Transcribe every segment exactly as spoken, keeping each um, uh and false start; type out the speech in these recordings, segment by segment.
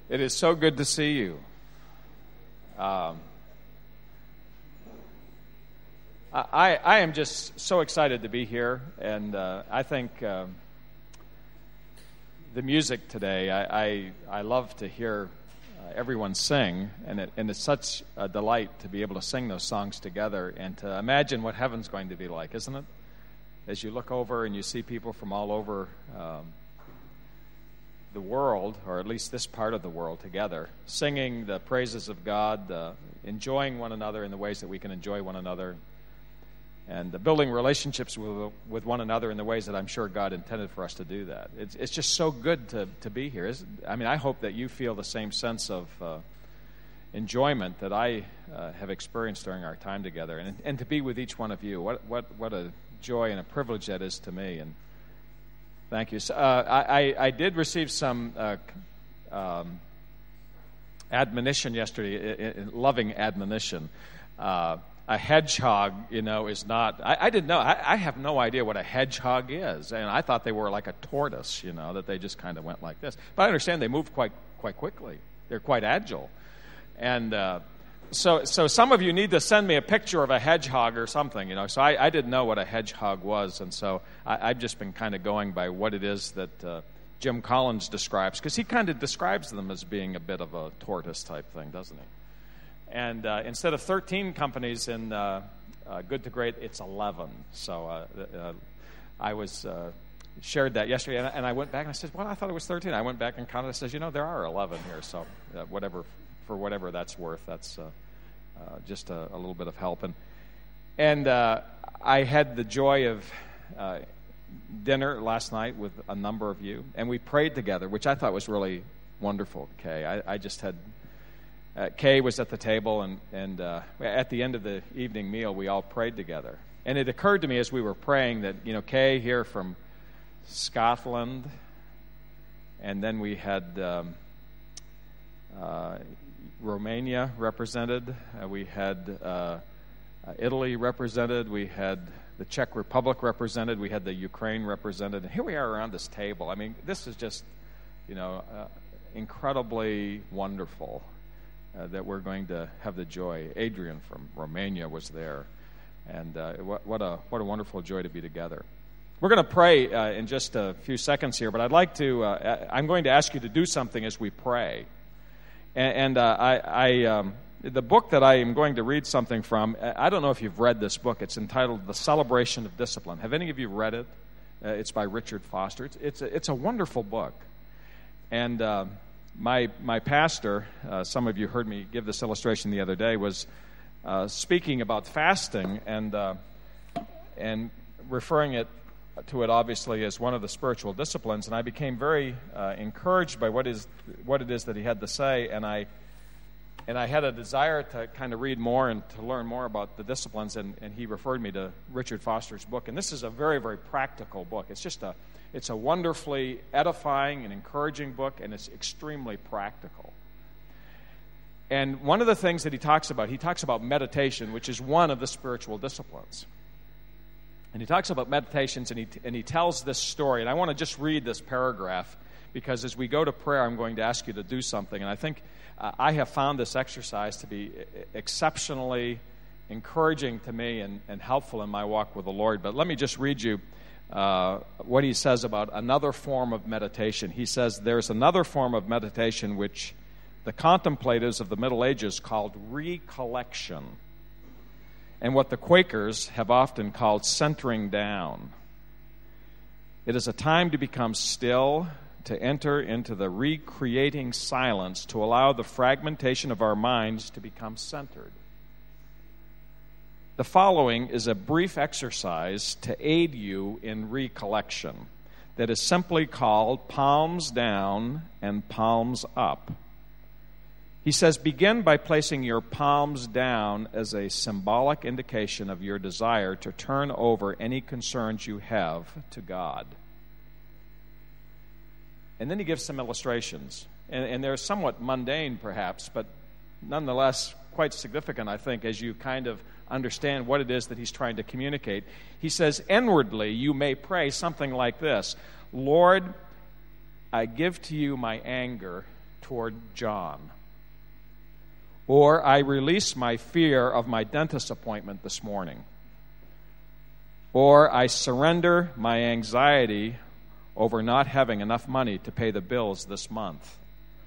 It is so good to see you. Um, I, I am just so excited to be here, and uh, I think um, the music today, I, I, I love to hear uh, everyone sing, and, it, and it's such a delight to be able to sing those songs together and to imagine what heaven's going to be like, isn't it? As you look over and you see people from all over um, the world, or at least this part of the world, together, singing the praises of God, uh, enjoying one another in the ways that we can enjoy one another, and uh, building relationships with, with one another in the ways that I'm sure God intended for us to do that. It's, it's just so good to, to be here. It's, I mean, I hope that you feel the same sense of uh, enjoyment that I uh, have experienced during our time together, and, and to be with each one of you. What, what, what a joy and a privilege that is to me, and thank you. So, uh, I, I did receive some uh, um, admonition yesterday, loving admonition. Uh, a hedgehog, you know, is not, I, I didn't know, I, I have no idea what a hedgehog is, and I thought they were like a tortoise, you know, that they just kind of went like this. But I understand they move quite quite quickly. They're quite agile. And uh, so so some of you need to send me a picture of a hedgehog or something, you know. So I, I didn't know what a hedgehog was, and so I, I've just been kind of going by what it is that uh, Jim Collins describes, because he kind of describes them as being a bit of a tortoise type thing, doesn't he? And uh, instead of thirteen companies in uh, uh, Good to Great, it's eleven. So uh, uh, I was uh, shared that yesterday, and, and I went back and I said, well, I thought it was thirteen. I went back and counted. I said, you know, there are eleven here. So uh, whatever, for whatever that's worth, that's uh, uh, just a, a little bit of help. And, and uh, I had the joy of uh, dinner last night with a number of you, and we prayed together, which I thought was really wonderful, Kay. I, I just had... Uh, Kay was at the table, and, and uh, at the end of the evening meal, we all prayed together. And it occurred to me as we were praying that, you know, Kay here from Scotland, and then we had um, uh, Romania represented, uh, we had uh, uh, Italy represented, we had the Czech Republic represented, we had the Ukraine represented, and here we are around this table. I mean, this is just, you know, uh, incredibly wonderful. Uh, that we're going to have the joy. Adrian from Romania was there, and uh, what, what a what a wonderful joy to be together. We're going to pray uh, in just a few seconds here, but I'd like to. Uh, I'm going to ask you to do something as we pray, and, and uh, I, I um, the book that I am going to read something from. I don't know if you've read this book. It's entitled "The Celebration of Discipline." Have any of you read it? Uh, it's by Richard Foster. It's it's a, it's a wonderful book, and. Uh, My my pastor, uh, some of you heard me give this illustration the other day, was uh, speaking about fasting and uh, and referring it to it obviously as one of the spiritual disciplines. And I became very uh, encouraged by what is what it is that he had to say, and I and I had a desire to kind of read more and to learn more about the disciplines. And, and he referred me to Richard Foster's book, and this is a very very practical book. It's just a It's a wonderfully edifying and encouraging book, and it's extremely practical. And one of the things that he talks about, he talks about meditation, which is one of the spiritual disciplines. And he talks about meditations, and he, and he tells this story. And I want to just read this paragraph, because as we go to prayer, I'm going to ask you to do something. And I think uh, I have found this exercise to be exceptionally encouraging to me and, and helpful in my walk with the Lord. But let me just read you Uh, what he says about another form of meditation. He says there's another form of meditation which the contemplatives of the Middle Ages called recollection, and what the Quakers have often called centering down. It is a time to become still, to enter into the recreating silence, to allow the fragmentation of our minds to become centered. The following is a brief exercise to aid you in recollection that is simply called palms down and palms up. He says, begin by placing your palms down as a symbolic indication of your desire to turn over any concerns you have to God. And then he gives some illustrations. And, and they're somewhat mundane, perhaps, but nonetheless quite significant, I think, as you kind of understand what it is that he's trying to communicate. He says, inwardly, you may pray something like this: Lord, I give to you my anger toward John. Or I release my fear of my dentist appointment this morning. Or I surrender my anxiety over not having enough money to pay the bills this month.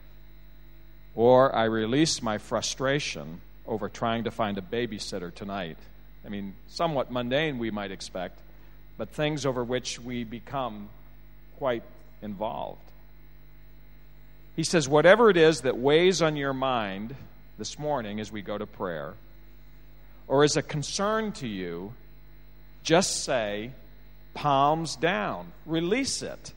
Or I release my frustration over trying to find a babysitter tonight. I mean, somewhat mundane we might expect, but things over which we become quite involved. He says, whatever it is that weighs on your mind this morning as we go to prayer, or is a concern to you, just say, palms down. Release it.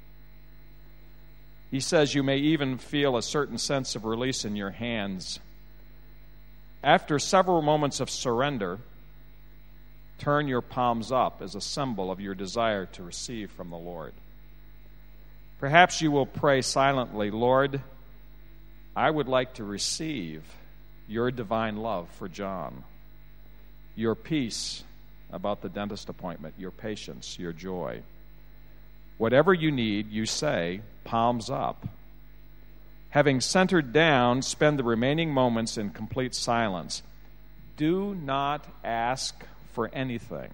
He says you may even feel a certain sense of release in your hands. After several moments of surrender, turn your palms up as a symbol of your desire to receive from the Lord. Perhaps you will pray silently, Lord, I would like to receive your divine love for John, your peace about the dentist appointment, your patience, your joy. Whatever you need, you say, palms up. Having centered down, spend the remaining moments in complete silence. Do not ask for anything.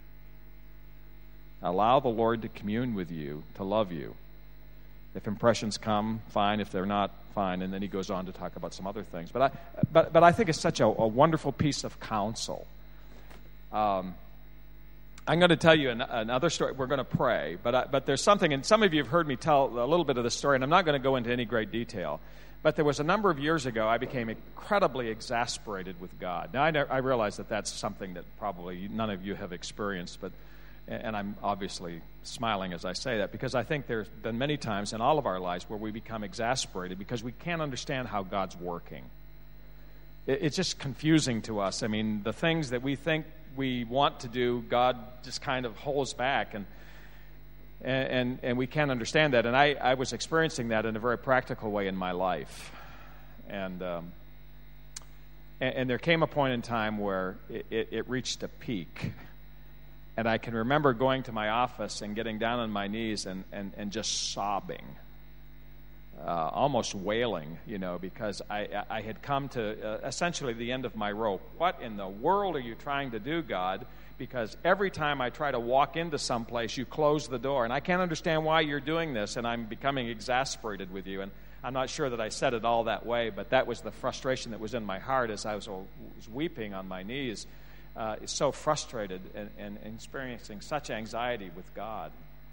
Allow the Lord to commune with you, to love you. If impressions come, fine. If they're not, fine. And then he goes on to talk about some other things. But I, but, but I think it's such a, a wonderful piece of counsel. Um, I'm going to tell you an, another story. We're going to pray, but I, but there's something, and some of you have heard me tell a little bit of the story, and I'm not going to go into any great detail. But there was a number of years ago, I became incredibly exasperated with God. Now, I, know, I realize that that's something that probably none of you have experienced, but and I'm obviously smiling as I say that, because I think there's been many times in all of our lives where we become exasperated because we can't understand how God's working. It, it's just confusing to us. I mean, the things that we think we want to do, God just kind of holds back, and and and, and we can't understand that. And I, I was experiencing that in a very practical way in my life. And um, and, and there came a point in time where it, it, it reached a peak. And I can remember going to my office and getting down on my knees and, and, and just sobbing, uh, almost wailing, you know, because I, I had come to uh, essentially the end of my rope. What in the world are you trying to do, God? Because every time I try to walk into some place, you close the door. And I can't understand why you're doing this, and I'm becoming exasperated with you. And I'm not sure that I said it all that way, but that was the frustration that was in my heart as I was, was weeping on my knees. Uh, so frustrated and, and experiencing such anxiety with God.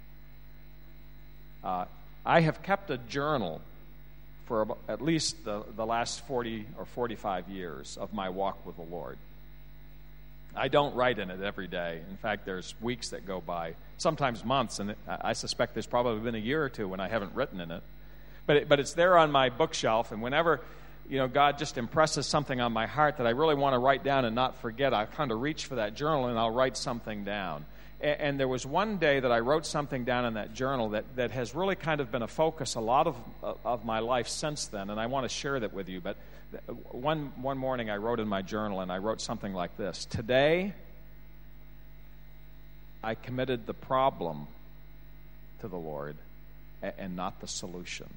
Uh, I have kept a journal for about, at least the, the last forty or forty-five years of my walk with the Lord. I don't write in it every day. In fact, there's weeks that go by, sometimes months, and it, I suspect there's probably been a year or two when I haven't written in it. But it, but it's there on my bookshelf, and whenever you know, God just impresses something on my heart that I really want to write down and not forget, I kind of reach for that journal and I'll write something down. And, and there was one day that I wrote something down in that journal that, that has really kind of been a focus a lot of of my life since then, and I want to share that with you. But one one morning I wrote in my journal, and I wrote something like this: today I committed the problem to the Lord and not the solution.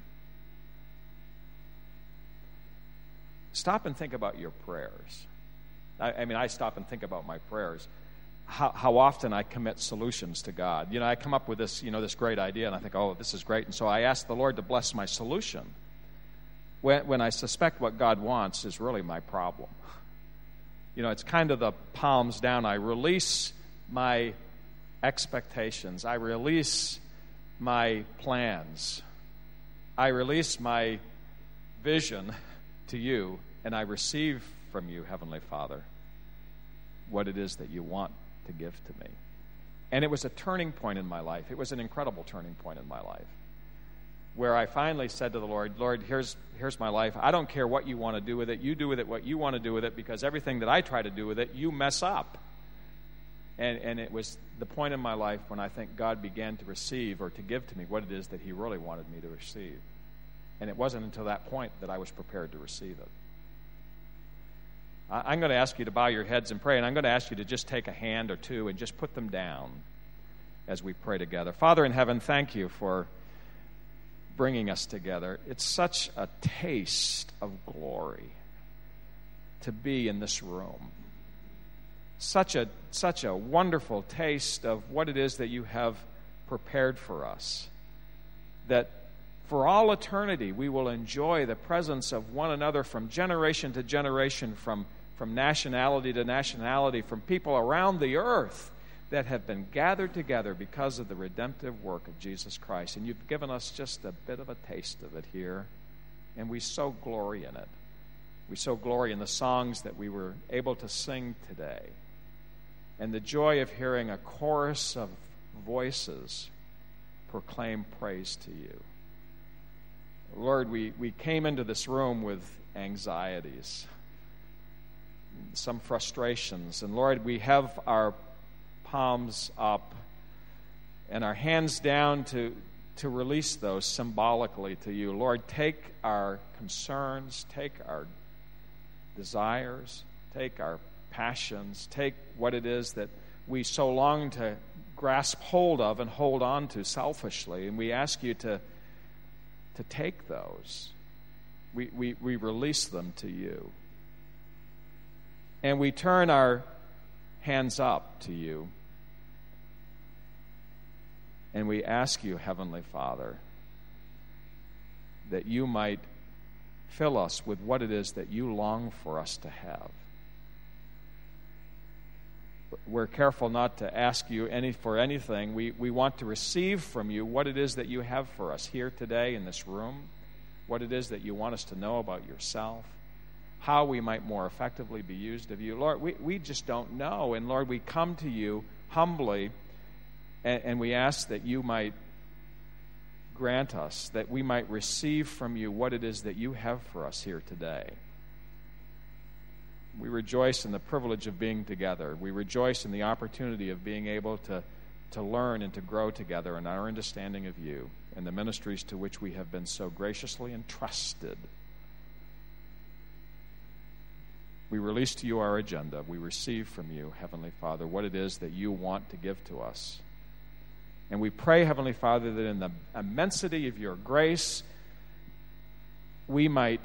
Stop and think about your prayers. I, I mean, I stop and think about my prayers. How, how often I commit solutions to God. You know, I come up with this, you know, this great idea, and I think, oh, this is great. And so I ask the Lord to bless my solution, when, when I suspect what God wants is really my problem. You know, it's kind of the palms down. I release my expectations. I release my plans. I release my vision to you, and I receive from you, Heavenly Father, what it is that you want to give to me. And it was a turning point in my life. It was an incredible turning point in my life, where I finally said to the Lord, Lord, here's here's my life. I don't care what you want to do with it. You do with it what you want to do with it, because everything that I try to do with it, you mess up. And and it was the point in my life when I think God began to receive or to give to me what it is that he really wanted me to receive. And it wasn't until that point that I was prepared to receive it. I'm going to ask you to bow your heads and pray, and I'm going to ask you to just take a hand or two and just put them down as we pray together. Father in heaven, thank you for bringing us together. It's such a taste of glory to be in this room. Such a such a wonderful taste of what it is that you have prepared for us. That for all eternity we will enjoy the presence of one another from generation to generation, from, from nationality to nationality, from people around the earth that have been gathered together because of the redemptive work of Jesus Christ. And you've given us just a bit of a taste of it here, and we so glory in it. We so glory in the songs that we were able to sing today, and the joy of hearing a chorus of voices proclaim praise to you. Lord, we, we came into this room with anxieties, some frustrations, and Lord, we have our palms up and our hands down to, to release those symbolically to you. Lord, take our concerns, take our desires, take our passions, take what it is that we so long to grasp hold of and hold on to selfishly, and we ask you to, to take those. We, we, we release them to you. And we turn our hands up to you. And we ask you, Heavenly Father, that you might fill us with what it is that you long for us to have. We're careful not to ask you any for anything. We, we want to receive from you what it is that you have for us here today in this room, what it is that you want us to know about yourself, how we might more effectively be used of you. Lord, we, we just don't know. And Lord, we come to you humbly, and, and we ask that you might grant us, that we might receive from you what it is that you have for us here today. We rejoice in the privilege of being together. We rejoice in the opportunity of being able to, to learn and to grow together in our understanding of you and the ministries to which we have been so graciously entrusted. We release to you our agenda. We receive from you, Heavenly Father, what it is that you want to give to us. And we pray, Heavenly Father, that in the immensity of your grace, we might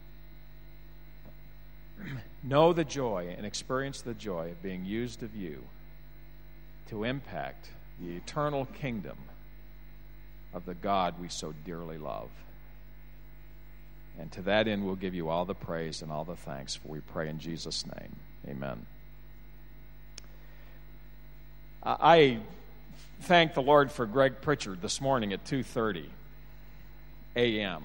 know the joy and experience the joy of being used of you to impact the eternal kingdom of the God we so dearly love. And to that end, we'll give you all the praise and all the thanks, for we pray in Jesus' name. Amen. I thank the Lord for Greg Pritchard this morning at two thirty a.m.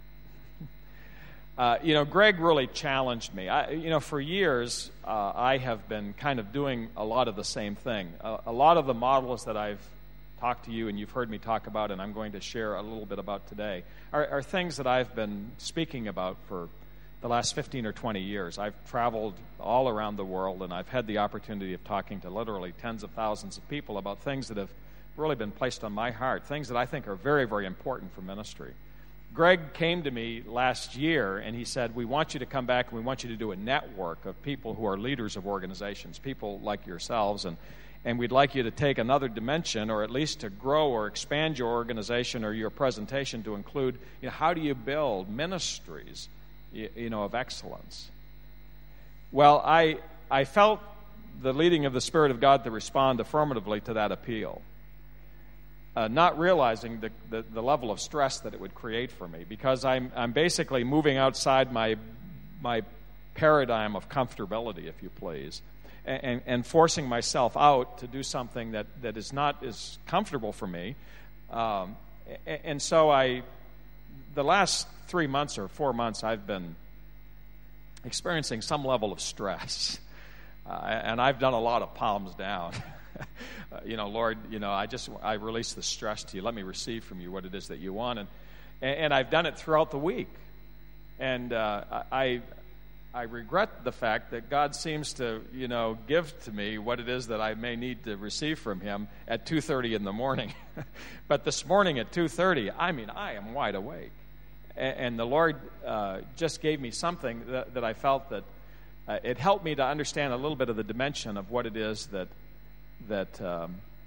Uh, you know, Greg really challenged me. I, you know, for years, uh, I have been kind of doing a lot of the same thing. Uh, a lot of the models that I've talked to you and you've heard me talk about and I'm going to share a little bit about today are, are things that I've been speaking about for the last fifteen or twenty years. I've traveled all around the world, and I've had the opportunity of talking to literally tens of thousands of people about things that have really been placed on my heart, things that I think are very, very important for ministry. Greg came to me last year and he said, we want you to come back and we want you to do a network of people who are leaders of organizations, people like yourselves, and, and we'd like you to take another dimension, or at least to grow or expand your organization or your presentation to include, you know, how do you build ministries, you, you know, of excellence. Well, I, I felt the leading of the Spirit of God to respond affirmatively to that appeal. Uh, not realizing the, the, the level of stress that it would create for me, because I'm I'm basically moving outside my my paradigm of comfortability, if you please, and, and, and forcing myself out to do something that, that is not as comfortable for me. Um, and, and so I, the last three months or four months, I've been experiencing some level of stress, uh, and I've done a lot of palms down. Uh, you know, Lord, you know, I just, I release the stress to you. Let me receive from you what it is that you want. And, and I've done it throughout the week. And uh, I, I regret the fact that God seems to, you know, give to me what it is that I may need to receive from him at two thirty in the morning. But this morning at two thirty, I mean, I am wide awake. And, and the Lord uh, just gave me something that, that I felt that uh, it helped me to understand a little bit of the dimension of what it is that that um,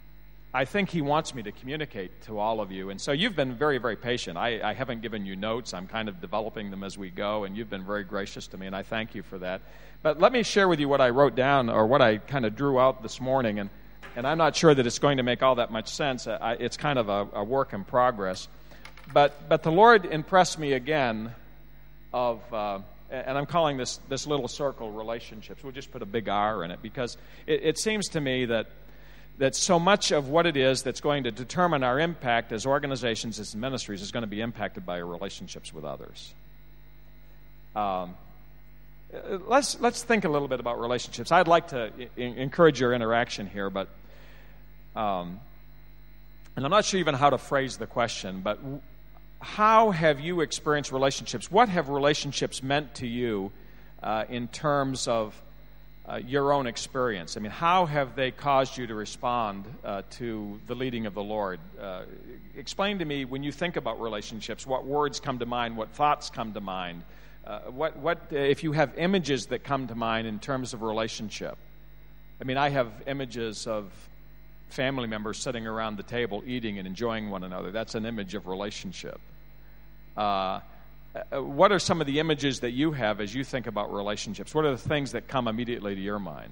I think he wants me to communicate to all of you. And so you've been very, very patient. I, I haven't given you notes. I'm kind of developing them as we go, and you've been very gracious to me, and I thank you for that. But let me share with you what I wrote down, or what I kind of drew out this morning, and, and I'm not sure that it's going to make all that much sense. I, it's kind of a, a work in progress. But but the Lord impressed me again of, uh, and I'm calling this, this little circle relationships. We'll just put a big R in it, because it, it seems to me that that so much of what it is that's going to determine our impact as organizations, as ministries, is going to be impacted by our relationships with others. Um, let's let's think a little bit about relationships. I'd like to I- encourage your interaction here, but um, and I'm not sure even how to phrase the question, but w- how have you experienced relationships? What have relationships meant to you uh, in terms of Uh, your own experience? I mean, how have they caused you to respond uh, to the leading of the Lord? Uh, explain to me, when you think about relationships, what words come to mind, what thoughts come to mind, uh, what, what uh, if you have images that come to mind in terms of relationship. I mean, I have images of family members sitting around the table eating and enjoying one another. That's an image of relationship. Uh, Uh, what are some of the images that you have as you think about relationships? What are the things that come immediately to your mind?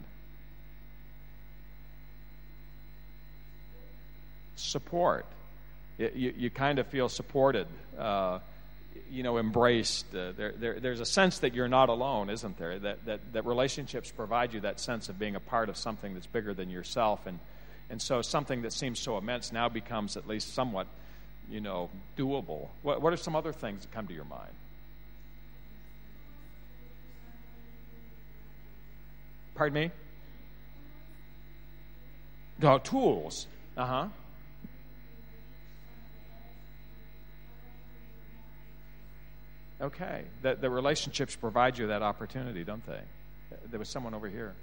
Support. You, you, you kind of feel supported, uh, you know, embraced. Uh, there, there, there's a sense that you're not alone, isn't there? That, that, that relationships provide you that sense of being a part of something that's bigger than yourself. And, and so something that seems so immense now becomes at least somewhat, you know, doable. What, what are some other things that come to your mind? Pardon me? No, tools. Uh-huh. Okay. The, the relationships provide you that opportunity, don't they? There was someone over here.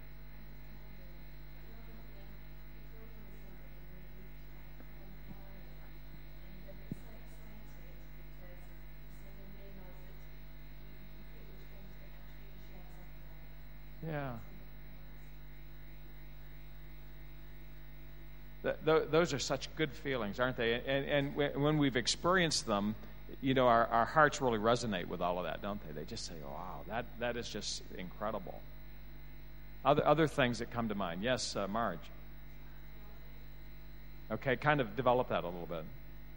Yeah. Th- th- those are such good feelings, aren't they? And, and w- when we've experienced them, you know, our, our hearts really resonate with all of that, don't they? They just say, oh, wow, that, that is just incredible. Other, other things that come to mind. Yes, uh, Marge. Okay, kind of develop that a little bit.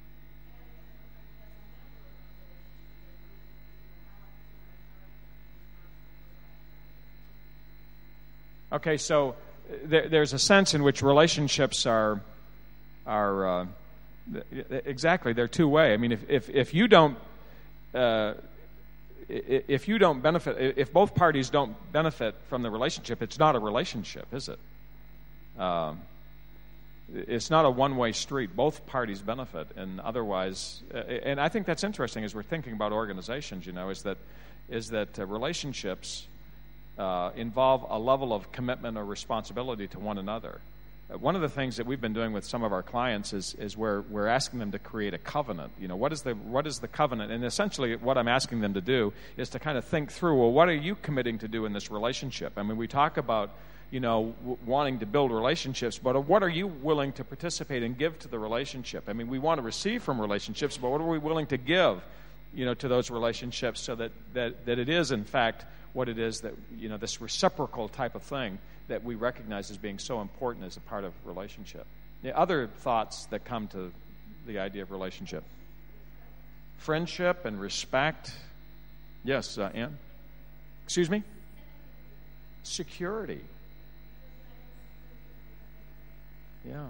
Okay, so there, there's a sense in which relationships are are uh, exactly they're two way. I mean, if if, if you don't uh, if you don't benefit, if both parties don't benefit from the relationship, it's not a relationship, is it? Um, it's not a one-way street. Both parties benefit, and otherwise, and I think that's interesting as we're thinking about organizations. You know, is that is that uh, relationships Uh, involve a level of commitment or responsibility to one another. Uh, one of the things that we've been doing with some of our clients is is where we're asking them to create a covenant. You know, what is the what is the covenant? And essentially, what I'm asking them to do is to kind of think through. Well, what are you committing to do in this relationship? I mean, we talk about, you know, w- wanting to build relationships, but what are you willing to participate and give to the relationship? I mean, we want to receive from relationships, but what are we willing to give, you know, to those relationships so that that that it is in fact what it is that, you know, this reciprocal type of thing that we recognize as being so important as a part of relationship. The other thoughts that come to the idea of relationship. Friendship and respect. Yes, uh, Ann? Excuse me? Security. Yeah.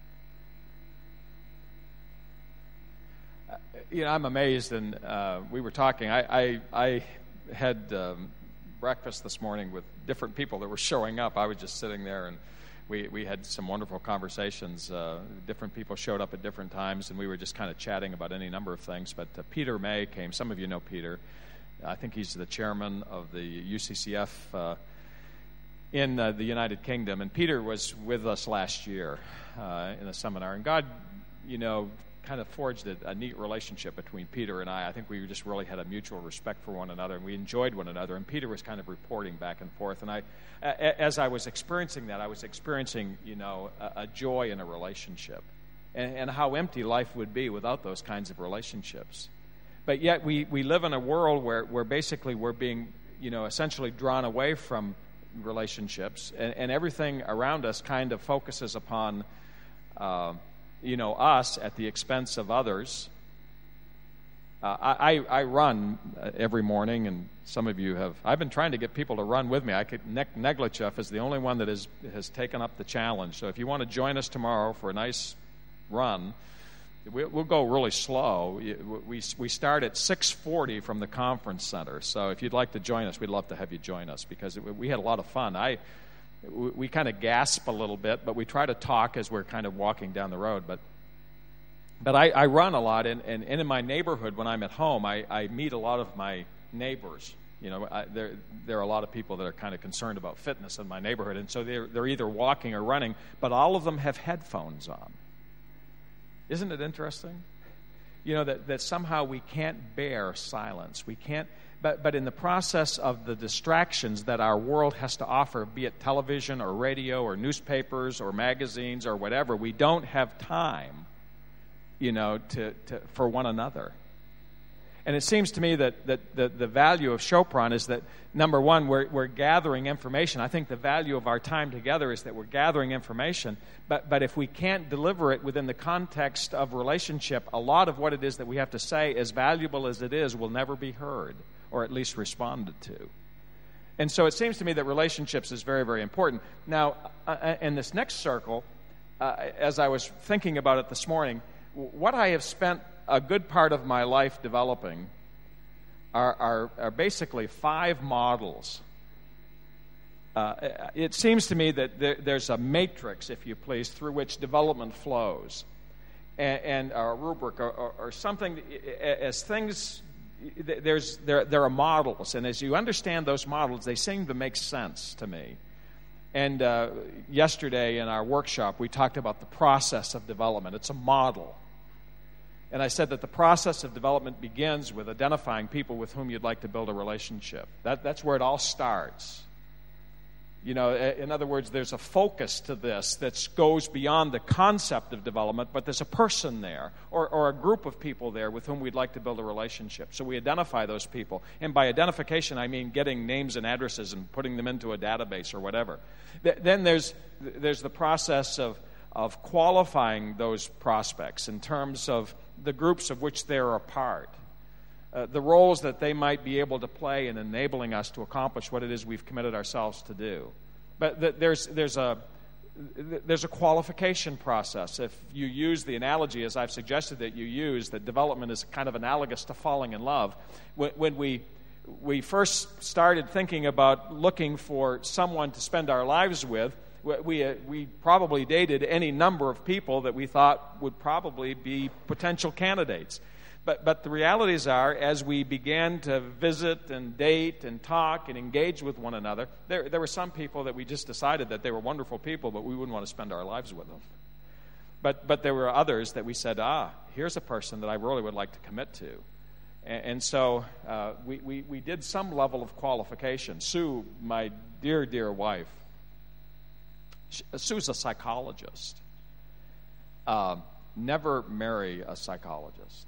Uh, you know, I'm amazed, and uh, we were talking. I, I, I had um, breakfast this morning with different people that were showing up. I was just sitting there, and we, we had some wonderful conversations. Uh, different people showed up at different times, and we were just kind of chatting about any number of things. But uh, Peter May came. Some of you know Peter. I think he's the chairman of the U C C F uh, in uh, the United Kingdom. And Peter was with us last year uh, in a seminar. And God, you know, kind of forged a, a neat relationship between Peter and I. I think we just really had a mutual respect for one another, and we enjoyed one another. And Peter was kind of reporting back and forth. And I, a, as I was experiencing that, I was experiencing, you know, a, a joy in a relationship, and, and how empty life would be without those kinds of relationships. But yet we, we live in a world where, where basically we're being, you know, essentially drawn away from relationships, and, and everything around us kind of focuses upon, uh, you know, us at the expense of others. Uh, I, I run every morning, and some of you have. I've been trying to get people to run with me. I could, ne- Neglichev is the only one that is, has taken up the challenge. So if you want to join us tomorrow for a nice run, we'll go really slow. We we start at six forty from the conference center. So if you'd like to join us, we'd love to have you join us, because we had a lot of fun. I we kind of gasp a little bit, but we try to talk as we're kind of walking down the road. But but I, I run a lot, and, and, and in my neighborhood when I'm at home, I, I meet a lot of my neighbors. You know, I, there there are a lot of people that are kind of concerned about fitness in my neighborhood, and so they're they're either walking or running, but all of them have headphones on. Isn't it interesting? You know, that, that somehow we can't bear silence. We can't, but, but in the process of the distractions that our world has to offer, be it television or radio or newspapers or magazines or whatever, we don't have time, you know, to, to for one another. And it seems to me that, that the, the value of Chopin is that, number one, we're, we're gathering information. I think the value of our time together is that we're gathering information, but, but if we can't deliver it within the context of relationship, a lot of what it is that we have to say, as valuable as it is, will never be heard, or at least responded to. And so it seems to me that relationships is very, very important. Now, uh, in this next circle, uh, as I was thinking about it this morning, what I have spent a good part of my life developing are, are, are basically five models. Uh, it seems to me that there, there's a matrix, if you please, through which development flows, and, and a rubric or, or, or something. As things, there's there there are models, and as you understand those models, they seem to make sense to me. And uh, yesterday in our workshop, we talked about the process of development. It's a model. And I said that the process of development begins with identifying people with whom you'd like to build a relationship. That, that's where it all starts. You know, in other words, there's a focus to this that goes beyond the concept of development, but there's a person there, or, or a group of people there with whom we'd like to build a relationship. So we identify those people. And by identification, I mean getting names and addresses and putting them into a database or whatever. Th- then there's there's the process of, of qualifying those prospects in terms of the groups of which they're a part, uh, the roles that they might be able to play in enabling us to accomplish what it is we've committed ourselves to do. But th- there's there's a there's a qualification process. If you use the analogy, as I've suggested that you use, that development is kind of analogous to falling in love. When, when we we first started thinking about looking for someone to spend our lives with, We uh, we probably dated any number of people that we thought would probably be potential candidates. But but the realities are, as we began to visit and date and talk and engage with one another, there there were some people that we just decided that they were wonderful people, but we wouldn't want to spend our lives with them. But but there were others that we said, ah, here's a person that I really would like to commit to. And, and so uh, we, we, we did some level of qualification. Sue, my dear, dear wife, Sue's a psychologist. Uh, never marry a psychologist.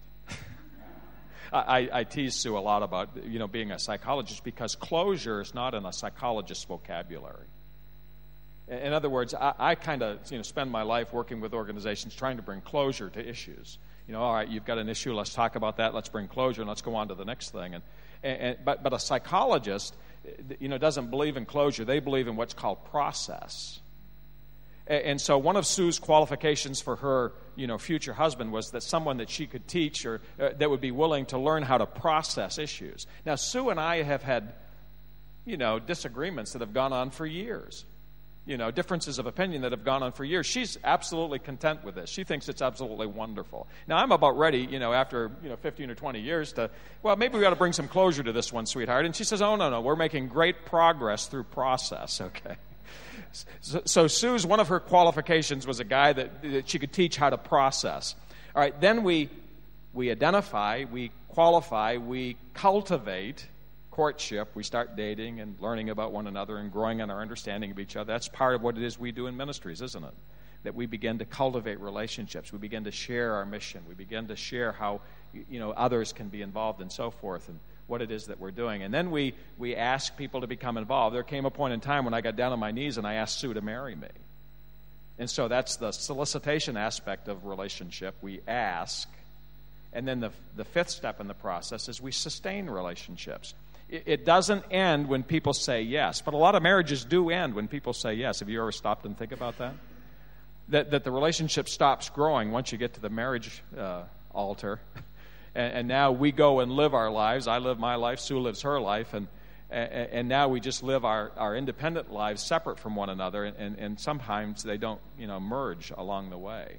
I, I tease Sue a lot about, you know, being a psychologist, because closure is not in a psychologist's vocabulary. In other words, I, I kind of, you know, spend my life working with organizations trying to bring closure to issues. You know, all right, you've got an issue, let's talk about that, let's bring closure, and let's go on to the next thing. And, and but but a psychologist, you know, doesn't believe in closure. They believe in what's called process. And so one of Sue's qualifications for her, you know, future husband was that someone that she could teach, or uh, that would be willing to learn how to process issues. Now, Sue and I have had, you know, disagreements that have gone on for years. You know, differences of opinion that have gone on for years. She's absolutely content with this. She thinks it's absolutely wonderful. Now, I'm about ready, you know, after, you know, fifteen or twenty years to, well, maybe we ought to bring some closure to this one, sweetheart. And she says, oh, no, no, we're making great progress through process, okay? So, so Sue's, one of her qualifications was a guy that, that she could teach how to process. All right, then we we identify, we qualify, we cultivate courtship. We start dating and learning about one another and growing in our understanding of each other. That's part of what it is we do in ministries, isn't it? That we begin to cultivate relationships. We begin to share our mission. We begin to share how, you know, others can be involved and so forth, and what it is that we're doing. And then we, we ask people to become involved. There came a point in time when I got down on my knees and I asked Sue to marry me. And so that's the solicitation aspect of relationship. We ask. And then the, the fifth step in the process is we sustain relationships. It, it doesn't end when people say yes, but a lot of marriages do end when people say yes. Have you ever stopped and think about that? That, that the relationship stops growing once you get to the marriage uh, altar. And, and now we go and live our lives. I live my life, Sue lives her life, and and, and now we just live our, our independent lives separate from one another, and, and, and sometimes they don't, you know, merge along the way.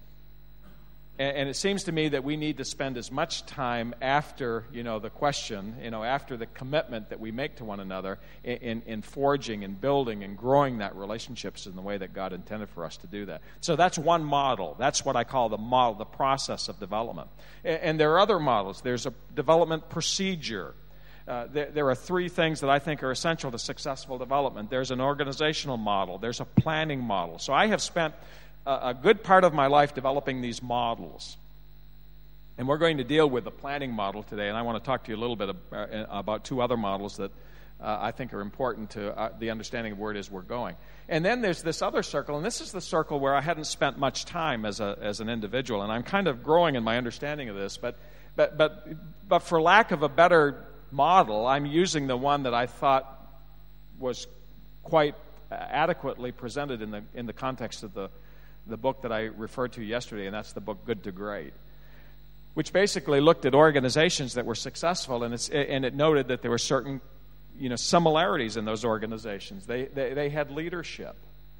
And, and it seems to me that we need to spend as much time after, you know, the question, you know, after the commitment that we make to one another in, in, in forging and building and growing that relationships in the way that God intended for us to do that. So that's one model. That's what I call the model, the process of development. And, and there are other models. There's a development procedure. Uh, there, there are three things that I think are essential to successful development. There's an organizational model. There's a planning model. So I have spent a good part of my life developing these models. And we're going to deal with the planning model today, and I want to talk to you a little bit about two other models that uh, I think are important to uh, the understanding of where it is we're going. And then there's this other circle, and this is the circle where I hadn't spent much time as a as an individual, and I'm kind of growing in my understanding of this, but but but but for lack of a better model, I'm using the one that I thought was quite adequately presented in the in the context of the the book that I referred to yesterday, and that's the book Good to Great, which basically looked at organizations that were successful, and, it's, and it noted that there were certain, you know, similarities in those organizations. They they, they had leadership.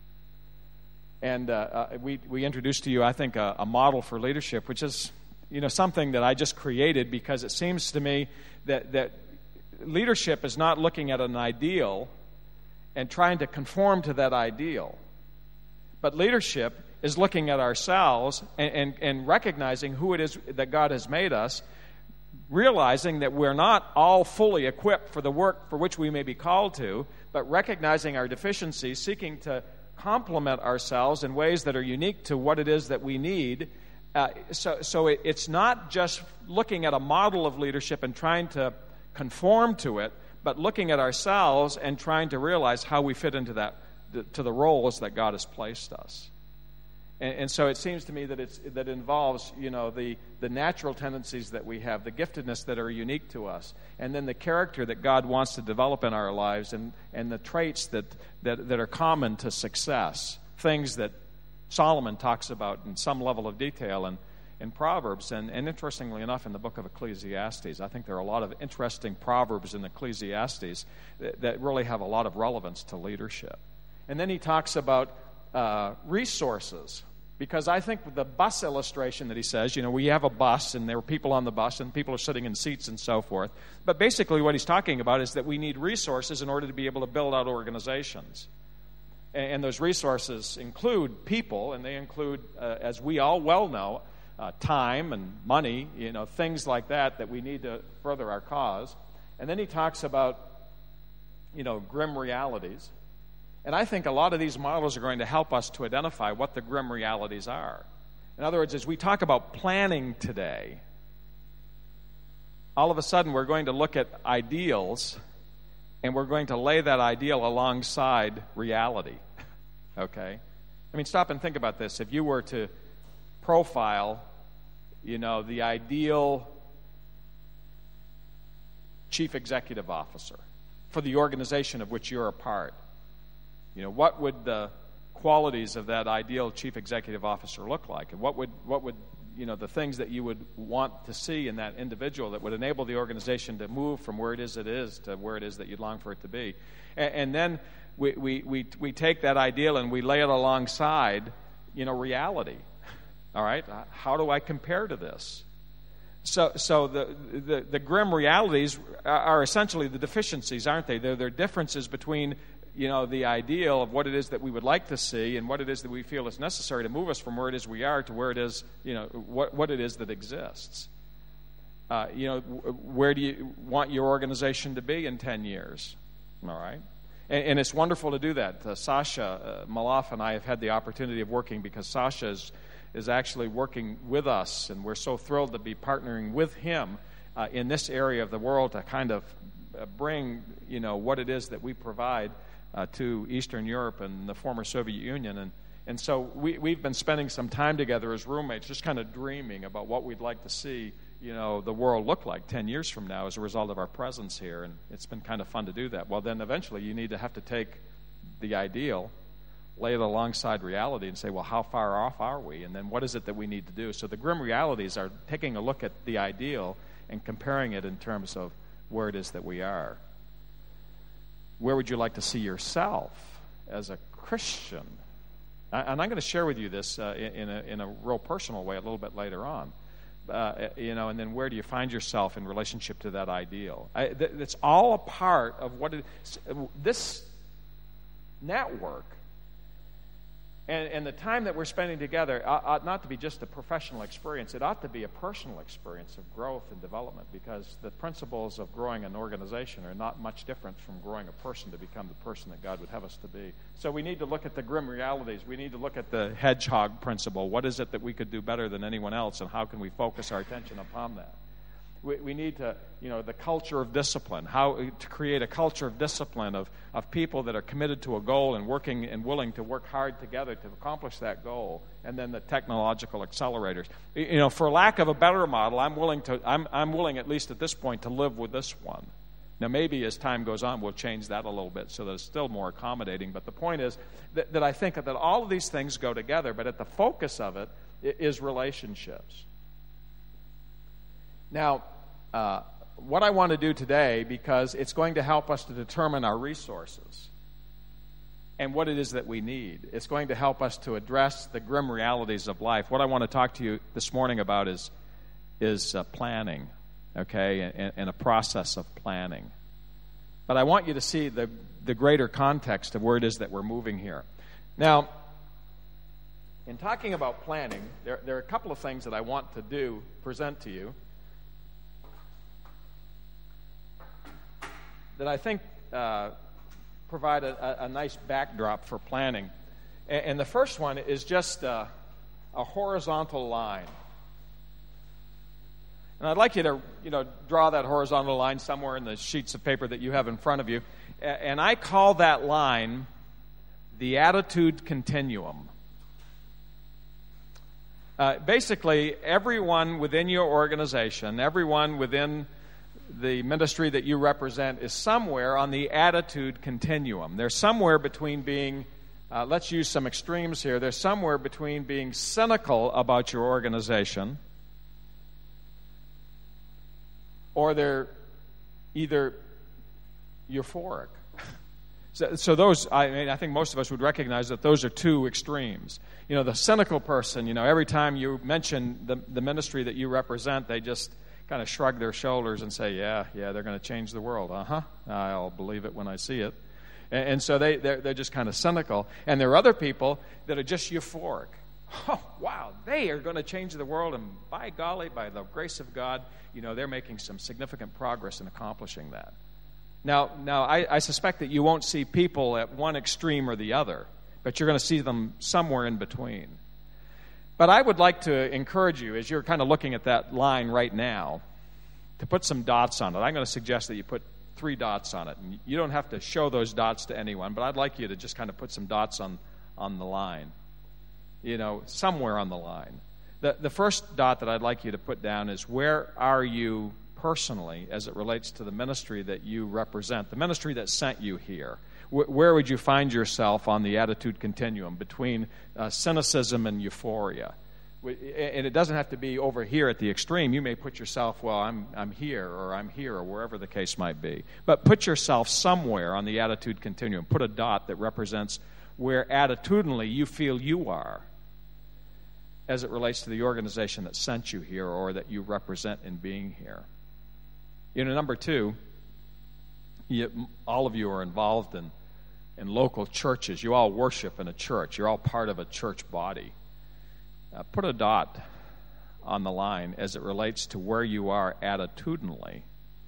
And uh, uh, we, we introduced to you, I think, a, a model for leadership, which is, you know, something that I just created because it seems to me that, that leadership is not looking at an ideal and trying to conform to that ideal. But leadership is looking at ourselves and, and, and recognizing who it is that God has made us, realizing that we're not all fully equipped for the work for which we may be called to, but recognizing our deficiencies, seeking to complement ourselves in ways that are unique to what it is that we need. Uh, so so it, it's not just looking at a model of leadership and trying to conform to it, but looking at ourselves and trying to realize how we fit into that, to the roles that God has placed us. And, and so it seems to me that it's that involves, you know, the, the natural tendencies that we have, the giftedness that are unique to us, and then the character that God wants to develop in our lives, and, and the traits that, that, that are common to success, things that Solomon talks about in some level of detail in, in Proverbs, and, and interestingly enough in the book of Ecclesiastes. I think there are a lot of interesting proverbs in Ecclesiastes that, that really have a lot of relevance to leadership. And then he talks about uh, resources, because I think the bus illustration that he says, you know, we have a bus and there are people on the bus and people are sitting in seats and so forth. But basically what he's talking about is that we need resources in order to be able to build out organizations. And, and those resources include people, and they include, uh, as we all well know, uh, time and money, you know, things like that that we need to further our cause. And then he talks about, you know, grim realities. And I think a lot of these models are going to help us to identify what the grim realities are. In other words, as we talk about planning today, all of a sudden we're going to look at ideals and we're going to lay that ideal alongside reality. Okay? I mean, stop and think about this. If you were to profile, you know, the ideal chief executive officer for the organization of which you're a part, you know, what would the qualities of that ideal chief executive officer look like? And what would, what would, you know, the things that you would want to see in that individual that would enable the organization to move from where it is it is to where it is that you'd long for it to be? And, and then we, we, we, we take that ideal and we lay it alongside, you know, reality. All right? How do I compare to this? So, so the, the, the grim realities are essentially the deficiencies, aren't they? They're, they're differences between you know, the ideal of what it is that we would like to see and what it is that we feel is necessary to move us from where it is we are to where it is, you know, what, what it is that exists. Uh, you know, where do you want your organization to be in ten years? All right? And, and it's wonderful to do that. Uh, Sasha uh, Maloff and I have had the opportunity of working because Sasha is, is actually working with us, and we're so thrilled to be partnering with him uh, in this area of the world to kind of uh, bring, you know, what it is that we provide uh, to Eastern Europe and the former Soviet Union. And, and so we, we've been spending some time together as roommates, just kind of dreaming about what we'd like to see, you know, the world look like ten years from now as a result of our presence here. And it's been kind of fun to do that. Well, then eventually you need to have to take the ideal, lay it alongside reality, and say, well, how far off are we? And then what is it that we need to do? So the grim realities are taking a look at the ideal and comparing it in terms of where it is that we are. Where would you like to see yourself as a Christian? And I'm going to share with you this uh, in, a, in a real personal way a little bit later on. Uh, you know, and then where do you find yourself in relationship to that ideal? I, th- it's all a part of what it, this network and, and the time that we're spending together ought, ought not to be just a professional experience. It ought to be a personal experience of growth and development, because the principles of growing an organization are not much different from growing a person to become the person that God would have us to be. So we need to look at the grim realities. We need to look at the hedgehog principle. What is it that we could do better than anyone else, and how can we focus our attention upon that? We, we need to, you know, the culture of discipline, how to create a culture of discipline of, of people that are committed to a goal and working and willing to work hard together to accomplish that goal. And then the technological accelerators. You know, for lack of a better model, I'm willing to, I'm, I'm willing at least at this point to live with this one. Now, maybe as time goes on, we'll change that a little bit so that it's still more accommodating. But the point is that, that I think that all of these things go together, but at the focus of it is relationships. Now, uh, what I want to do today, because it's going to help us to determine our resources and what it is that we need. It's going to help us to address the grim realities of life. What I want to talk to you this morning about is, is uh, planning, okay, and, and a process of planning. But I want you to see the, the greater context of where it is that we're moving here. Now, in talking about planning, there, there are a couple of things that I want to do, present to you, that I think uh, provide a, a nice backdrop for planning. And, and the first one is just uh, a horizontal line. And I'd like you to, you know, draw that horizontal line somewhere in the sheets of paper that you have in front of you. And I call that line the attitude continuum. Uh, basically, everyone within your organization, everyone within the ministry that you represent is somewhere on the attitude continuum. They're somewhere between being, uh, let's use some extremes here, they're somewhere between being cynical about your organization, or they're either euphoric. So, so those, I mean, I think most of us would recognize that those are two extremes. You know, the cynical person, you know, every time you mention the, the ministry that you represent, they just kind of shrug their shoulders and say, yeah, yeah, they're going to change the world. Uh-huh, I'll believe it when I see it. And, and so they, they're, they're just kind of cynical. And there are other people that are just euphoric. Oh, wow, they are going to change the world, and by golly, by the grace of God, you know, they're making some significant progress in accomplishing that. Now, now I, I suspect that you won't see people at one extreme or the other, but you're going to see them somewhere in between. But I would like to encourage you, as you're kind of looking at that line right now, to put some dots on it. I'm going to suggest that you put three dots on it. And you don't have to show those dots to anyone, but I'd like you to just kind of put some dots on, on the line, you know, somewhere on the line. The, the first dot that I'd like you to put down is, where are you personally as it relates to the ministry that you represent, the ministry that sent you here? Where would you find yourself on the attitude continuum between uh, cynicism and euphoria? And it doesn't have to be over here at the extreme. You may put yourself, well, I'm I'm here, or I'm here, or wherever the case might be. But put yourself somewhere on the attitude continuum. Put a dot that represents where attitudinally you feel you are as it relates to the organization that sent you here or that you represent in being here. You know, number two, you, all of you are involved in in local churches. You all worship in a church. You're all part of a church body. Uh, put a dot on the line as it relates to where you are attitudinally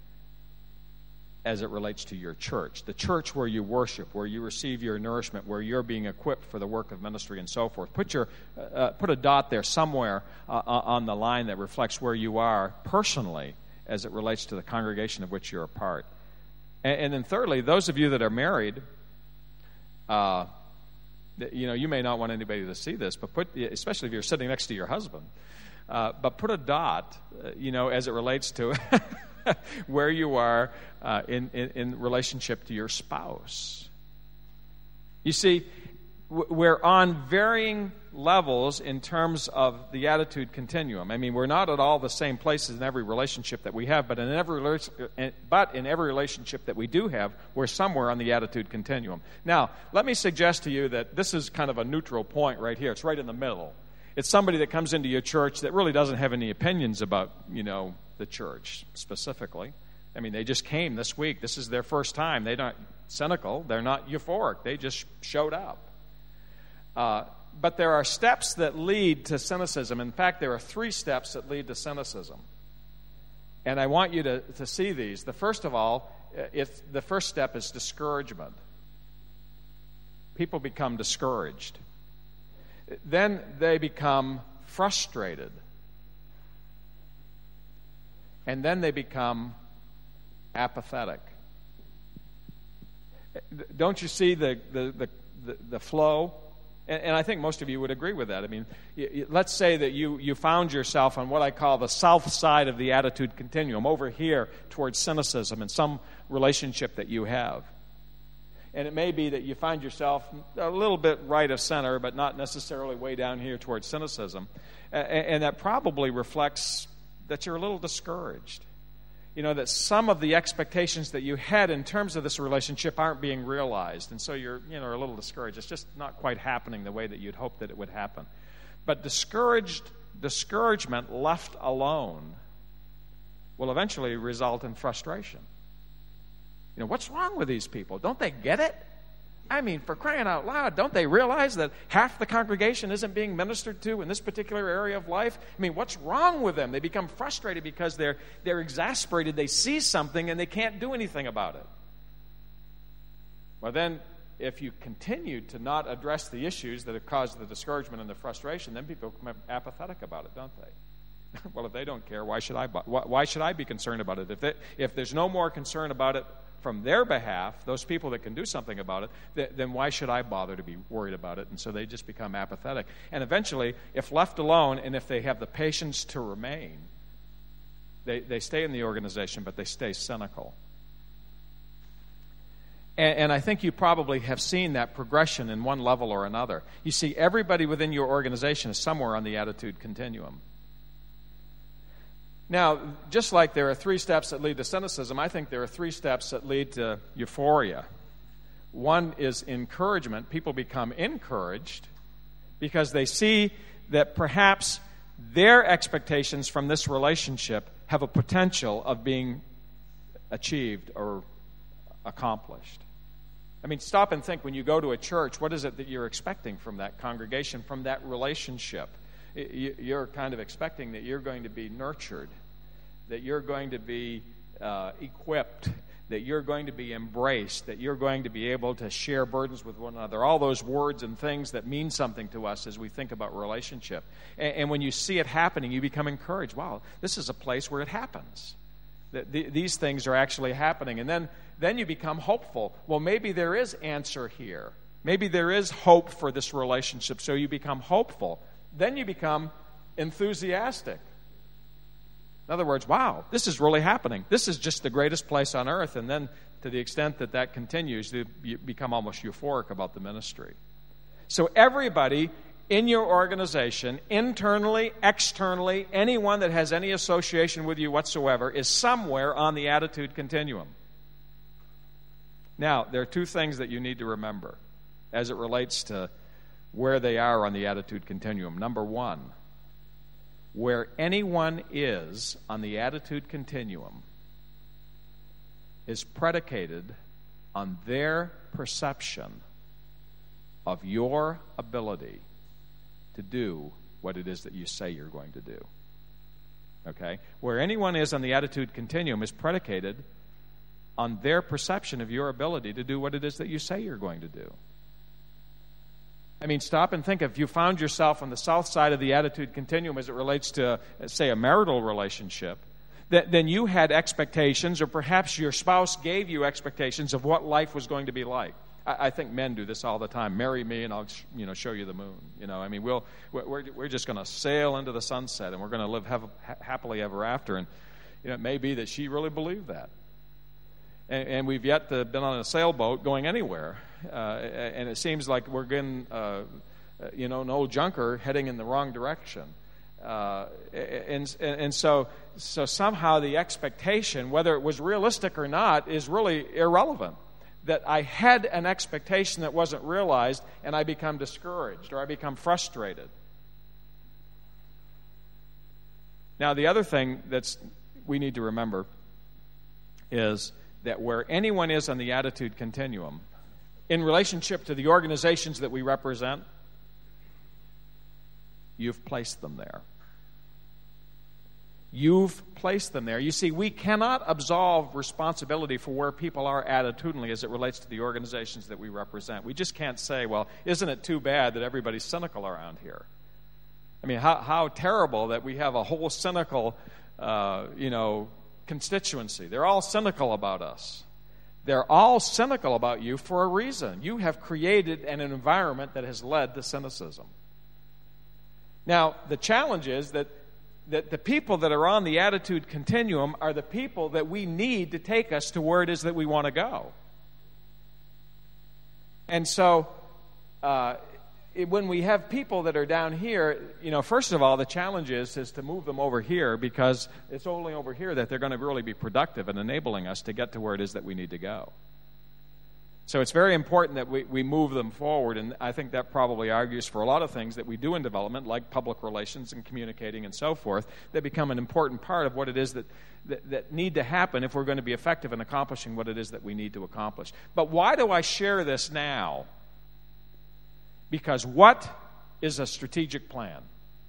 as it relates to your church. The church where you worship, where you receive your nourishment, where you're being equipped for the work of ministry and so forth. Put your uh, put a dot there somewhere uh, on the line that reflects where you are personally as it relates to the congregation of which you're a part. And, and then thirdly, those of you that are married, uh, you know, you may not want anybody to see this, but put, especially if you're sitting next to your husband, uh, but put a dot, uh, you know, as it relates to where you are uh, in, in, in relationship to your spouse. You see, we're on varying levels in terms of the attitude continuum. I mean, we're not at all the same places in every relationship that we have, but in every but in every relationship that we do have, we're somewhere on the attitude continuum. Now, let me suggest to you that this is kind of a neutral point right here. It's right in the middle. It's somebody that comes into your church that really doesn't have any opinions about, you know, the church specifically. I mean, they just came this week. This is their first time. They're not cynical. They're not euphoric. They just showed up. Uh, but there are steps that lead to cynicism. In fact, there are three steps that lead to cynicism. And I want you to, to see these. The first of all, it's, the first step is discouragement. People become discouraged. Then they become frustrated. And then they become apathetic. Don't you see the, the, the, the, the flow? And, and I think most of you would agree with that. I mean, y- y- let's say that you, you found yourself on what I call the south side of the attitude continuum, over here towards cynicism in some relationship that you have. And it may be that you find yourself a little bit right of center, but not necessarily way down here towards cynicism. And, and that probably reflects that you're a little discouraged. You know, that some of the expectations that you had in terms of this relationship aren't being realized. And so you're, you know, a little discouraged. It's just not quite happening the way that you'd hoped that it would happen. But discouraged, discouragement left alone will eventually result in frustration. You know, what's wrong with these people? Don't they get it? I mean, for crying out loud, don't they realize that half the congregation isn't being ministered to in this particular area of life? I mean, what's wrong with them? They become frustrated because they're they're exasperated. They see something and they can't do anything about it. Well, then, if you continue to not address the issues that have caused the discouragement and the frustration, then people become apathetic about it, don't they? Well, if they don't care, why should I? Why should I be concerned about it? If they, if there's no more concern about it from their behalf, those people that can do something about it, th- then why should I bother to be worried about it? And so they just become apathetic. And eventually, if left alone, and if they have the patience to remain, they, they stay in the organization, but they stay cynical. And, and I think you probably have seen that progression in one level or another. You see, everybody within your organization is somewhere on the attitude continuum. Now, just like there are three steps that lead to cynicism, I think there are three steps that lead to euphoria. One is encouragement. People become encouraged because they see that perhaps their expectations from this relationship have a potential of being achieved or accomplished. I mean, stop and think, when you go to a church, what is it that you're expecting from that congregation, from that relationship? You're kind of expecting that you're going to be nurtured, that you're going to be uh, equipped, that you're going to be embraced, that you're going to be able to share burdens with one another, all those words and things that mean something to us as we think about relationship. And, and when you see it happening, you become encouraged. Wow, this is a place where it happens. That the, these things are actually happening. And then, then you become hopeful. Well, maybe there is answer here. Maybe there is hope for this relationship, so you become hopeful. Then you become enthusiastic. In other words, wow, this is really happening. This is just the greatest place on earth. And then to the extent that that continues, you become almost euphoric about the ministry. So everybody in your organization, internally, externally, anyone that has any association with you whatsoever, is somewhere on the attitude continuum. Now, there are two things that you need to remember as it relates to where they are on the attitude continuum. Number one, where anyone is on the attitude continuum is predicated on their perception of your ability to do what it is that you say you're going to do. Okay? Where anyone is on the attitude continuum is predicated on their perception of your ability to do what it is that you say you're going to do. I mean, stop and think. If you found yourself on the south side of the attitude continuum as it relates to, say, a marital relationship, that, then you had expectations, or perhaps your spouse gave you expectations of what life was going to be like. I, I think men do this all the time. Marry me and I'll, you know, show you the moon. You know, I mean, we'll, we're, we're just going to sail into the sunset and we're going to live have, happily ever after. And, you know, it may be that she really believed that. And, and we've yet to been on a sailboat going anywhere. Uh, and it seems like we're getting, uh, you know, an old junker heading in the wrong direction. Uh, and and so, so somehow the expectation, whether it was realistic or not, is really irrelevant. That I had an expectation that wasn't realized, and I become discouraged or I become frustrated. Now, the other thing that's we need to remember is that where anyone is on the attitude continuum, in relationship to the organizations that we represent, you've placed them there. You've placed them there. You see, we cannot absolve responsibility for where people are attitudinally as it relates to the organizations that we represent. We just can't say, well, isn't it too bad that everybody's cynical around here? I mean, how, how terrible that we have a whole cynical, uh, you know, constituency. They're all cynical about us. They're all cynical about you for a reason. You have created an environment that has led to cynicism. Now, the challenge is that that the people that are on the attitude continuum are the people that we need to take us to where it is that we want to go. And so, uh, it, when we have people that are down here, you know, first of all, the challenge is, is to move them over here, because it's only over here that they're going to really be productive in enabling us to get to where it is that we need to go. So it's very important that we, we move them forward, and I think that probably argues for a lot of things that we do in development, like public relations and communicating and so forth, that become an important part of what it is that, that, that need to happen if we're going to be effective in accomplishing what it is that we need to accomplish. But why do I share this now? Because what is a strategic plan?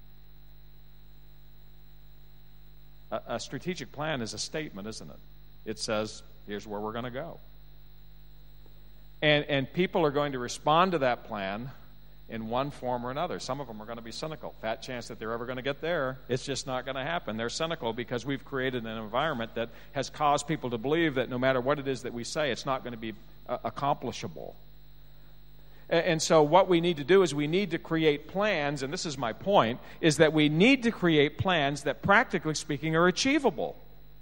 A, a strategic plan is a statement, isn't it? It says, here's where we're going to go. And, and people are going to respond to that plan in one form or another. Some of them are going to be cynical. Fat chance that they're ever going to get there. It's just not going to happen. They're cynical because we've created an environment that has caused people to believe that no matter what it is that we say, it's not going to be uh, accomplishable. And, and so what we need to do is we need to create plans, and this is my point, is that we need to create plans that, practically speaking, are achievable.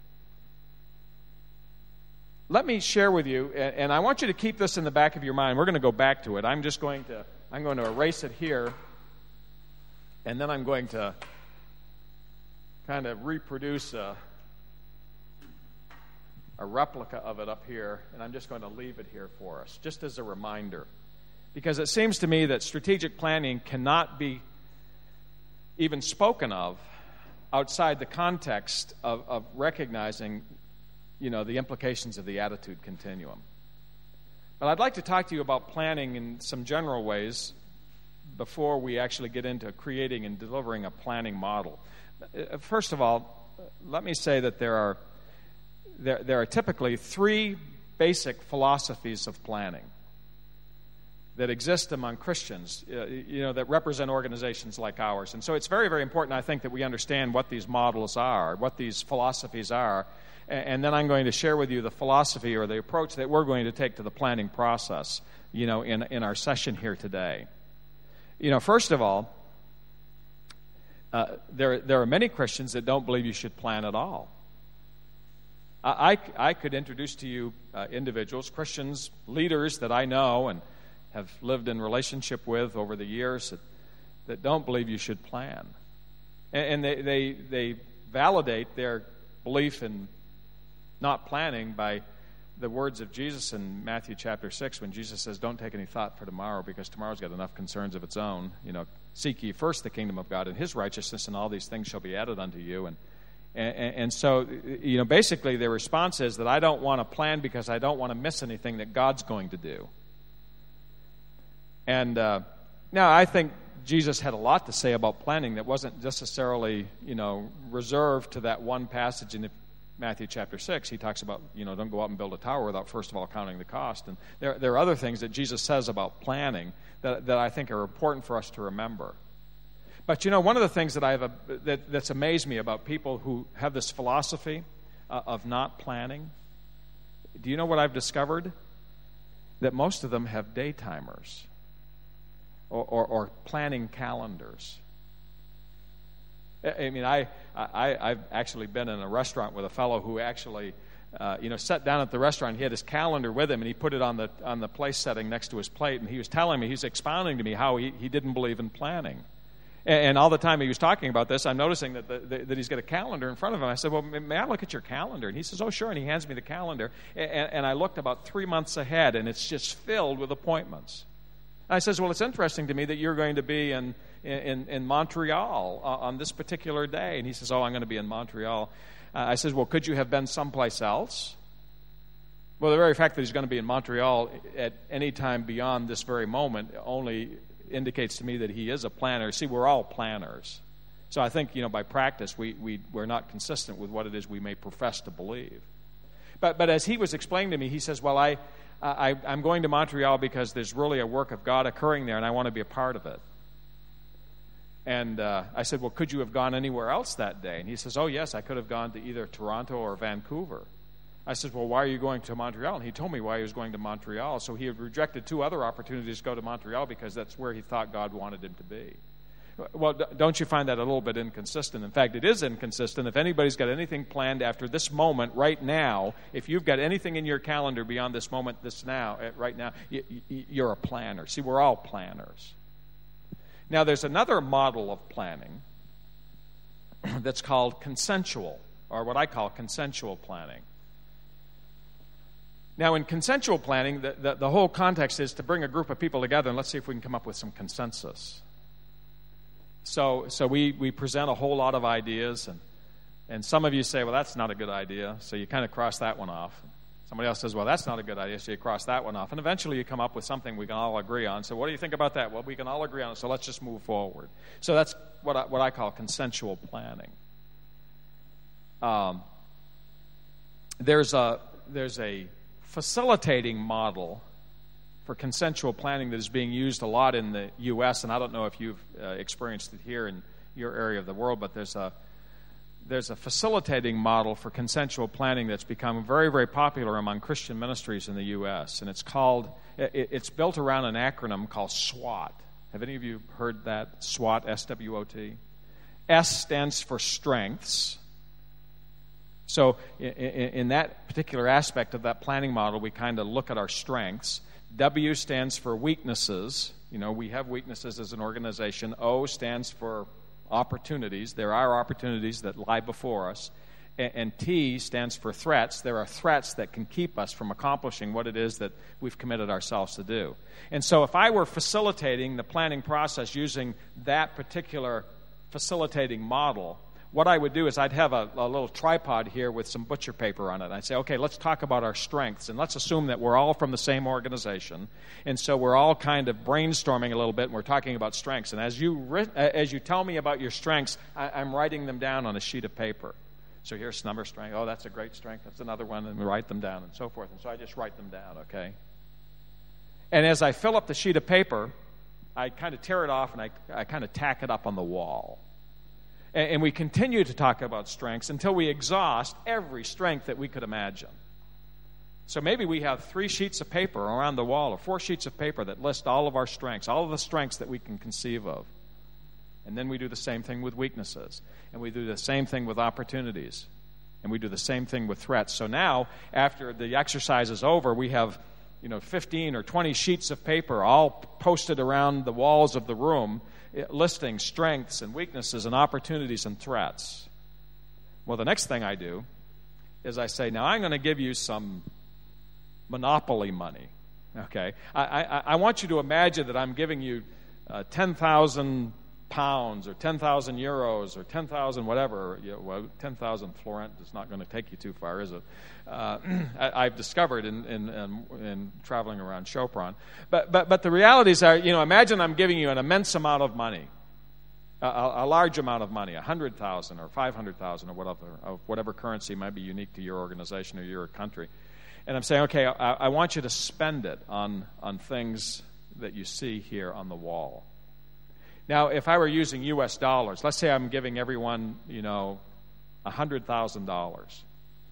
Let me share with you, and I want you to keep this in the back of your mind. We're going to go back to it. I'm just going to, I'm going to erase it here, and then I'm going to kind of reproduce a, a replica of it up here, and I'm just going to leave it here for us, just as a reminder. Because it seems to me that strategic planning cannot be even spoken of outside the context of, of recognizing, you know, the implications of the attitude continuum. But I'd like to talk to you about planning in some general ways before we actually get into creating and delivering a planning model. First of all, let me say that there are there, there are typically three basic philosophies of planning that exist among Christians, uh, you know, that represent organizations like ours. And so it's very, very important, I think, that we understand what these models are, what these philosophies are, and then I'm going to share with you the philosophy or the approach that we're going to take to the planning process, you know, in, in our session here today. You know, first of all, uh, there, there are many Christians that don't believe you should plan at all. I, I, I could introduce to you uh, individuals, Christians, leaders that I know and have lived in relationship with over the years that, that don't believe you should plan. And, and they, they, they validate their belief in not planning by the words of Jesus in Matthew chapter six, when Jesus says, don't take any thought for tomorrow, because tomorrow's got enough concerns of its own. You know, seek ye first the kingdom of God and his righteousness, and all these things shall be added unto you. And And, and, and so, you know, basically their response is that I don't want to plan because I don't want to miss anything that God's going to do. And uh, now I think Jesus had a lot to say about planning that wasn't necessarily, you know, reserved to that one passage in Matthew chapter six. He talks about, you know, don't go out and build a tower without first of all counting the cost. And there, there are other things that Jesus says about planning that, that I think are important for us to remember. But, you know, one of the things that I've that, that's amazed me about people who have this philosophy uh, of not planning, do you know what I've discovered? That most of them have daytimers or, or, or planning calendars. I mean, I, I, I've actually been in a restaurant with a fellow who actually, uh, you know, sat down at the restaurant. He had his calendar with him, and he put it on the on the place setting next to his plate. And he was telling me, he was expounding to me how he, he didn't believe in planning. And, and all the time he was talking about this, I'm noticing that the, the, that he's got a calendar in front of him. I said, well, may I look at your calendar? And he says, oh, sure. And he hands me the calendar. And, and I looked about three months ahead, and it's just filled with appointments. I says, well, it's interesting to me that you're going to be in in, in Montreal uh, on this particular day. And he says, oh, I'm going to be in Montreal. Uh, I says, well, could you have been someplace else? Well, the very fact that he's going to be in Montreal at any time beyond this very moment only indicates to me that he is a planner. See, we're all planners. So I think, you know, by practice, we, we, we're not consistent with what it is we may profess to believe. But but as he was explaining to me, he says, well, I, I, I'm going to Montreal because there's really a work of God occurring there, and I want to be a part of it. And uh, I said, well, could you have gone anywhere else that day? And he says, oh, yes, I could have gone to either Toronto or Vancouver. I said, well, why are you going to Montreal? And he told me why he was going to Montreal. So he had rejected two other opportunities to go to Montreal because that's where he thought God wanted him to be. Well, don't you find that a little bit inconsistent? In fact, it is inconsistent. If anybody's got anything planned after this moment right now, if you've got anything in your calendar beyond this moment, this now, right now, you're a planner. See, we're all planners. Now, there's another model of planning that's called consensual, or what I call consensual planning. Now, in consensual planning, the, the, the whole context is to bring a group of people together and let's see if we can come up with some consensus. So so we, we present a whole lot of ideas, and, and some of you say, well, that's not a good idea, so you kind of cross that one off. Somebody else says, well, that's not a good idea, so you cross that one off. And eventually you come up with something we can all agree on. So what do you think about that? Well, we can all agree on it, so let's just move forward. So that's what I, what I call consensual planning. Um, there's a there's a facilitating model for consensual planning that is being used a lot in the U S, and I don't know if you've uh, experienced it here in your area of the world, but there's a there's a facilitating model for consensual planning that's become very, very popular among Christian ministries in the U S, and it's called, it, it's built around an acronym called SWOT. Have any of you heard that? SWOT, S W O T? S stands for strengths. So in, in that particular aspect of that planning model, we kind of look at our strengths. W stands for weaknesses. You know, we have weaknesses as an organization. O stands for opportunities. There are opportunities that lie before us. And, and T stands for threats. There are threats that can keep us from accomplishing what it is that we've committed ourselves to do. And so if I were facilitating the planning process using that particular facilitating model, what I would do is I'd have a, a little tripod here with some butcher paper on it. I'd say, okay, let's talk about our strengths, and let's assume that we're all from the same organization, and so we're all kind of brainstorming a little bit, and we're talking about strengths. And as you as you tell me about your strengths, I, I'm writing them down on a sheet of paper. So here's number strength. Oh, that's a great strength. That's another one, and we write them down, and so forth. And so I just write them down, okay? And as I fill up the sheet of paper, I kind of tear it off, and I, I kind of tack it up on the wall. And we continue to talk about strengths until we exhaust every strength that we could imagine. So maybe we have three sheets of paper around the wall, or four sheets of paper that list all of our strengths, all of the strengths that we can conceive of. And then we do the same thing with weaknesses. And we do the same thing with opportunities. And we do the same thing with threats. So now, after the exercise is over, we have, you know, fifteen or twenty sheets of paper all posted around the walls of the room, listing strengths and weaknesses and opportunities and threats. Well, the next thing I do is I say, now I'm going to give you some monopoly money. Okay? I, I, I want you to imagine that I'm giving you uh, ten thousand pounds or ten thousand euros or ten thousand whatever. You know, well, ten thousand florent is not going to take you too far, is it? Uh, I, I've discovered in, in, in, in traveling around Chopron. But, but, but the realities are, you know, imagine I'm giving you an immense amount of money, a, a large amount of money, one hundred thousand or five hundred thousand or whatever, of whatever currency might be unique to your organization or your country. And I'm saying, okay, I, I want you to spend it on, on things that you see here on the wall. Now, if I were using U S dollars, let's say I'm giving everyone, you know, one hundred thousand dollars.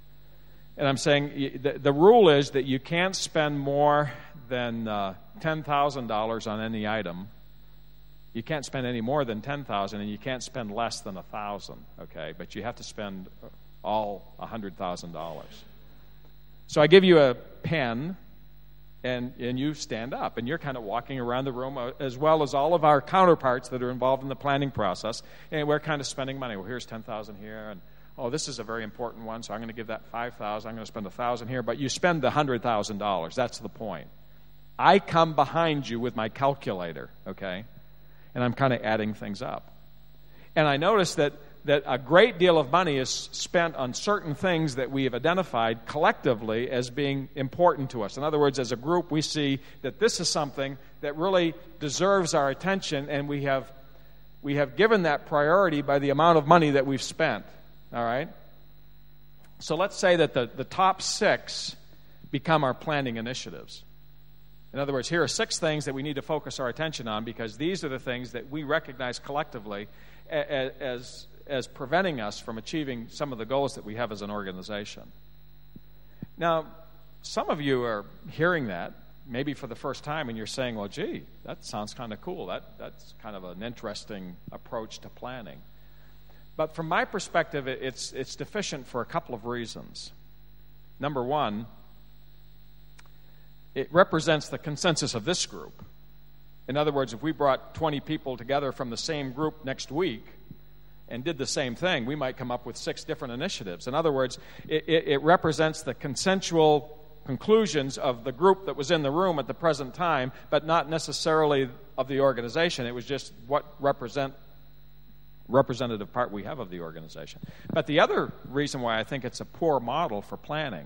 And I'm saying the, the rule is that you can't spend more than uh, ten thousand dollars on any item. You can't spend any more than ten thousand dollars, and you can't spend less than one thousand dollars, okay? But you have to spend all one hundred thousand dollars. So I give you a pen, and, and you stand up, and you're kind of walking around the room, uh, as well as all of our counterparts that are involved in the planning process, and we're kind of spending money. Well, here's ten thousand dollars here, and oh, this is a very important one, so I'm going to give that five thousand dollars. I'm going to spend one thousand dollars here, but you spend the one hundred thousand dollars. That's the point. I come behind you with my calculator, okay, and I'm kind of adding things up. And I notice that, that a great deal of money is spent on certain things that we have identified collectively as being important to us. In other words, as a group, we see that this is something that really deserves our attention, and we have, we have given that priority by the amount of money that we've spent. All right? So let's say that the, the top six become our planning initiatives. In other words, here are six things that we need to focus our attention on because these are the things that we recognize collectively as, as, as preventing us from achieving some of the goals that we have as an organization. Now, some of you are hearing that maybe for the first time and you're saying, well, gee, that sounds kind of cool. That, that's kind of an interesting approach to planning. But from my perspective, it's, it's deficient for a couple of reasons. Number one, it represents the consensus of this group. In other words, if we brought twenty people together from the same group next week and did the same thing, we might come up with six different initiatives. In other words, it, it, it represents the consensual conclusions of the group that was in the room at the present time, but not necessarily of the organization. It was just what represent representative part we have of the organization. But the other reason why I think it's a poor model for planning,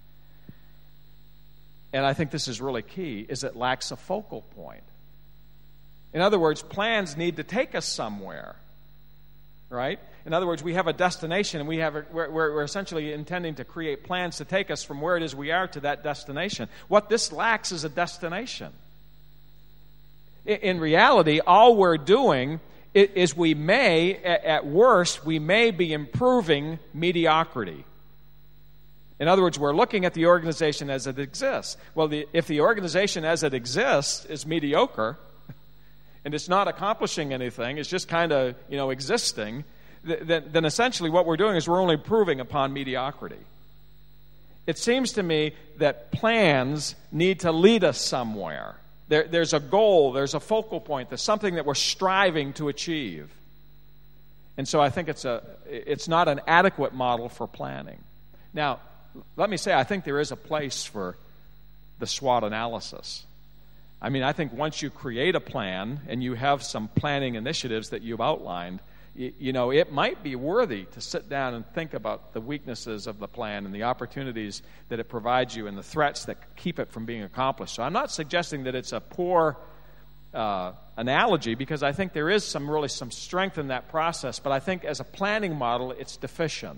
and I think this is really key, is it lacks a focal point. In other words, plans need to take us somewhere, right? In other words, we have a destination, and we have a, we're, we're essentially intending to create plans to take us from where it is we are to that destination. What this lacks is a destination. In, in reality, all we're doing is we may, at worst, we may be improving mediocrity. In other words, we're looking at the organization as it exists. Well, the, if the organization as it exists is mediocre, and it's not accomplishing anything, it's just kind of, you know, existing, then, then essentially what we're doing is we're only improving upon mediocrity. It seems to me that plans need to lead us somewhere. There, there's a goal, there's a focal point, there's something that we're striving to achieve. And so I think it's a it's not an adequate model for planning. Now, let me say, I think there is a place for the SWOT analysis. I mean, I think once you create a plan and you have some planning initiatives that you've outlined, you, you know, it might be worthy to sit down and think about the weaknesses of the plan and the opportunities that it provides you and the threats that keep it from being accomplished. So I'm not suggesting that it's a poor uh, analogy, because I think there is some really some strength in that process, but I think as a planning model, it's deficient.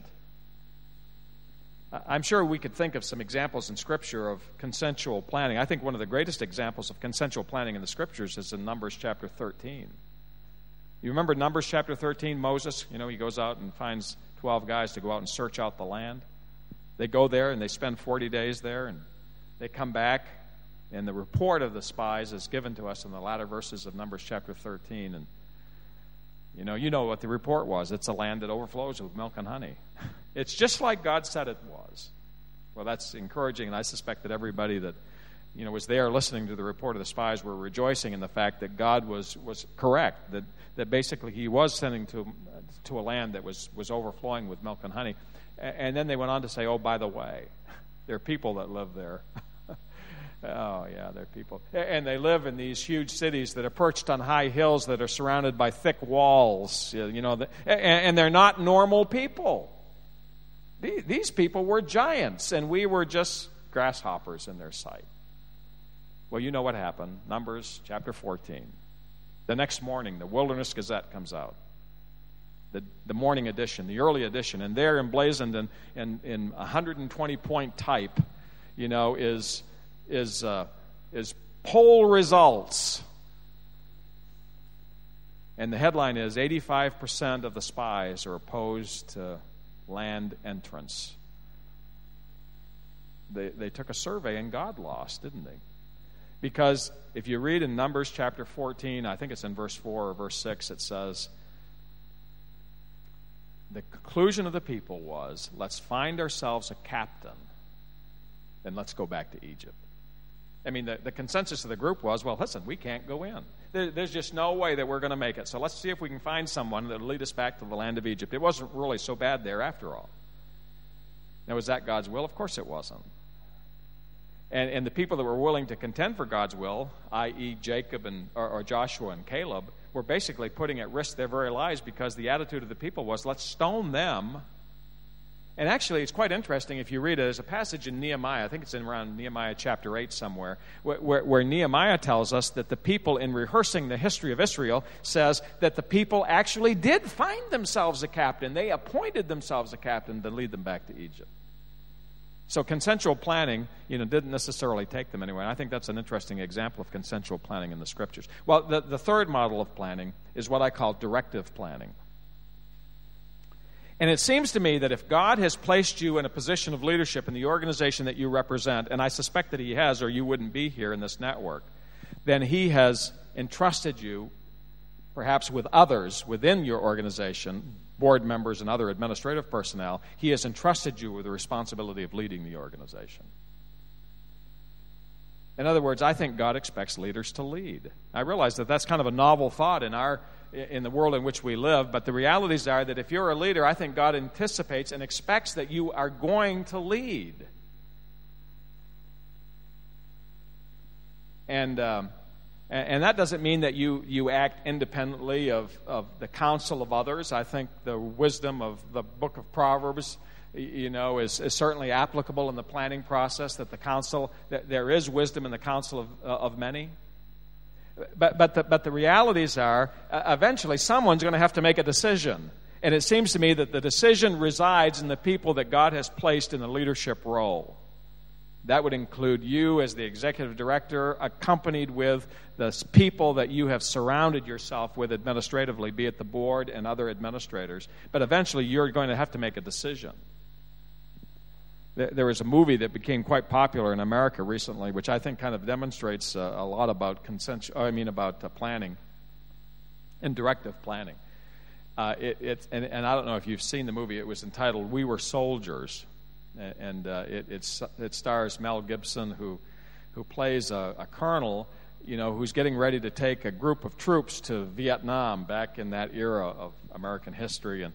I'm sure we could think of some examples in Scripture of consensual planning. I think one of the greatest examples of consensual planning in the Scriptures is in Numbers chapter thirteen. You remember Numbers chapter thirteen, Moses, you know, he goes out and finds twelve guys to go out and search out the land. They go there and they spend forty days there, and they come back, and the report of the spies is given to us in the latter verses of Numbers chapter thirteen. And you know, you know what the report was. It's a land that overflows with milk and honey. It's just like God said it was. Well, that's encouraging, and I suspect that everybody that, you know, was there listening to the report of the spies were rejoicing in the fact that God was, was correct, that, that basically he was sending to, to a land that was, was overflowing with milk and honey. And then they went on to say, oh, by the way, there are people that live there Oh, yeah, they're people. And they live in these huge cities that are perched on high hills that are surrounded by thick walls. You know, and they're not normal people. These people were giants, and we were just grasshoppers in their sight. Well, you know what happened. Numbers chapter fourteen. The next morning, the Wilderness Gazette comes out. The, the morning edition, the early edition, and there emblazoned in, in, in one hundred twenty point type, you know, is... is uh, is poll results. And the headline is eighty-five percent of the spies are opposed to land entrance. They, they took a survey and God lost, didn't they? Because if you read in Numbers chapter fourteen, I think it's in verse four or verse six, it says, the conclusion of the people was, let's find ourselves a captain and let's go back to Egypt. I mean, the, the consensus of the group was, well, listen, we can't go in. There, there's just no way that we're going to make it. So let's see if we can find someone that will lead us back to the land of Egypt. It wasn't really so bad there after all. Now, was that God's will? Of course it wasn't. And, and the people that were willing to contend for God's will, that is. Jacob and or, or Joshua and Caleb, were basically putting at risk their very lives because the attitude of the people was, let's stone them. And actually, it's quite interesting if you read it. There's a passage in Nehemiah, I think it's in around Nehemiah chapter eight somewhere, where, where, where Nehemiah tells us that the people, in rehearsing the history of Israel, says that the people actually did find themselves a captain. They appointed themselves a captain to lead them back to Egypt. So consensual planning, you know, didn't necessarily take them anywhere. And I think that's an interesting example of consensual planning in the Scriptures. Well, the, the third model of planning is what I call directive planning. And it seems to me that if God has placed you in a position of leadership in the organization that you represent, and I suspect that He has, or you wouldn't be here in this network, then He has entrusted you, perhaps with others within your organization, board members and other administrative personnel, He has entrusted you with the responsibility of leading the organization. In other words, I think God expects leaders to lead. I realize that that's kind of a novel thought in our in the world in which we live, but the realities are that if you're a leader, I think God anticipates and expects that you are going to lead. And um, and that doesn't mean that you, you act independently of, of the counsel of others. I think the wisdom of the book of Proverbs, you know, is, is certainly applicable in the planning process, that the counsel, that there is wisdom in the counsel of, uh, of many. But but the, but the realities are, uh, eventually someone's going to have to make a decision. And it seems to me that the decision resides in the people that God has placed in the leadership role. That would include you as the executive director, accompanied with the people that you have surrounded yourself with administratively, be it the board and other administrators. But eventually you're going to have to make a decision. There was a movie that became quite popular in America recently, which I think kind of demonstrates uh, a lot about consent. I mean, about uh, planning and directive planning. Uh, it, it and, and I don't know if you've seen the movie. It was entitled "We Were Soldiers," and uh, it it's, it stars Mel Gibson, who who plays a, a colonel, you know, who's getting ready to take a group of troops to Vietnam back in that era of American history, and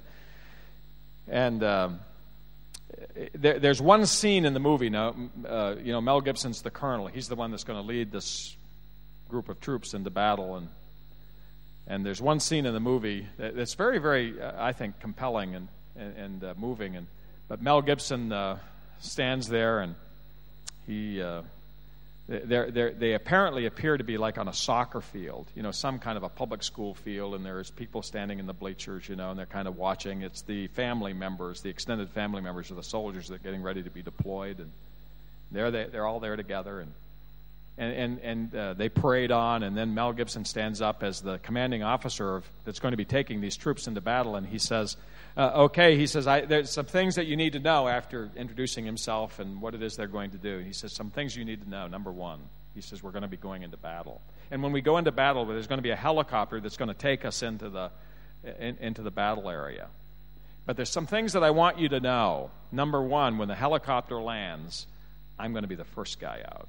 and. Um, There, there's one scene in the movie now, uh, you know, Mel Gibson's the colonel. He's the one that's going to lead this group of troops into battle. And and there's one scene in the movie that's very, very, uh, I think, compelling and, and, and uh, moving. And But Mel Gibson uh, stands there, and he, uh, they're, they're, they apparently appear to be like on a soccer field, you know, some kind of a public school field, and there's people standing in the bleachers, you know, and they're kind of watching. It's the family members, the extended family members of the soldiers that are getting ready to be deployed, and they're they, they're all there together, and and and, and uh, they parade on, and then Mel Gibson stands up as the commanding officer of, that's going to be taking these troops into battle, and he says, uh, okay, he says, I, there's some things that you need to know after introducing himself and what it is they're going to do. He says, some things you need to know. Number one, he says, we're going to be going into battle. And when we go into battle, there's going to be a helicopter that's going to take us into the in, into the battle area. But there's some things that I want you to know. Number one, when the helicopter lands, I'm going to be the first guy out.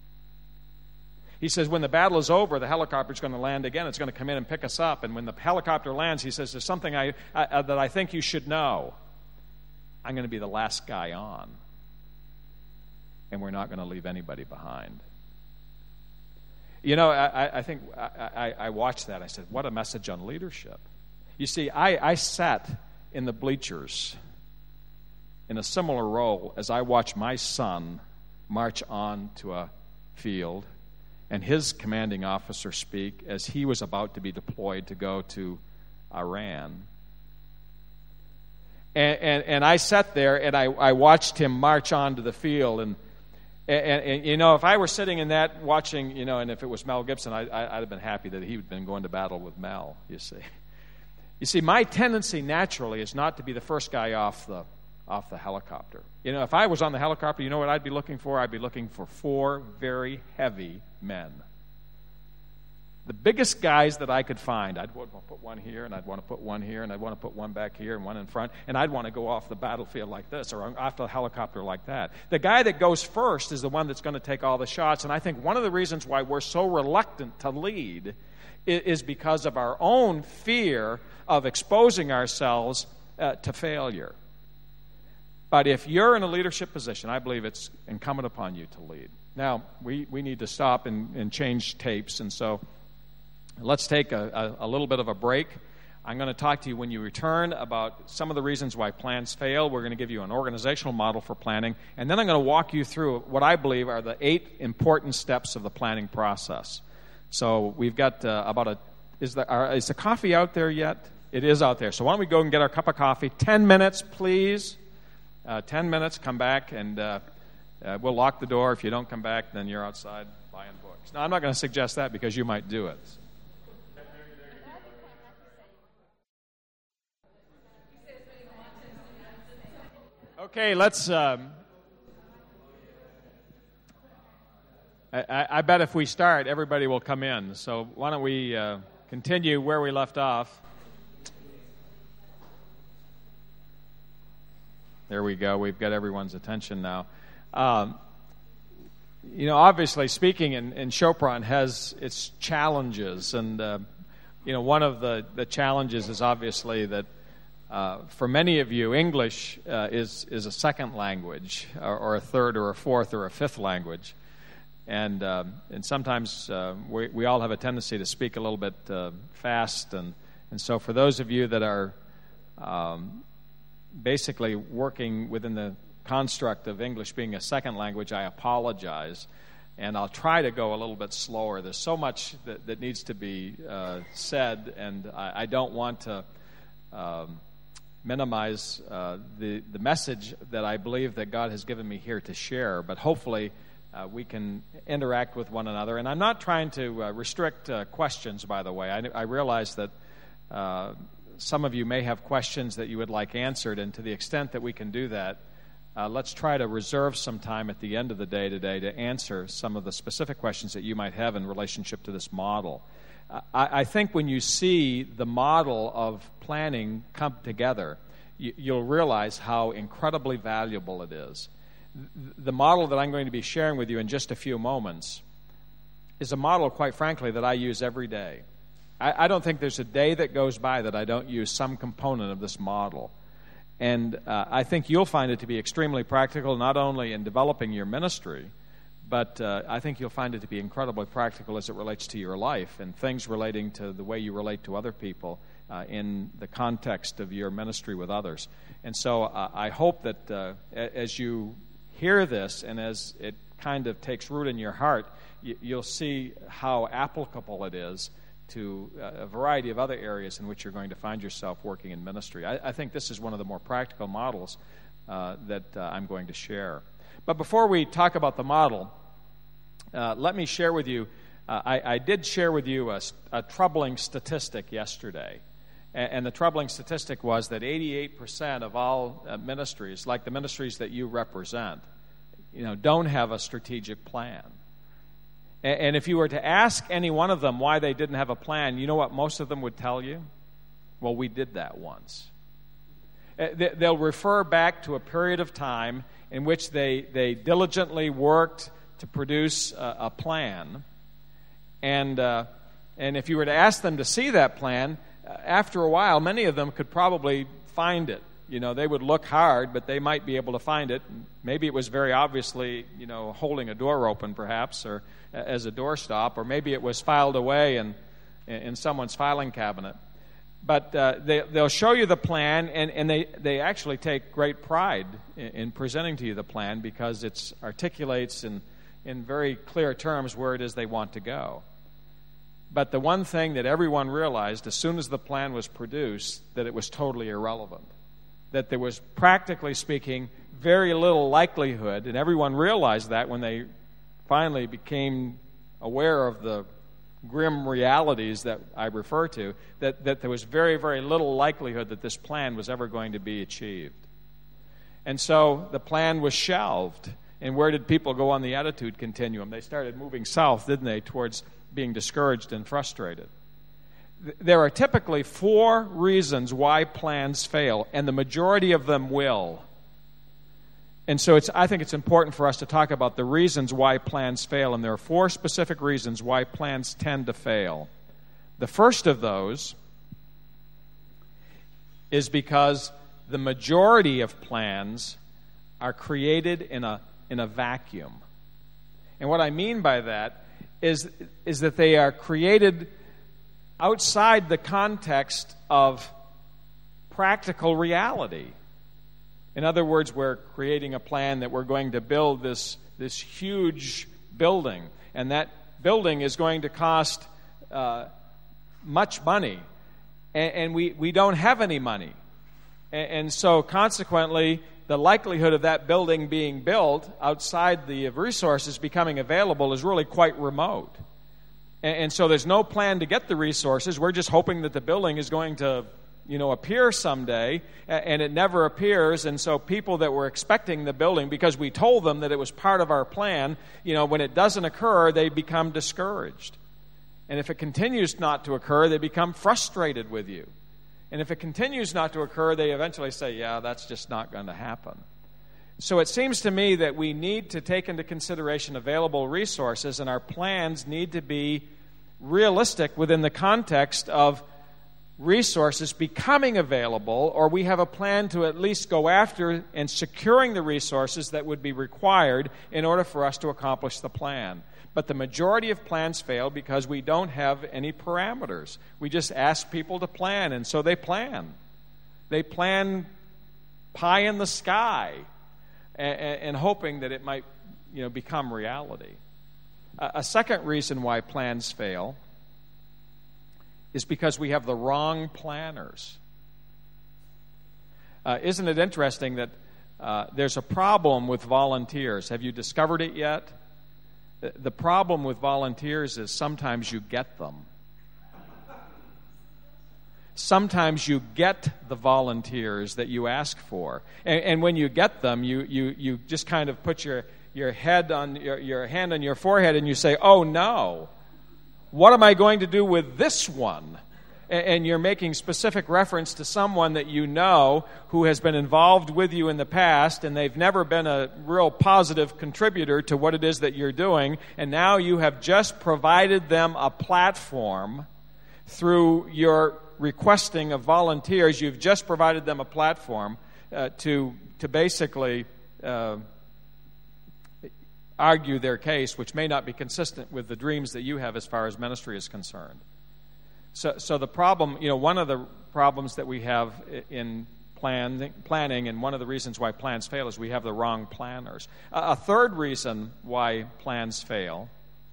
He says, when the battle is over, the helicopter is going to land again. It's going to come in and pick us up. And when the helicopter lands, he says, there's something I, I, that I think you should know. I'm going to be the last guy on. And we're not going to leave anybody behind. You know, I, I think I, I, I watched that. I said, what a message on leadership. You see, I, I sat in the bleachers in a similar role as I watched my son march on to a field and his commanding officer speak as he was about to be deployed to go to Iran. And, and, and I sat there and I, I watched him march on to the field. And, and, and, you know, if I were sitting in that watching, you know, and if it was Mel Gibson, I, I, I'd have been happy that he had been going to battle with Mel, you see. You see, my tendency naturally is not to be the first guy off the off the helicopter. You know, if I was on the helicopter, you know what I'd be looking for? I'd be looking for four very heavy men. The biggest guys that I could find. I'd want to put one here, and I'd want to put one here, and I'd want to put one back here, and one in front, and I'd want to go off the battlefield like this, or off the helicopter like that. The guy that goes first is the one that's going to take all the shots, and I think one of the reasons why we're so reluctant to lead is because of our own fear of exposing ourselves uh, to failure. But if you're in a leadership position, I believe it's incumbent upon you to lead. Now, we, we need to stop and, and change tapes, and so let's take a, a, a little bit of a break. I'm going to talk to you when you return about some of the reasons why plans fail. We're going to give you an organizational model for planning, and then I'm going to walk you through what I believe are the eight important steps of the planning process. So we've got uh, about a, is the, are, is the coffee out there yet? It is out there. So why don't we go and get our cup of coffee? Ten minutes, please. Uh, ten minutes, come back, and uh, uh, we'll lock the door. If you don't come back, then you're outside buying books. Now, I'm not going to suggest that because you might do it. Okay, let's... Um, I, I bet if we start, everybody will come in. So why don't we uh, continue where we left off. There we go. We've got everyone's attention now. Um, you know, obviously, speaking in, in Chopron has its challenges. And, uh, you know, one of the, the challenges is obviously that uh, for many of you, English uh, is, is a second language or, or a third or a fourth or a fifth language. And um, and sometimes uh, we, we all have a tendency to speak a little bit uh, fast. And, and so for those of you that are... Um, basically working within the construct of English being a second language, I apologize, and I'll try to go a little bit slower. There's so much that, that needs to be uh, said, and I, I don't want to um, minimize uh, the, the message that I believe that God has given me here to share, but hopefully uh, we can interact with one another. And I'm not trying to uh, restrict uh, questions, by the way. I, I realize that uh, some of you may have questions that you would like answered, and to the extent that we can do that, uh, let's try to reserve some time at the end of the day today to answer some of the specific questions that you might have in relationship to this model. Uh, I, I think when you see the model of planning come together, you, you'll realize how incredibly valuable it is. The model that I'm going to be sharing with you in just a few moments is a model, quite frankly, that I use every day. I don't think there's a day that goes by that I don't use some component of this model. And uh, I think you'll find it to be extremely practical, not only in developing your ministry, but uh, I think you'll find it to be incredibly practical as it relates to your life and things relating to the way you relate to other people uh, in the context of your ministry with others. And so uh, I hope that uh, as you hear this and as it kind of takes root in your heart, you, you'll see how applicable it is to a variety of other areas in which you're going to find yourself working in ministry. I, I think this is one of the more practical models uh, that uh, I'm going to share. But before we talk about the model, uh, let me share with you, uh, I, I did share with you a, a troubling statistic yesterday. And, and the troubling statistic was that eighty-eight percent of all uh, ministries, like the ministries that you represent, you know, don't have a strategic plan. And if you were to ask any one of them why they didn't have a plan, you know what most of them would tell you? Well, we did that once. They'll refer back to a period of time in which they, they diligently worked to produce a, a plan. And, uh, and if you were to ask them to see that plan, after a while, many of them could probably find it. You know, they would look hard, but they might be able to find it. Maybe it was very obviously, you know, holding a door open, perhaps, or as a doorstop, or maybe it was filed away in in someone's filing cabinet. But uh, they, they'll show you the plan, and, and they, they actually take great pride in, in presenting to you the plan because it articulates in, in very clear terms where it is they want to go. But the one thing that everyone realized as soon as the plan was produced, that it was totally irrelevant. That there was, practically speaking, very little likelihood, and everyone realized that when they finally became aware of the grim realities that I refer to, that, that there was very, very little likelihood that this plan was ever going to be achieved. And so the plan was shelved. And where did people go on the attitude continuum? They started moving south, didn't they, towards being discouraged and frustrated. There are typically four reasons why plans fail, and the majority of them will. And so it's, I think it's important for us to talk about the reasons why plans fail, and there are four specific reasons why plans tend to fail. The first of those is because the majority of plans are created in a in a vacuum. And what I mean by that is, is that they are created outside the context of practical reality. In other words, we're creating a plan that we're going to build this, this huge building, and that building is going to cost uh, much money, and, and we, we don't have any money. And, and so consequently, the likelihood of that building being built outside the resources becoming available is really quite remote. And, and so there's no plan to get the resources. We're just hoping that the building is going to you know, appear someday, and it never appears, and so people that were expecting the building, because we told them that it was part of our plan, you know, when it doesn't occur, they become discouraged. And if it continues not to occur, they become frustrated with you. And if it continues not to occur, they eventually say, yeah, that's just not going to happen. So it seems to me that we need to take into consideration available resources, and our plans need to be realistic within the context of resources becoming available, or we have a plan to at least go after and securing the resources that would be required in order for us to accomplish the plan. But the majority of plans fail because we don't have any parameters. We just ask people to plan, and so they plan. They plan pie in the sky and, and hoping that it might, you know, become reality. A, a second reason why plans fail is because we have the wrong planners. Uh, isn't it interesting that uh, there's a problem with volunteers? Have you discovered it yet? The, the problem with volunteers is sometimes you get them. Sometimes you get the volunteers that you ask for. And, and when you get them, you, you, you just kind of put your, your head on your, your hand on your forehead and you say, oh no. What am I going to do with this one? And you're making specific reference to someone that you know who has been involved with you in the past, and they've never been a real positive contributor to what it is that you're doing, and now you have just provided them a platform through your requesting of volunteers. You've just provided them a platform uh, to, to basically Uh, argue their case, which may not be consistent with the dreams that you have as far as ministry is concerned. So, so the problem, you know, one of the problems that we have in plan, planning, and one of the reasons why plans fail is we have the wrong planners. Uh, a third reason why plans fail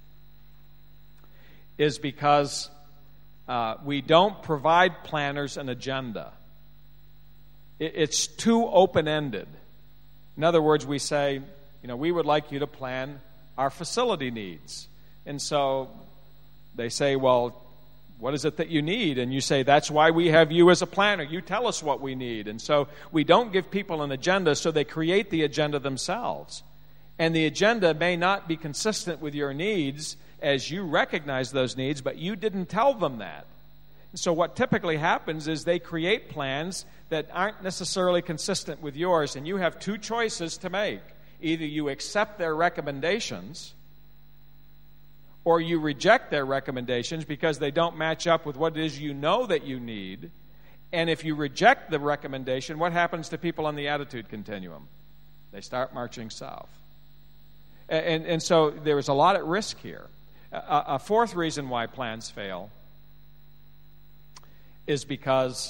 is because uh, we don't provide planners an agenda. It, it's too open-ended. In other words, we say, you know, we would like you to plan our facility needs. And so they say, well, what is it that you need? And you say, that's why we have you as a planner. You tell us what we need. And so we don't give people an agenda, so they create the agenda themselves. And the agenda may not be consistent with your needs as you recognize those needs, but you didn't tell them that. And so what typically happens is they create plans that aren't necessarily consistent with yours, and you have two choices to make. Either you accept their recommendations or you reject their recommendations because they don't match up with what it is you know that you need, And if you reject the recommendation, what happens to people on the attitude continuum? They start marching south. And, and, and so there is a lot at risk here. A, a fourth reason why plans fail is because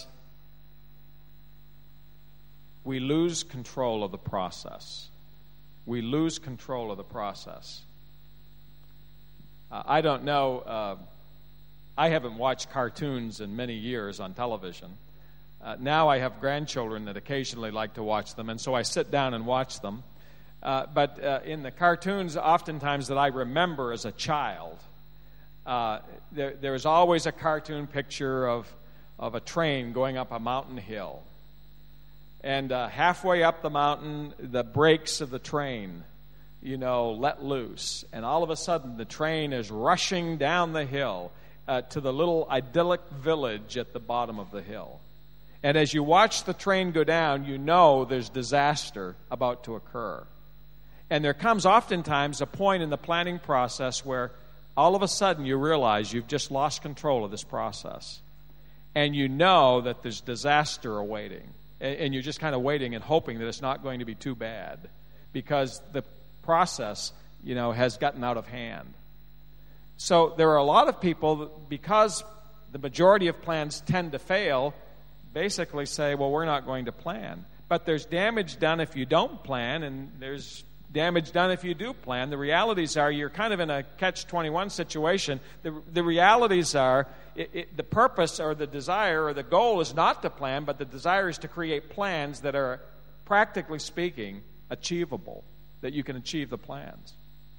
we lose control of the process. We lose control of the process. Uh, I don't know, uh, I haven't watched cartoons in many years on television. Uh, now I have grandchildren that occasionally like to watch them, and so I sit down and watch them. Uh, but uh, in the cartoons, oftentimes that I remember as a child, uh, there, there is always a cartoon picture of, of a train going up a mountain hill. And uh, halfway up the mountain, the brakes of the train, you know, let loose. And all of a sudden, the train is rushing down the hill uh, to the little idyllic village at the bottom of the hill. And as you watch the train go down, you know there's disaster about to occur. And there comes oftentimes a point in the planning process where all of a sudden you realize you've just lost control of this process. And you know that there's disaster awaiting. And you're just kind of waiting and hoping that it's not going to be too bad because the process, you know, has gotten out of hand. So there are a lot of people, because the majority of plans tend to fail, basically say, well, we're not going to plan. But there's damage done if you don't plan, and there's damage done if you do plan. The realities are you're kind of in a catch twenty-one situation. The, the realities are it, it, the purpose or the desire or the goal is not to plan, but the desire is to create plans that are, practically speaking, achievable, that you can achieve the plans.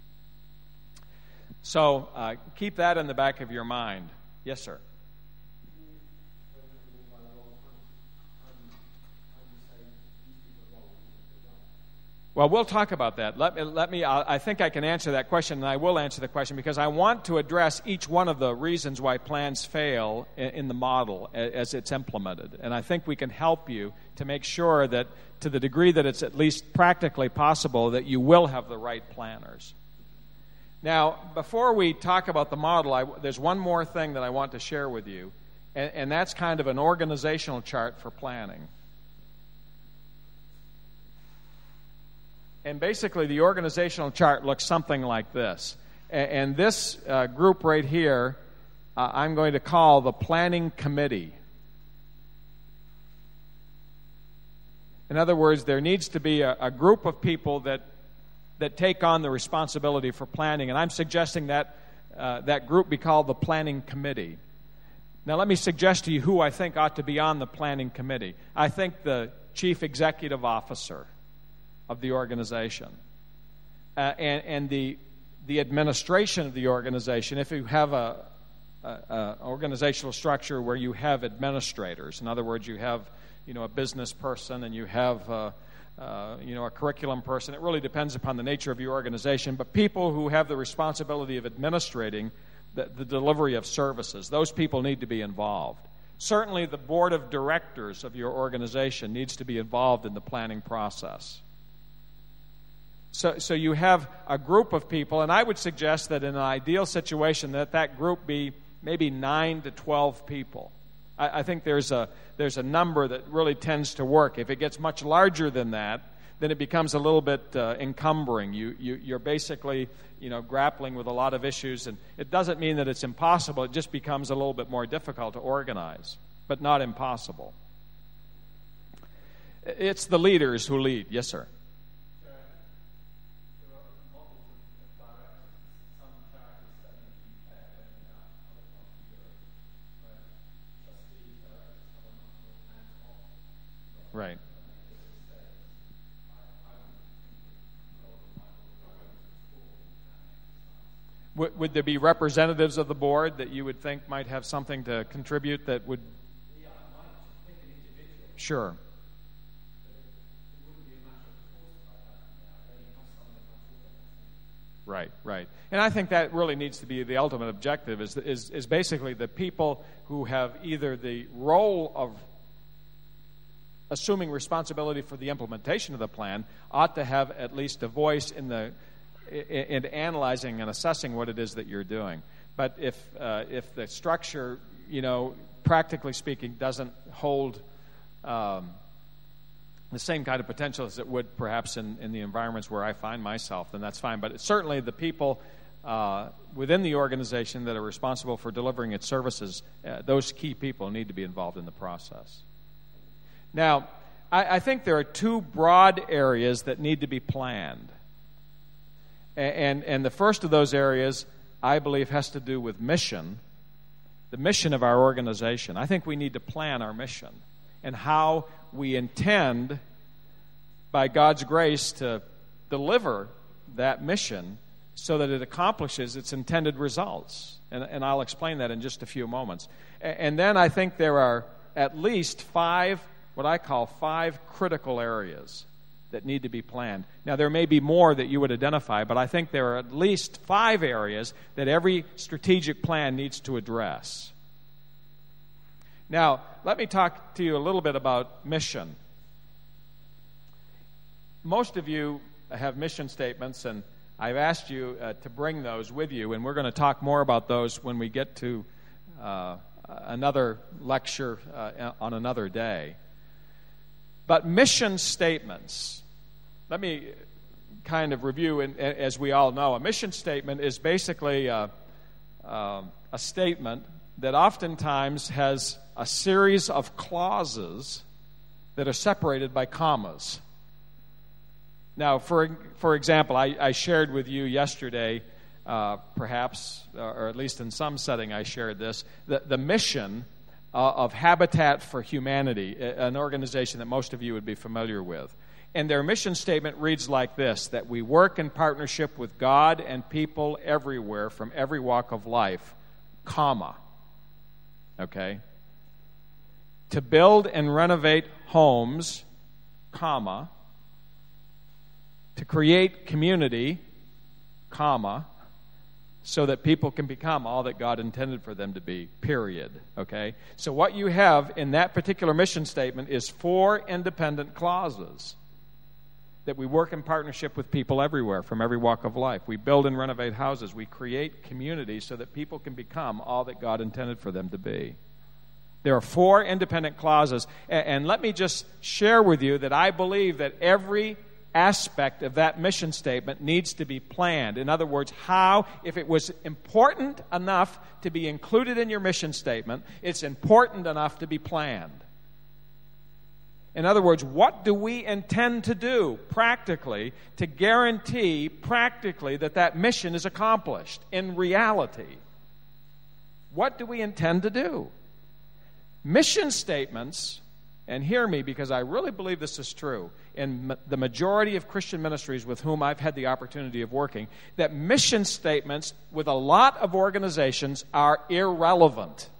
So uh, keep that in the back of your mind. Yes, sir. Well, we'll talk about that. Let me, let me, I think I can answer that question, and I will answer the question, because I want to address each one of the reasons why plans fail in the model as it's implemented. And I think we can help you to make sure that, to the degree that it's at least practically possible, that you will have the right planners. Now, before we talk about the model, I, there's one more thing that I want to share with you, and, and that's kind of an organizational chart for planning. And basically, the organizational chart looks something like this. And, and this uh, group right here, uh, I'm going to call the planning committee. In other words, there needs to be a, a group of people that that take on the responsibility for planning. And I'm suggesting that uh, that group be called the planning committee. Now, let me suggest to you who I think ought to be on the planning committee. I think the chief executive officer of the organization, uh, and, and the the administration of the organization. If you have a, a, a organizational structure where you have administrators, in other words, you have you know a business person and you have uh, uh, you know a curriculum person. It really depends upon the nature of your organization, but people who have the responsibility of administrating the, the delivery of services, those people need to be involved. Certainly, the board of directors of your organization needs to be involved in the planning process. So, so you have a group of people, and I would suggest that in an ideal situation that that group be maybe nine to twelve people. I, I think there's a there's a number that really tends to work. If it gets much larger than that, then it becomes a little bit uh, encumbering. You, you you're basically you know grappling with a lot of issues, and it doesn't mean that it's impossible. It just becomes a little bit more difficult to organize, but not impossible. It's the leaders who lead. Yes, sir. Right. Would, would there be representatives of the board that you would think might have something to contribute that would... Sure. Right, right. And I think that really needs to be the ultimate objective, is, is, is basically the people who have either the role of assuming responsibility for the implementation of the plan ought to have at least a voice in the in analyzing and assessing what it is that you're doing. But if uh, if the structure you know, practically speaking, doesn't hold um, the same kind of potential as it would perhaps in, in the environments where I find myself, then that's fine. But it's certainly the people uh, within the organization that are responsible for delivering its services, uh, those key people need to be involved in the process. Now, I, I think there are two broad areas that need to be planned. And, and, and the first of those areas, I believe, has to do with mission, the mission of our organization. I think we need to plan our mission and how we intend, by God's grace, to deliver that mission so that it accomplishes its intended results. And, and I'll explain that in just a few moments. And, and then I think there are at least five, what I call five critical areas that need to be planned. Now, there may be more that you would identify, but I think there are at least five areas that every strategic plan needs to address. Now, let me talk to you a little bit about mission. Most of you have mission statements, and I've asked you uh, to bring those with you, and we're going to talk more about those when we get to uh, another lecture uh, on another day. But mission statements, let me kind of review, and as we all know, a mission statement is basically a, uh, a statement that oftentimes has a series of clauses that are separated by commas. Now, for for example, I, I shared with you yesterday, uh, perhaps, or at least in some setting I shared this, the, the mission uh, of Habitat for Humanity, an organization that most of you would be familiar with. And their mission statement reads like this, that we work in partnership with God and people everywhere from every walk of life, comma, okay? To build and renovate homes, comma, to create community, comma, so that people can become all that God intended for them to be, period, okay? So what you have in that particular mission statement is four independent clauses. That we work in partnership with people everywhere from every walk of life. We build and renovate houses. We create community so that people can become all that God intended for them to be. There are four independent clauses. And let me just share with you that I believe that every aspect of that mission statement needs to be planned. In other words, how, if it was important enough to be included in your mission statement, it's important enough to be planned. In other words, what do we intend to do practically to guarantee practically that that mission is accomplished in reality? What do we intend to do? Mission statements, and hear me because I really believe this is true, in the majority of Christian ministries with whom I've had the opportunity of working, that mission statements with a lot of organizations are irrelevant.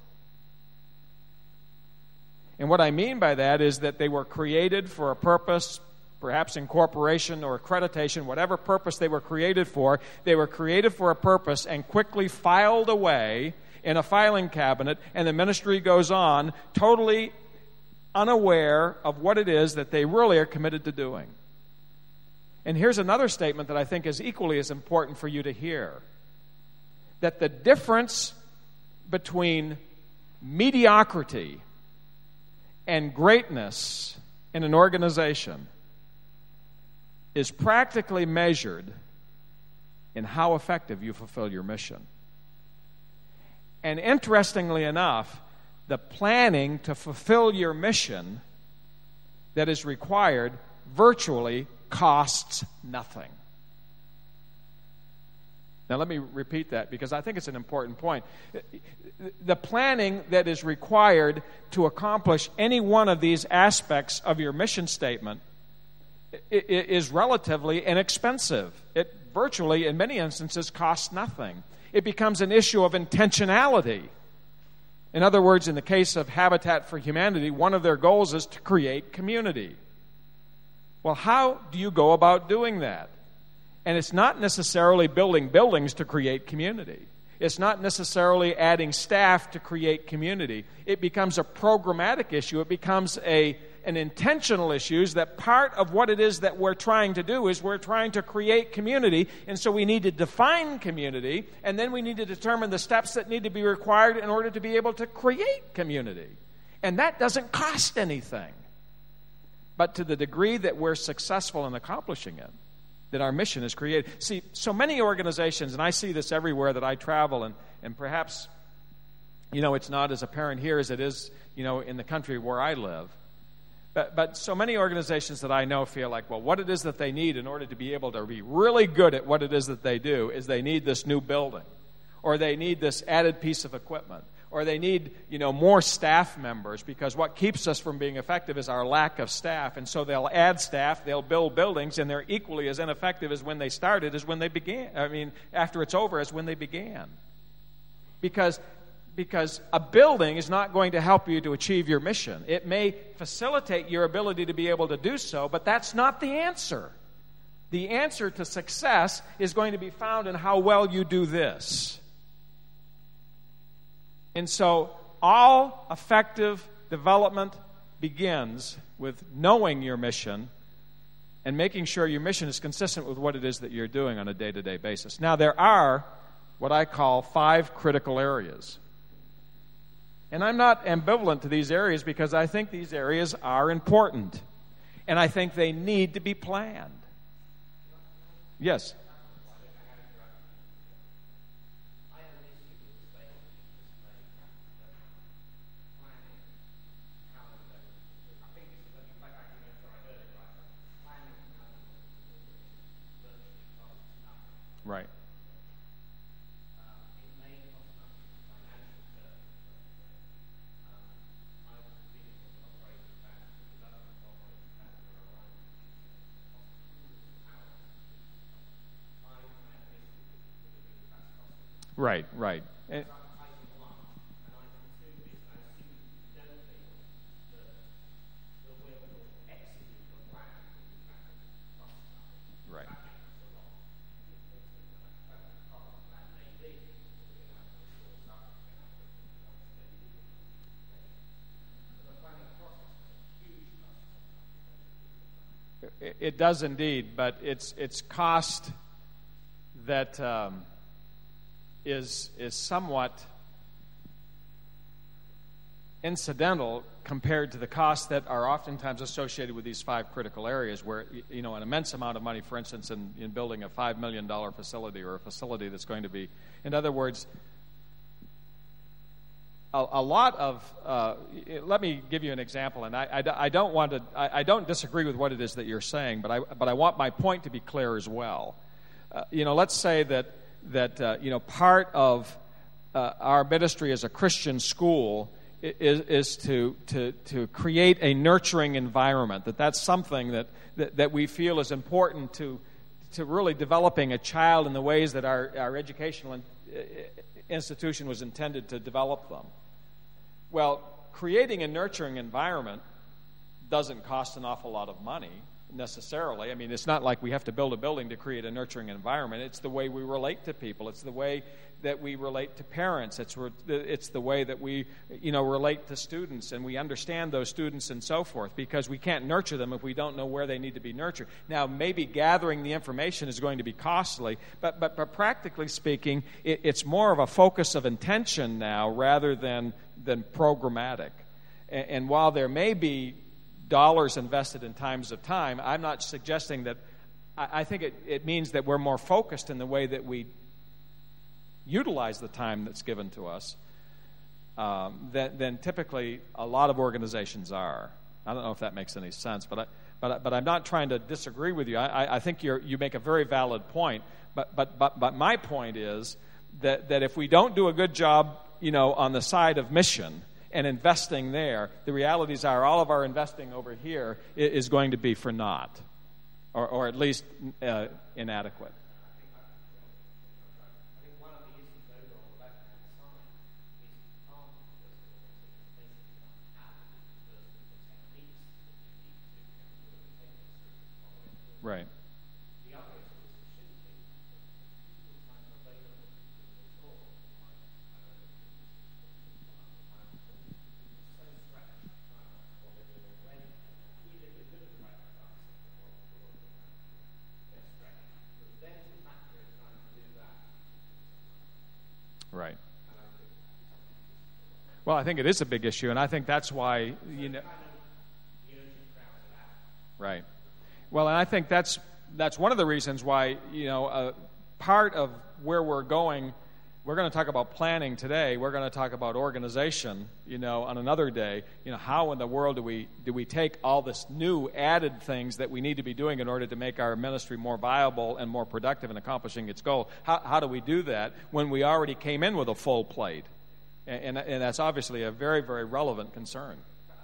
And what I mean by that is that they were created for a purpose, perhaps incorporation or accreditation, whatever purpose they were created for. They were created for a purpose and quickly filed away in a filing cabinet, and the ministry goes on totally unaware of what it is that they really are committed to doing. And here's another statement that I think is equally as important for you to hear. That the difference between mediocrity and greatness in an organization is practically measured in how effective you fulfill your mission. And interestingly enough, the planning to fulfill your mission that is required virtually costs nothing. Now, let me repeat that because I think it's an important point. The planning that is required to accomplish any one of these aspects of your mission statement is relatively inexpensive. It virtually, in many instances, costs nothing. It becomes an issue of intentionality. In other words, in the case of Habitat for Humanity, one of their goals is to create community. Well, how do you go about doing that? And it's not necessarily building buildings to create community. It's not necessarily adding staff to create community. It becomes a programmatic issue. It becomes a, and intentional issues, that part of what it is that we're trying to do is we're trying to create community, and so we need to define community, and then we need to determine the steps that need to be required in order to be able to create community. And that doesn't cost anything. But to the degree that we're successful in accomplishing it, that our mission is created. See, so many organizations, and I see this everywhere that I travel, and, and perhaps, you know, it's not as apparent here as it is, you know, in the country where I live. But, but so many organizations that I know feel like, well, what it is that they need in order to be able to be really good at what it is that they do is they need this new building, or they need this added piece of equipment, or they need, you know, more staff members, because what keeps us from being effective is our lack of staff. And so they'll add staff, they'll build buildings, and they're equally as ineffective as when they started as when they began. I mean, after it's over as when they began. Because Because a building is not going to help you to achieve your mission. It may facilitate your ability to be able to do so, but that's not the answer. The answer to success is going to be found in how well you do this. And so all effective development begins with knowing your mission and making sure your mission is consistent with what it is that you're doing on a day-to-day basis. Now, there are what I call five critical areas. And I'm not ambivalent to these areas because I think these areas are important. And I think they need to be planned. Yes? Right. Right, right. And, right. It, it does indeed, but it's it's cost that um, is is somewhat incidental compared to the costs that are oftentimes associated with these five critical areas, where, you know, an immense amount of money, for instance, in, in building a five million dollars facility, or a facility that's going to be, in other words, a, a lot of, uh, let me give you an example, and I, I, I don't want to, I, I don't disagree with what it is that you're saying, but I, but I want my point to be clear as well. Uh, you know, let's say that, that uh, you know, part of uh, our ministry as a Christian school is, is to, to, to create a nurturing environment, that that's something that, that, that we feel is important to, to really developing a child in the ways that our, our educational in, uh, institution was intended to develop them. Well, creating a nurturing environment doesn't cost an awful lot of money necessarily. I mean, it's not like we have to build a building to create a nurturing environment. It's the way we relate to people. It's the way that we relate to parents. It's re- it's the way that we, you know, relate to students, and we understand those students and so forth, because we can't nurture them if we don't know where they need to be nurtured. Now, maybe gathering the information is going to be costly, but but, but practically speaking, it, it's more of a focus of intention now rather than than programmatic. And, and while there may be dollars invested in times of time, I'm not suggesting that. I, I think it, it means that we're more focused in the way that we utilize the time that's given to us um, than, than typically a lot of organizations are. I don't know if that makes any sense, but I, but but I'm not trying to disagree with you. I, I think you're you make a very valid point. But but but but my point is that that if we don't do a good job, you know, on the side of mission and investing there, the realities are all of our investing over here is going to be for naught, or, or at least uh, inadequate. Right. Right. Well, I think it is a big issue, and I think that's why, you know. Right. Well, and I think that's that's one of the reasons why, you know, uh, part of where we're going, we're going to talk about planning today. We're going to talk about organization, you know, on another day. You know, how in the world do we do we take all this new added things that we need to be doing in order to make our ministry more viable and more productive in accomplishing its goal? How, how do we do that when we already came in with a full plate? And, and, and that's obviously a very, very relevant concern.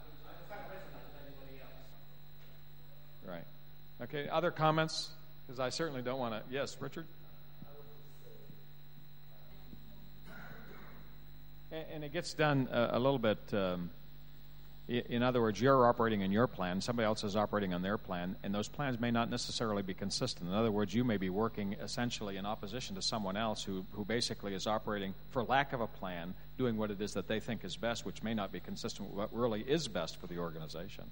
Right. Okay, other comments? Because I certainly don't want to. Yes, Richard? And, and it gets done a, a little bit. Um, in other words, you're operating in your plan, somebody else is operating on their plan, and those plans may not necessarily be consistent. In other words, you may be working essentially in opposition to someone else who, who basically is operating, for lack of a plan, doing what it is that they think is best, which may not be consistent with what really is best for the organization.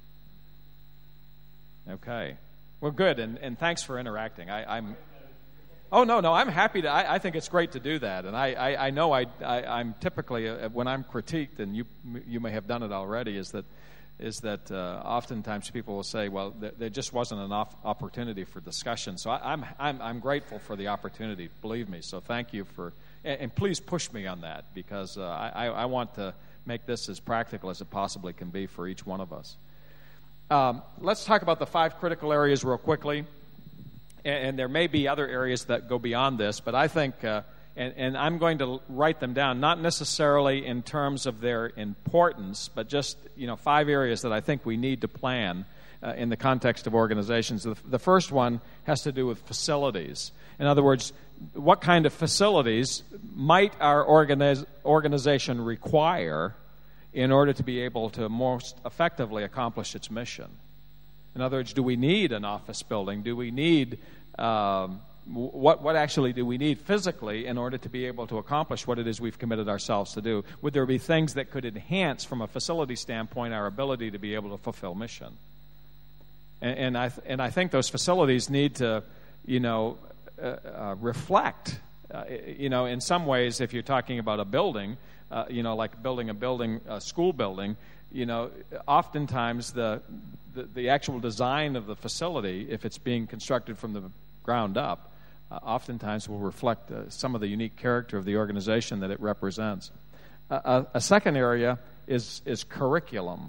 Okay. Well, good, and, and thanks for interacting. I, I'm. Oh, no, no, I'm happy to. I, I think it's great to do that, and I, I, I know I, I, I'm typically, uh, when I'm critiqued, and you you may have done it already, is that is that uh, oftentimes people will say, well, th- there just wasn't enough opportunity for discussion. So I, I'm, I'm I'm grateful for the opportunity, believe me. So thank you for, and, and please push me on that, because uh, I, I want to make this as practical as it possibly can be for each one of us. Um, let's talk about the five critical areas real quickly. And, and there may be other areas that go beyond this, but I think, uh, and, and I'm going to write them down, not necessarily in terms of their importance, but just, you know, five areas that I think we need to plan uh, in the context of organizations. The, the first one has to do with facilities. In other words, what kind of facilities might our organiz- organization require in order to be able to most effectively accomplish its mission? In other words, do we need an office building? Do we need, um, what, what actually do we need physically in order to be able to accomplish what it is we've committed ourselves to do? Would there be things that could enhance, from a facility standpoint, our ability to be able to fulfill mission? And, and, I, th- and I think those facilities need to, you know, uh, uh, reflect, uh, you know, in some ways, if you're talking about a building, uh, you know, like building a building, a school building, you know, oftentimes the, the the actual design of the facility, if it's being constructed from the ground up, uh, oftentimes will reflect uh, some of the unique character of the organization that it represents. Uh, a, a second area is is curriculum.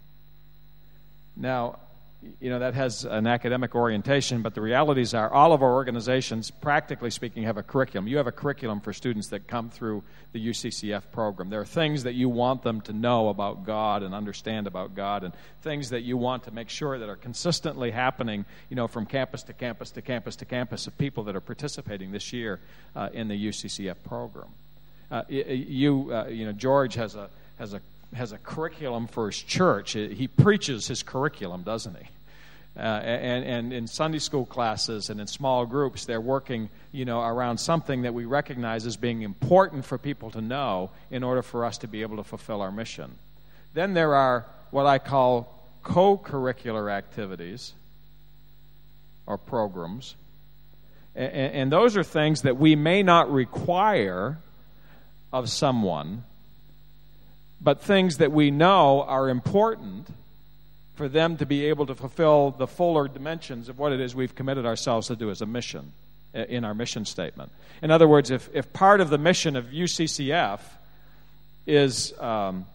Now, you know, that has an academic orientation, but the realities are all of our organizations, practically speaking, have a curriculum. You have a curriculum for students that come through the U C C F program. There are things that you want them to know about God and understand about God, and things that you want to make sure that are consistently happening, you know, from campus to campus to campus to campus of people that are participating this year uh, in the U C C F program. Uh, you, uh, you know, George has a has a has a curriculum for his church. He preaches his curriculum, doesn't he? Uh, and, and in Sunday school classes and in small groups, they're working, you know, around something that we recognize as being important for people to know in order for us to be able to fulfill our mission. Then there are what I call co-curricular activities or programs. And, and those are things that we may not require of someone, but things that we know are important for them to be able to fulfill the fuller dimensions of what it is we've committed ourselves to do as a mission in our mission statement. In other words, if, if part of the mission of U C C F is um,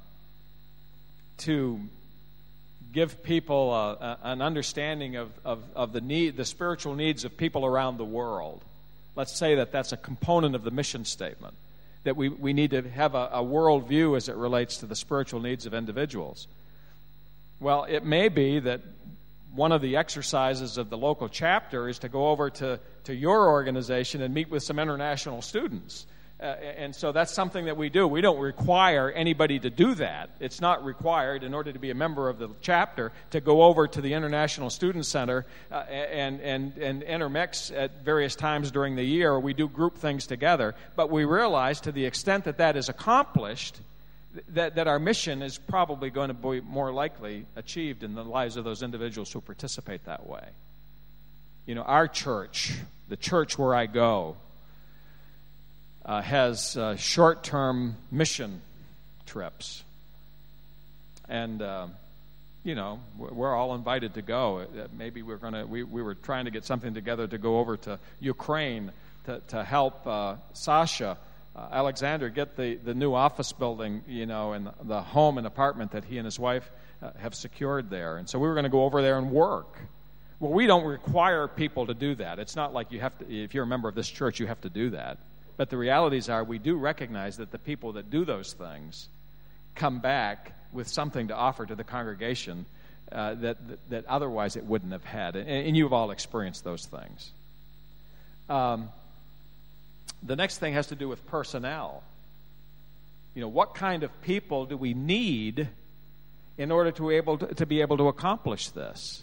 to give people a, a, an understanding of, of, of the need, the spiritual needs of people around the world, let's say that that's a component of the mission statement, that we, we need to have a, a world view as it relates to the spiritual needs of individuals. Well, it may be that one of the exercises of the local chapter is to go over to, to your organization and meet with some international students. Uh, and so that's something that we do. We don't require anybody to do that. It's not required in order to be a member of the chapter to go over to the International Student Center uh, and, and, and intermix at various times during the year. We do group things together. But we realize to the extent that that is accomplished, That, that our mission is probably going to be more likely achieved in the lives of those individuals who participate that way. You know, our church, the church where I go, uh, has uh, short-term mission trips. And, uh, you know, we're all invited to go. Maybe we're going to, we, we were trying to get something together to go over to Ukraine to, to help uh, Sasha, uh, Alexander, get the, the new office building, you know, and the home and apartment that he and his wife uh, have secured there. And so we were going to go over there and work. Well, we don't require people to do that. It's not like you have to, if you're a member of this church, you have to do that. But the realities are we do recognize that the people that do those things come back with something to offer to the congregation uh, that, that that otherwise it wouldn't have had. And, and you've all experienced those things. Um, the next thing has to do with personnel. You know, what kind of people do we need in order to able to, to be able to accomplish this?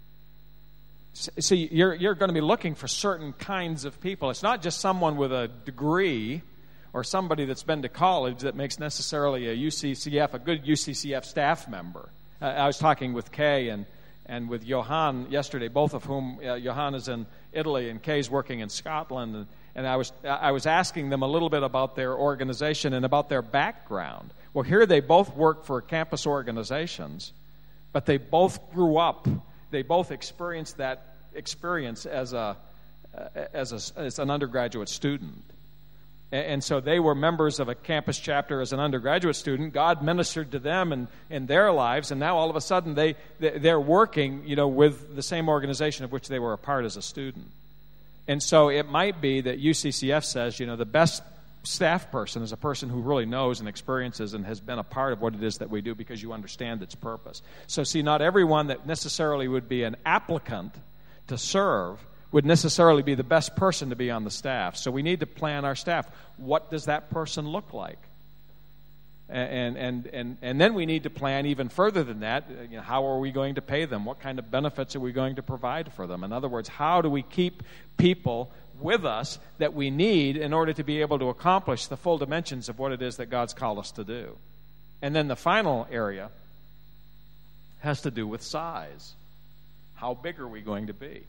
So you're you're going to be looking for certain kinds of people. It's not just someone with a degree or somebody that's been to college that makes necessarily a U C C F, a good U C C F staff member. Uh, I was talking with Kay and, and with Johan yesterday, both of whom, uh, Johan is in Italy and Kay's working in Scotland, and, and I was I was asking them a little bit about their organization and about their background. Well, here they both work for campus organizations, but they both grew up, they both experienced that experience as a as a as an undergraduate student. And so they were members of a campus chapter as an undergraduate student. God ministered to them and in their lives, and now all of a sudden they they're working, you know, with the same organization of which they were a part as a student. And so it might be that U C C F says, you know, the best staff person is a person who really knows and experiences and has been a part of what it is that we do because you understand its purpose. So see, not everyone that necessarily would be an applicant to serve would necessarily be the best person to be on the staff. So we need to plan our staff. What does that person look like? And and and and then we need to plan even further than that. You know, how are we going to pay them? What kind of benefits are we going to provide for them? In other words, how do we keep people with us that we need in order to be able to accomplish the full dimensions of what it is that God's called us to do? And then the final area has to do with size. How big are we going to be?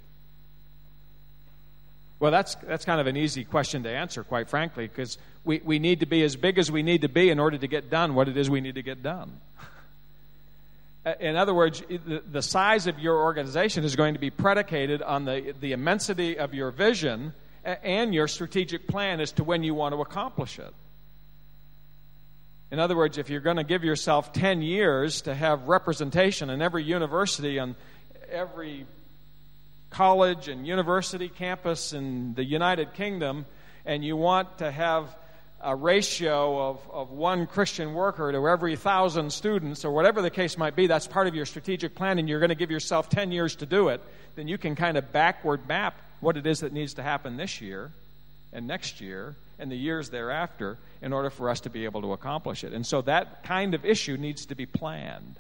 Well, that's that's kind of an easy question to answer, quite frankly, because we, we need to be as big as we need to be in order to get done what it is we need to get done. In other words, the, the size of your organization is going to be predicated on the, the immensity of your vision and your strategic plan as to when you want to accomplish it. In other words, if you're going to give yourself ten years to have representation in every university and every college and university campus in the United Kingdom, and you want to have a ratio of, of one Christian worker to every thousand students, or whatever the case might be, that's part of your strategic plan, and you're going to give yourself ten years to do it, then you can kind of backward map what it is that needs to happen this year and next year and the years thereafter in order for us to be able to accomplish it. And so that kind of issue needs to be planned.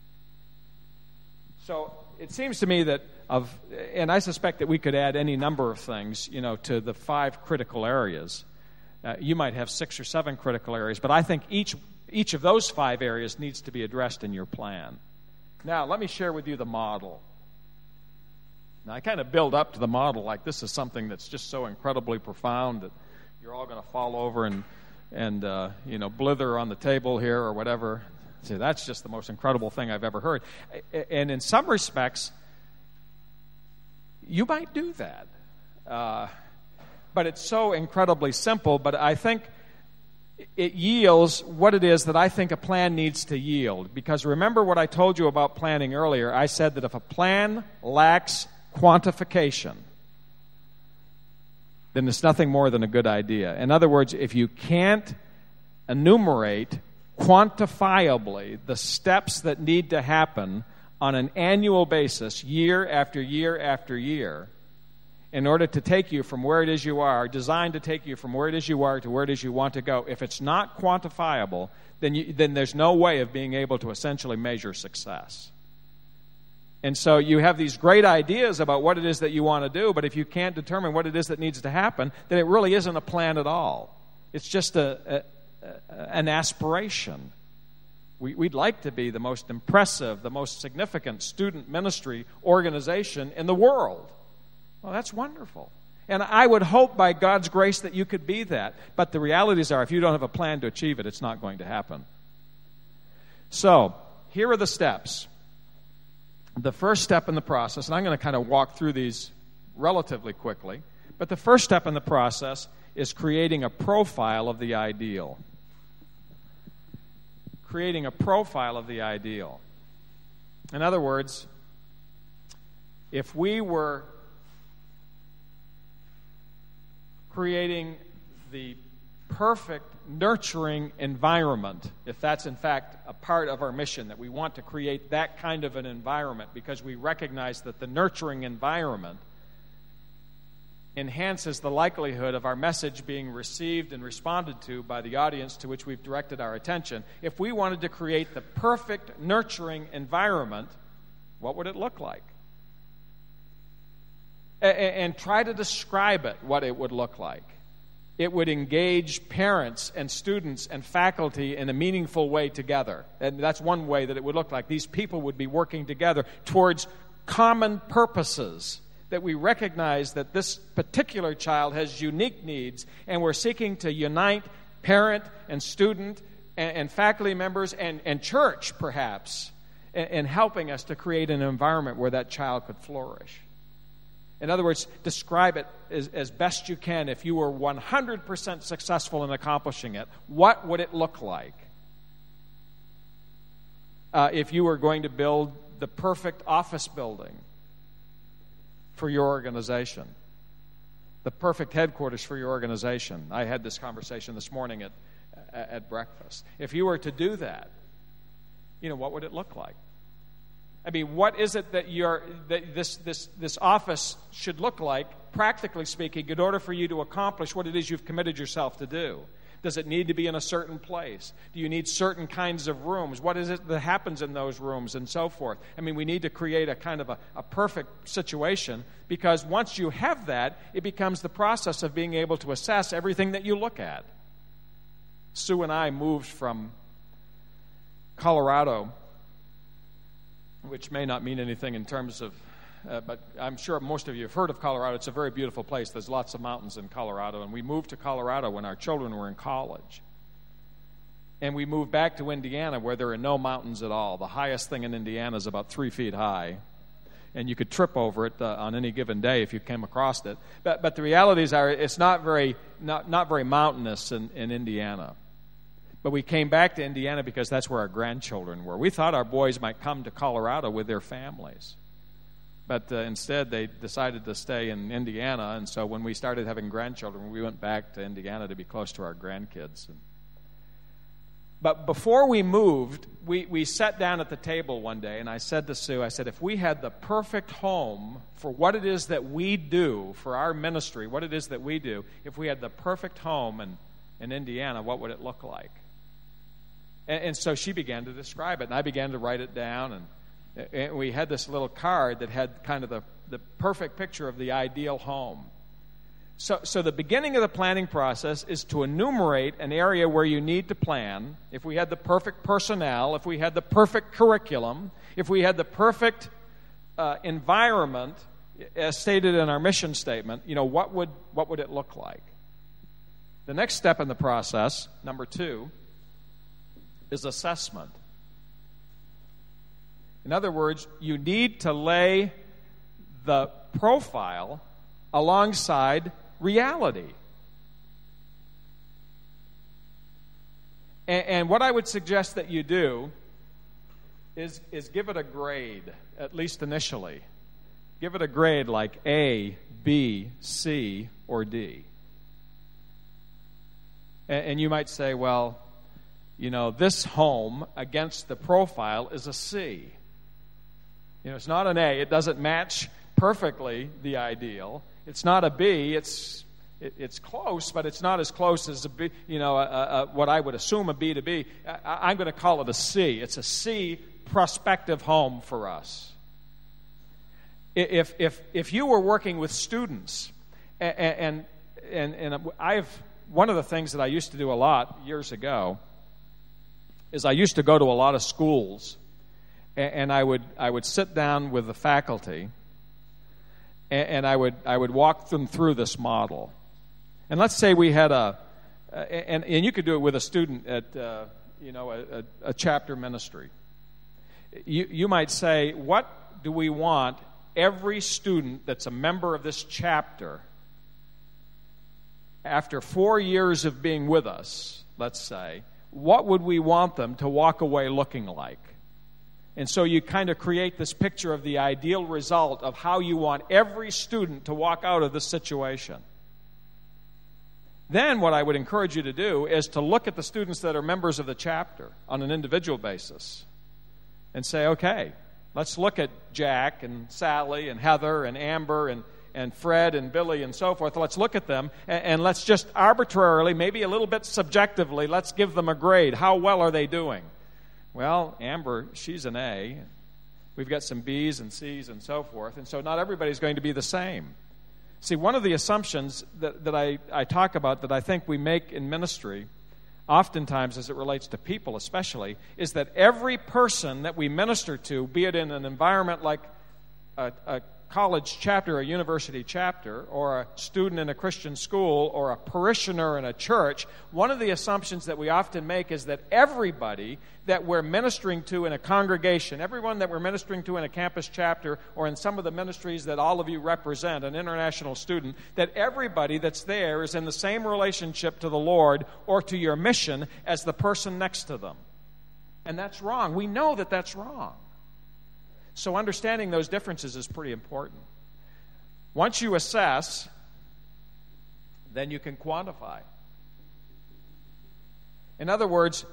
So it seems to me that of, and I suspect that we could add any number of things, you know, to the five critical areas. Uh, you might have six or seven critical areas, but I think each each of those five areas needs to be addressed in your plan. Now, let me share with you the model. Now, I kind of build up to the model like this is something that's just so incredibly profound that you're all going to fall over and and uh, you know blither on the table here or whatever. See, that's just the most incredible thing I've ever heard. And in some respects, you might do that. Uh, but it's so incredibly simple, but I think it yields what it is that I think a plan needs to yield. Because remember what I told you about planning earlier. I said that if a plan lacks quantification, then it's nothing more than a good idea. In other words, if you can't enumerate quantifiably the steps that need to happen on an annual basis, year after year after year, in order to take you from where it is you are, designed to take you from where it is you are to where it is you want to go, if it's not quantifiable, then you, then there's no way of being able to essentially measure success. And so you have these great ideas about what it is that you want to do, but if you can't determine what it is that needs to happen, then it really isn't a plan at all. It's just a, a an aspiration. We, we'd like to be the most impressive, the most significant student ministry organization in the world. Well, that's wonderful. And I would hope by God's grace that you could be that. But the realities are, if you don't have a plan to achieve it, it's not going to happen. So, here are the steps. The first step in the process, and I'm going to kind of walk through these relatively quickly, but the first step in the process is creating a profile of the ideal. Creating a profile of the ideal. In other words, if we were creating the perfect nurturing environment, if that's in fact a part of our mission, that we want to create that kind of an environment because we recognize that the nurturing environment enhances the likelihood of our message being received and responded to by the audience to which we've directed our attention. If we wanted to create the perfect nurturing environment, what would it look like? And try to describe it, what it would look like. It would engage parents and students and faculty in a meaningful way together. And that's one way that it would look like. These people would be working together towards common purposes, that we recognize that this particular child has unique needs, and we're seeking to unite parent and student and, and faculty members and, and church, perhaps, in, in helping us to create an environment where that child could flourish. In other words, describe it as, as best you can. If you were one hundred percent successful in accomplishing it, what would it look like? Uh, if you were going to build the perfect office building for your organization, the perfect headquarters for your organization. I had this conversation this morning at, at breakfast. If you were to do that, you know, what would it look like? I mean, what is it that you're that this this this office should look like, practically speaking, in order for you to accomplish what it is you've committed yourself to do? Does it need to be in a certain place? Do you need certain kinds of rooms? What is it that happens in those rooms and so forth? I mean, we need to create a kind of a, a perfect situation, because once you have that, it becomes the process of being able to assess everything that you look at. Sue and I moved from Colorado, which may not mean anything in terms of, uh, but I'm sure most of you have heard of Colorado. It's a very beautiful place. There's lots of mountains in Colorado, and we moved to Colorado when our children were in college. And we moved back to Indiana, where there are no mountains at all. The highest thing in Indiana is about three feet high, and you could trip over it uh, on any given day if you came across it. But, but the realities are, it's not very not, not very mountainous in, in Indiana. But we came back to Indiana because that's where our grandchildren were. We thought our boys might come to Colorado with their families. But uh, instead, they decided to stay in Indiana. And so when we started having grandchildren, we went back to Indiana to be close to our grandkids. And, but before we moved, we, we sat down at the table one day, and I said to Sue, I said, if we had the perfect home for what it is that we do, for our ministry, what it is that we do, if we had the perfect home in, in Indiana, what would it look like? And, and so she began to describe it, and I began to write it down, and, and we had this little card that had kind of the, the perfect picture of the ideal home. So, so the beginning of the planning process is to enumerate an area where you need to plan. If we had the perfect personnel, if we had the perfect curriculum, if we had the perfect uh, environment, as stated in our mission statement, you know, what would what would it look like? The next step in the process, number two, is assessment. In other words, you need to lay the profile alongside reality. And, and what I would suggest that you do is, is give it a grade, at least initially. Give it a grade like A, B, C, or D. And, and you might say, well, you know, this home against the profile is a C. You know, it's not an A. It doesn't match perfectly the ideal. It's not a B. It's it, it's close, but it's not as close as a B. You know, a, a, what I would assume a B to be. I, I'm going to call it a C. It's a C prospective home for us. If if if you were working with students, and and and, and I've one of the things that I used to do a lot years ago is I used to go to a lot of schools, and I would I would sit down with the faculty, and, and I would I would walk them through this model. And let's say we had a, uh, and and you could do it with a student at uh, you know a, a, a chapter ministry. You you might say, what do we want every student that's a member of this chapter, after four years of being with us, let's say, what would we want them to walk away looking like? And so you kind of create this picture of the ideal result of how you want every student to walk out of this situation. Then what I would encourage you to do is to look at the students that are members of the chapter on an individual basis and say, okay, let's look at Jack and Sally and Heather and Amber and, and Fred and Billy and so forth. Let's look at them and, and let's just arbitrarily, maybe a little bit subjectively, let's give them a grade. How well are they doing? Well, Amber, she's an A. We've got some B's and C's and so forth. And so not everybody's going to be the same. See, one of the assumptions that, that I, I talk about that I think we make in ministry, oftentimes as it relates to people especially, is that every person that we minister to, be it in an environment like a, a college chapter, a university chapter, or a student in a Christian school, or a parishioner in a church, one of the assumptions that we often make is that everybody that we're ministering to in a congregation, everyone that we're ministering to in a campus chapter, or in some of the ministries that all of you represent, an international student, that everybody that's there is in the same relationship to the Lord or to your mission as the person next to them. And that's wrong. We know that that's wrong. So understanding those differences is pretty important. Once you assess, then you can quantify. In other words,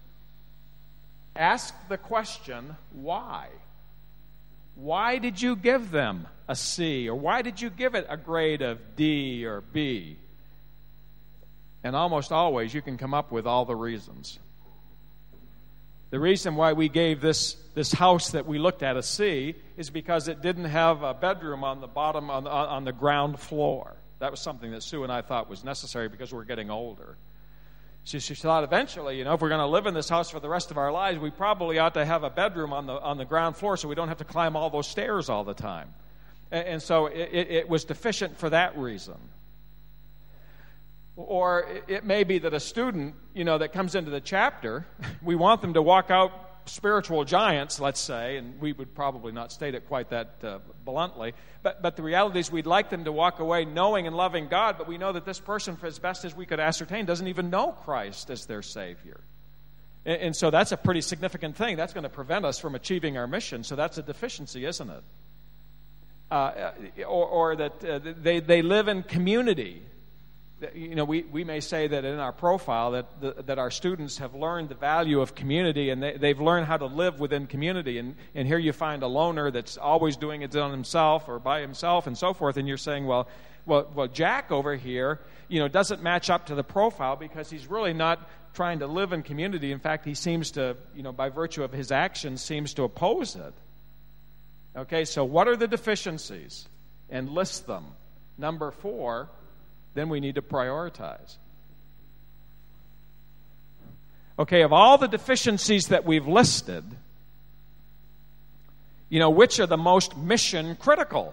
ask the question, why? Why did you give them a C? Or why did you give it a grade of D or B? And almost always you can come up with all the reasons. The reason why we gave this, this house that we looked at a C is because it didn't have a bedroom on the bottom, on the, on the ground floor. That was something that Sue and I thought was necessary because we're getting older. She, she thought eventually, you know, if we're going to live in this house for the rest of our lives, we probably ought to have a bedroom on the on the ground floor so we don't have to climb all those stairs all the time. And, and so it, it, it was deficient for that reason. Or it may be that a student, you know, that comes into the chapter, we want them to walk out spiritual giants, let's say, and we would probably not state it quite that uh, bluntly, but, but the reality is we'd like them to walk away knowing and loving God, but we know that this person, for as best as we could ascertain, doesn't even know Christ as their Savior. And, and so that's a pretty significant thing. That's going to prevent us from achieving our mission, so that's a deficiency, isn't it? Uh, or, or that uh, they, they live in community. You know, we, we may say that in our profile that the, that our students have learned the value of community and they, they've learned how to live within community. And, and here you find a loner that's always doing it on himself or by himself and so forth. And you're saying, well, well, well, Jack over here, you know, doesn't match up to the profile because he's really not trying to live in community. In fact, he seems to, you know, by virtue of his actions, seems to oppose it. Okay, so what are the deficiencies? And list them. Number four, then we need to prioritize. Okay, of all the deficiencies that we've listed, you know, which are the most mission critical?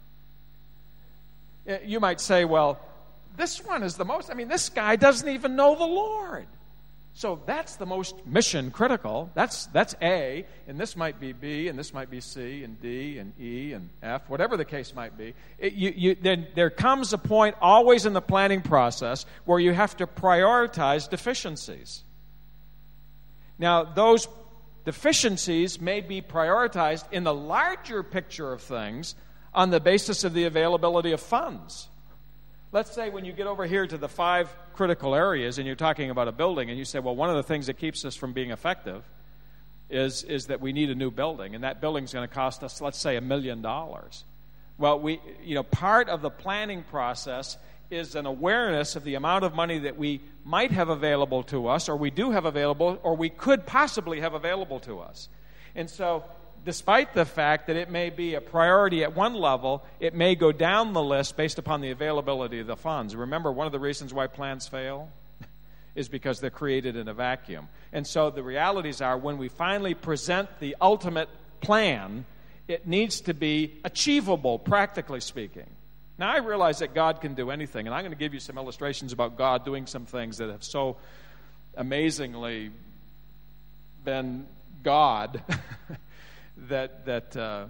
You might say, well, this one is the most, I mean, this guy doesn't even know the Lord. So that's the most mission critical. That's that's A, and this might be B, and this might be C, and D, and E, and F, whatever the case might be. It, you, you, then there comes a point always in the planning process where you have to prioritize deficiencies. Now, those deficiencies may be prioritized in the larger picture of things on the basis of the availability of funds. Let's say when you get over here to the five critical areas and you're talking about a building and you say, well, one of the things that keeps us from being effective is, is that we need a new building, and that building's going to cost us, let's say, a million dollars. Well, we, you know, part of the planning process is an awareness of the amount of money that we might have available to us, or we do have available, or we could possibly have available to us. And so despite the fact that it may be a priority at one level, it may go down the list based upon the availability of the funds. Remember, one of the reasons why plans fail is because they're created in a vacuum. And so the realities are when we finally present the ultimate plan, it needs to be achievable, practically speaking. Now, I realize that God can do anything, and I'm going to give you some illustrations about God doing some things that have so amazingly been God that that uh,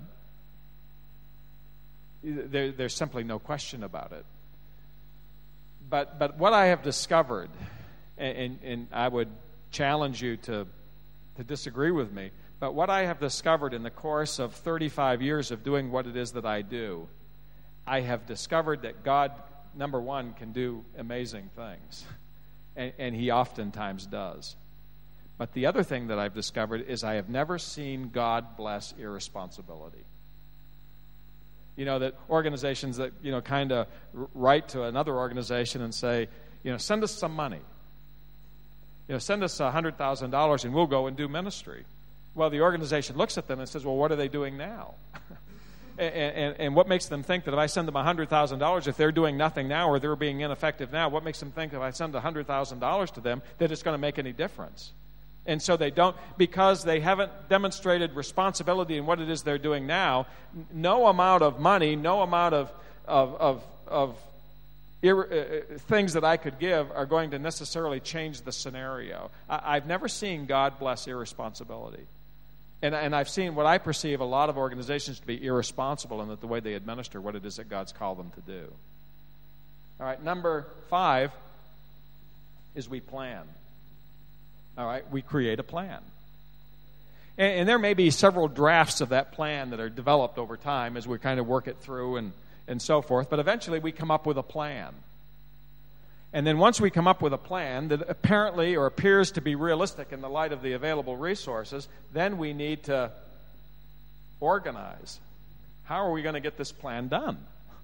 there, there's simply no question about it. But but what I have discovered, and, and, and I would challenge you to to disagree with me, but what I have discovered in the course of thirty-five years of doing what it is that I do, I have discovered that God, number one, can do amazing things, and, and He oftentimes does. But the other thing that I've discovered is I have never seen God bless irresponsibility. You know, that organizations that, you know, kind of write to another organization and say, you know, send us some money. You know, send us one hundred thousand dollars and we'll go and do ministry. Well, the organization looks at them and says, well, what are they doing now? and, and, and what makes them think that if I send them one hundred thousand dollars, if they're doing nothing now or they're being ineffective now, what makes them think if I send one hundred thousand dollars to them that it's going to make any difference? And so they don't, because they haven't demonstrated responsibility in what it is they're doing now, no amount of money, no amount of of of, of ir- uh, things that I could give are going to necessarily change the scenario. I, I've never seen God bless irresponsibility. And, and I've seen what I perceive a lot of organizations to be irresponsible in that the way they administer what it is that God's called them to do. All right, number five is we plan. All right, we create a plan. And, and there may be several drafts of that plan that are developed over time as we kind of work it through and, and so forth, but eventually we come up with a plan. And then once we come up with a plan that apparently or appears to be realistic in the light of the available resources, then we need to organize. How are we going to get this plan done?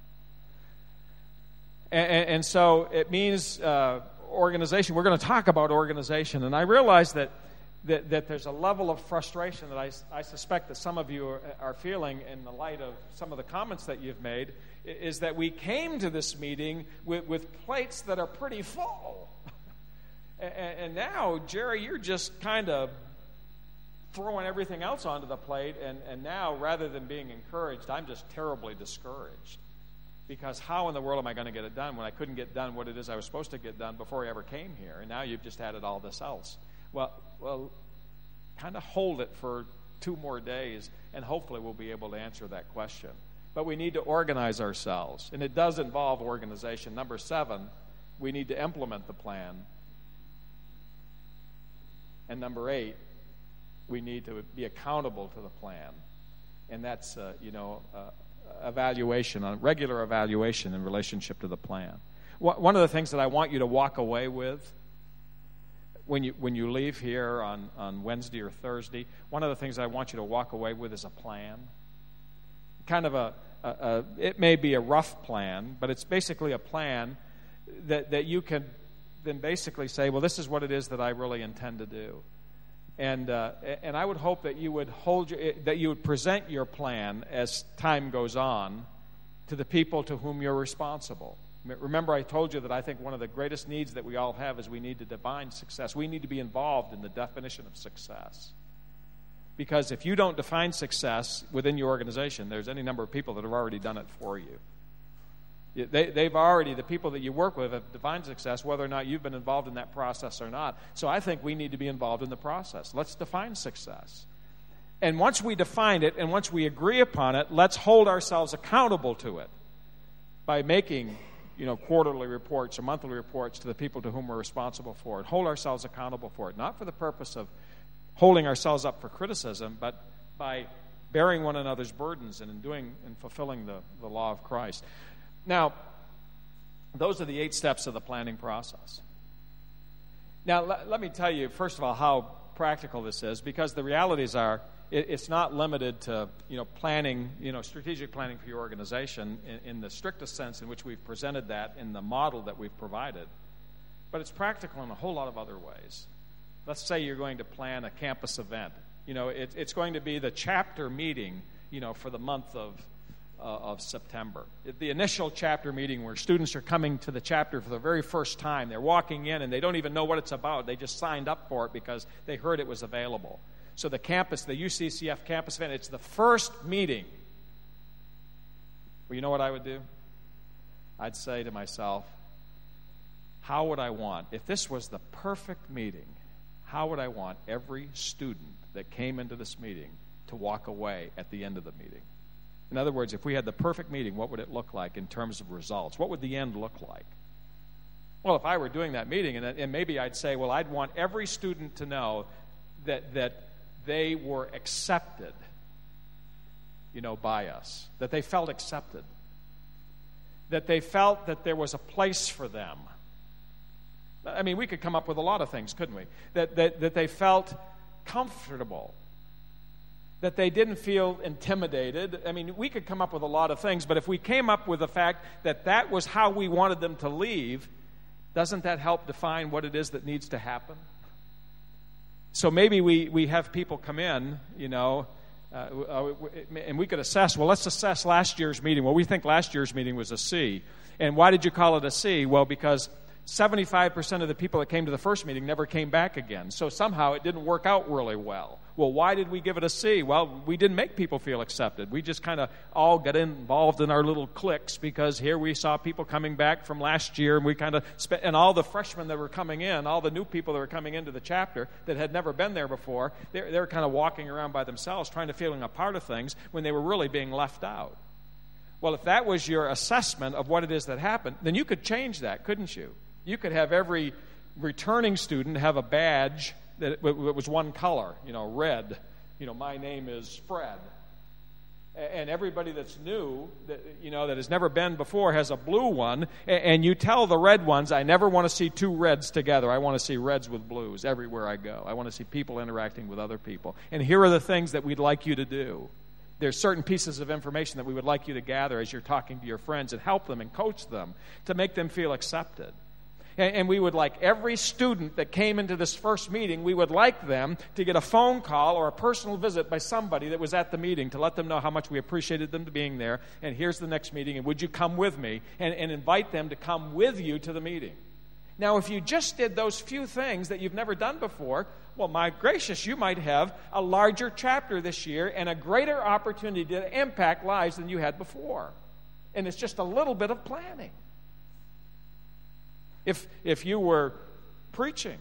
And, and, and so it means uh, organization. We're going to talk about organization. And I realize that, that, that there's a level of frustration that I, I suspect that some of you are, are feeling in the light of some of the comments that you've made, is that we came to this meeting with, with plates that are pretty full. and, and now, Jerry, you're just kind of throwing everything else onto the plate, and, and now, rather than being encouraged, I'm just terribly discouraged. Because how in the world am I going to get it done when I couldn't get done what it is I was supposed to get done before I ever came here, and now you've just added all this else? Well, well, kind of hold it for two more days, and hopefully we'll be able to answer that question. But we need to organize ourselves, and it does involve organization. Number seven, we need to implement the plan. And number eight, we need to be accountable to the plan. And that's, uh, you know, uh, evaluation, a regular evaluation in relationship to the plan. One of the things that I want you to walk away with when you when you leave here on, on Wednesday or Thursday, one of the things I want you to walk away with is a plan. Kind of a, a, a it may be a rough plan, but it's basically a plan that, that you can then basically say, well, this is what it is that I really intend to do. And uh, and I would hope that you would hold your, that you would present your plan as time goes on to the people to whom you're responsible. Remember, I told you that I think one of the greatest needs that we all have is we need to define success. We need to be involved in the definition of success. Because if you don't define success within your organization, there's any number of people that have already done it for you. They, they've already, the people that you work with have defined success, whether or not you've been involved in that process or not. So I think we need to be involved in the process. Let's define success. And once we define it and once we agree upon it, let's hold ourselves accountable to it by making, you know, quarterly reports or monthly reports to the people to whom we're responsible for it. Hold ourselves accountable for it, not for the purpose of holding ourselves up for criticism, but by bearing one another's burdens and in doing and fulfilling the, the law of Christ. Now, those are the eight steps of the planning process. Now, let, let me tell you, first of all, how practical this is, because the realities are, it, it's not limited to, you know, planning, you know, strategic planning for your organization in, in the strictest sense in which we've presented that in the model that we've provided, but it's practical in a whole lot of other ways. Let's say you're going to plan a campus event. You know, it, it's going to be the chapter meeting, you know, for the month of Uh, of September. The initial chapter meeting where students are coming to the chapter for the very first time. They're walking in and they don't even know what it's about. They just signed up for it because they heard it was available. So the campus, the U C C F campus event, it's the first meeting. Well, you know what I would do? I'd say to myself, how would I want, if this was the perfect meeting, how would I want every student that came into this meeting to walk away at the end of the meeting? In other words, if we had the perfect meeting, what would it look like in terms of results? What would the end look like? Well, if I were doing that meeting, and, and maybe I'd say, well, I'd want every student to know that that they were accepted, you know, by us, that they felt accepted, that they felt that there was a place for them. I mean, we could come up with a lot of things, couldn't we? That that, that they felt comfortable, that they didn't feel intimidated. I mean, we could come up with a lot of things, but if we came up with the fact that that was how we wanted them to leave, doesn't that help define what it is that needs to happen? So maybe we, we have people come in, you know, uh, and we could assess, well, let's assess last year's meeting. Well, we think last year's meeting was a C. And why did you call it a C? Well, because seventy-five percent of the people that came to the first meeting never came back again. So somehow it didn't work out really well. Well, why did we give it a C? Well, we didn't make people feel accepted. We just kind of all got involved in our little cliques because here we saw people coming back from last year, and we kind of spent, and all the freshmen that were coming in, all the new people that were coming into the chapter that had never been there before, they they were kind of walking around by themselves trying to feeling a part of things when they were really being left out. Well, if that was your assessment of what it is that happened, then you could change that, couldn't you? You could have every returning student have a badge that was one color, you know, red. You know, my name is Fred. And everybody that's new, that, you know, that has never been before has a blue one. And you tell the red ones, I never want to see two reds together. I want to see reds with blues everywhere I go. I want to see people interacting with other people. And here are the things that we'd like you to do. There's certain pieces of information that we would like you to gather as you're talking to your friends and help them and coach them to make them feel accepted. And we would like every student that came into this first meeting, we would like them to get a phone call or a personal visit by somebody that was at the meeting to let them know how much we appreciated them being there. And here's the next meeting, and would you come with me? And, and invite them to come with you to the meeting. Now, if you just did those few things that you've never done before, well, my gracious, you might have a larger chapter this year and a greater opportunity to impact lives than you had before. And it's just a little bit of planning. If if you were preaching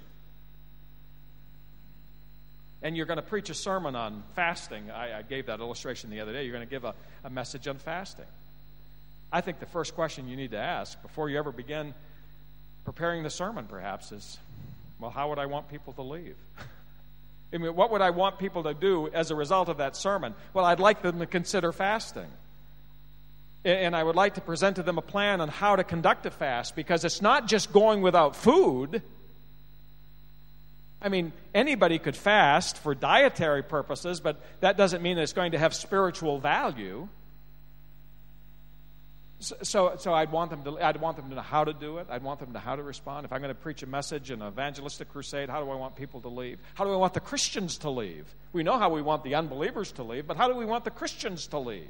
and you're going to preach a sermon on fasting, I, I gave that illustration the other day, you're going to give a, a message on fasting. I think the first question you need to ask before you ever begin preparing the sermon perhaps is, well, how would I want people to leave? I mean, what would I want people to do as a result of that sermon? Well, I'd like them to consider fasting. And I would like to present to them a plan on how to conduct a fast, because it's not just going without food. I mean, anybody could fast for dietary purposes, but that doesn't mean that it's going to have spiritual value. So, so, so I'd want them to. I'd want them to know how to do it. I'd want them to know how to respond. If I'm going to preach a message in an evangelistic crusade, how do I want people to leave? How do I want the Christians to leave? We know how we want the unbelievers to leave, but how do we want the Christians to leave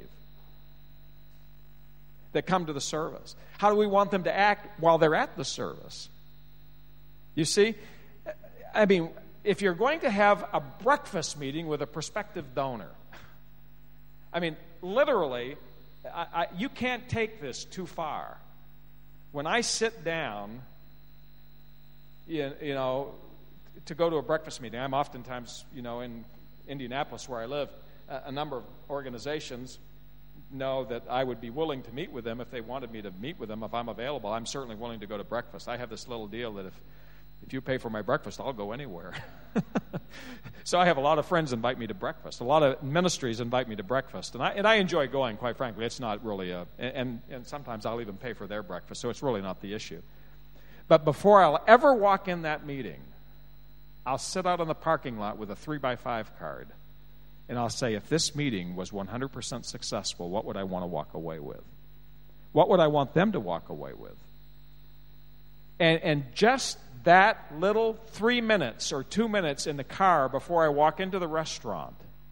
that come to the service? How do we want them to act while they're at the service? You see, I mean, if you're going to have a breakfast meeting with a prospective donor, I mean, literally, I, I, you can't take this too far. When I sit down, you, you know, to go to a breakfast meeting, I'm oftentimes, you know, in Indianapolis where I live, a, a number of organizations know that I would be willing to meet with them if they wanted me to meet with them. If I'm available, I'm certainly willing to go to breakfast. I have this little deal that if, if you pay for my breakfast, I'll go anywhere. So I have a lot of friends invite me to breakfast. A lot of ministries invite me to breakfast. And I, and I enjoy going, quite frankly. It's not really a, and, and sometimes I'll even pay for their breakfast, so it's really not the issue. But before I'll ever walk in that meeting, I'll sit out in the parking lot with a three by five card. And I'll say, if this meeting was one hundred percent successful, what would I want to walk away with? What would I want them to walk away with? And, and just that little three minutes or two minutes in the car before I walk into the restaurant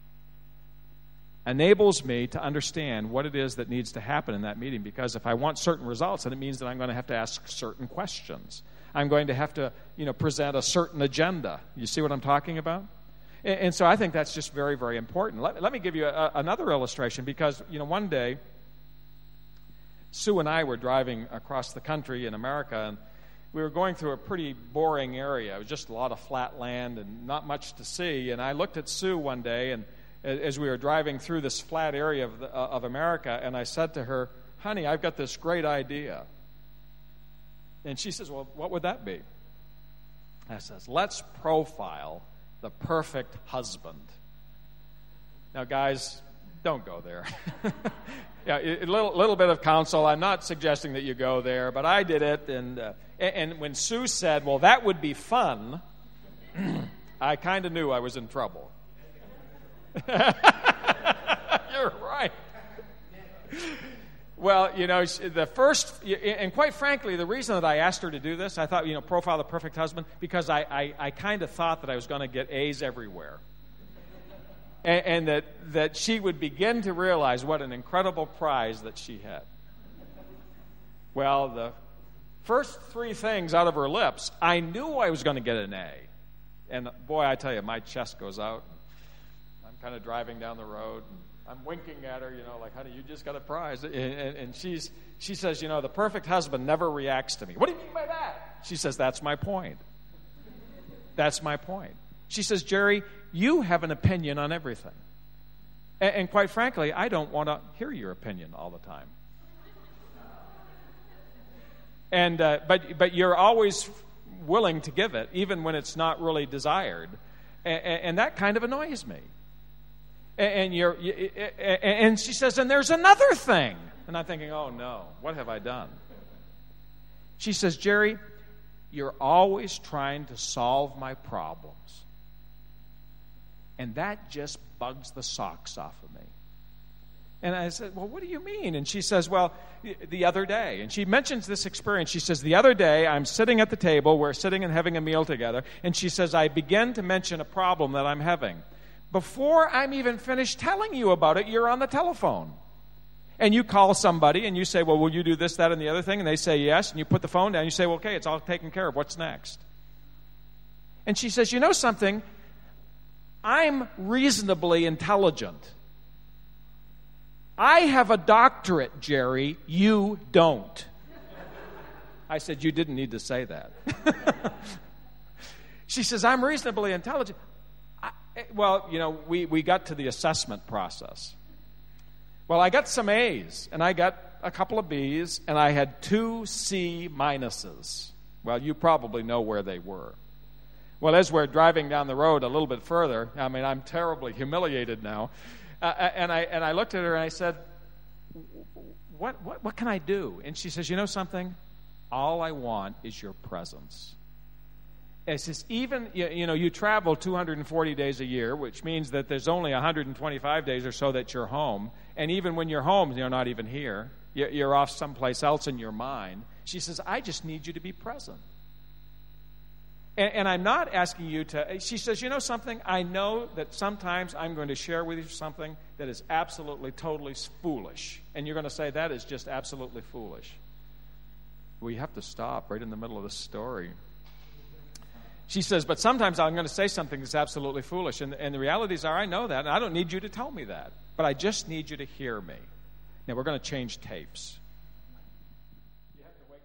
enables me to understand what it is that needs to happen in that meeting. Because if I want certain results, then it means that I'm going to have to ask certain questions. I'm going to have to, you know, present a certain agenda. You see what I'm talking about? And, and so I think that's just very, very important. Let, let me give you a, another illustration, because, you know, one day, Sue and I were driving across the country in America, and we were going through a pretty boring area. It was just a lot of flat land and not much to see. And I looked at Sue one day, and as we were driving through this flat area of, the, of America, and I said to her, "Honey, I've got this great idea." And she says, "Well, what would that be?" I says, "Let's profile the perfect husband." Now, guys, don't go there. Yeah, a little, little bit of counsel. I'm not suggesting that you go there, but I did it. And uh, and when Sue said, "Well, that would be fun," I kind of knew I was in trouble. You're right. Well, you know, the first, and quite frankly, the reason that I asked her to do this, I thought, you know, profile the perfect husband, because I, I, I kind of thought that I was going to get A's everywhere. And, and that, that she would begin to realize what an incredible prize that she had. Well, the first three things out of her lips, I knew I was going to get an A. And boy, I tell you, my chest goes out. I'm kind of driving down the road, and I'm winking at her, you know, like, "Honey, you just got a prize." And, and, and she's, she says, "You know, the perfect husband never reacts to me." "What do you mean by that?" She says, "That's my point. That's my point." She says, "Jerry, you have an opinion on everything. And, and quite frankly, I don't want to hear your opinion all the time. And uh, but but you're always willing to give it, even when it's not really desired. And, and that kind of annoys me." And you're, and she says, "And there's another thing." And I'm thinking, "Oh no, what have I done?" She says, "Jerry, you're always trying to solve my problems. And that just bugs the socks off of me." And I said, "Well, what do you mean?" And she says, "Well, the other day," and she mentions this experience. She says, "The other day, I'm sitting at the table, we're sitting and having a meal together, and she says, I begin to mention a problem that I'm having. Before I'm even finished telling you about it, you're on the telephone. And you call somebody and you say, 'Well, will you do this, that, and the other thing?' And they say yes, and you put the phone down and you say, 'Well, okay, it's all taken care of. What's next?' And she says, 'You know something? I'm reasonably intelligent. I have a doctorate, Jerry. You don't.'" I said, "You didn't need to say that." She says, "I'm reasonably intelligent." I, well, you know, we, we got to the assessment process. Well, I got some A's, and I got a couple of B's, and I had two C minuses. Well, you probably know where they were. Well, as we're driving down the road a little bit further, I mean, I'm terribly humiliated now, uh, and I and I looked at her and I said, what, what what can I do? And she says, "You know something? All I want is your presence." It says, even, you, you know, you travel two hundred forty days a year, which means that there's only one hundred twenty-five days or so that you're home. And even when you're home, you're not even here. You're off someplace else in your mind. She says, "I just need you to be present." And, and I'm not asking you to, she says, "You know something? I know that sometimes I'm going to share with you something that is absolutely, totally foolish. And you're going to say, that is just absolutely foolish." Well, you have to stop right in the middle of the story. She says, "But sometimes I'm going to say something that's absolutely foolish. And, and the realities are, I know that, and I don't need you to tell me that. But I just need you to hear me." Now, we're going to change tapes. You have to wait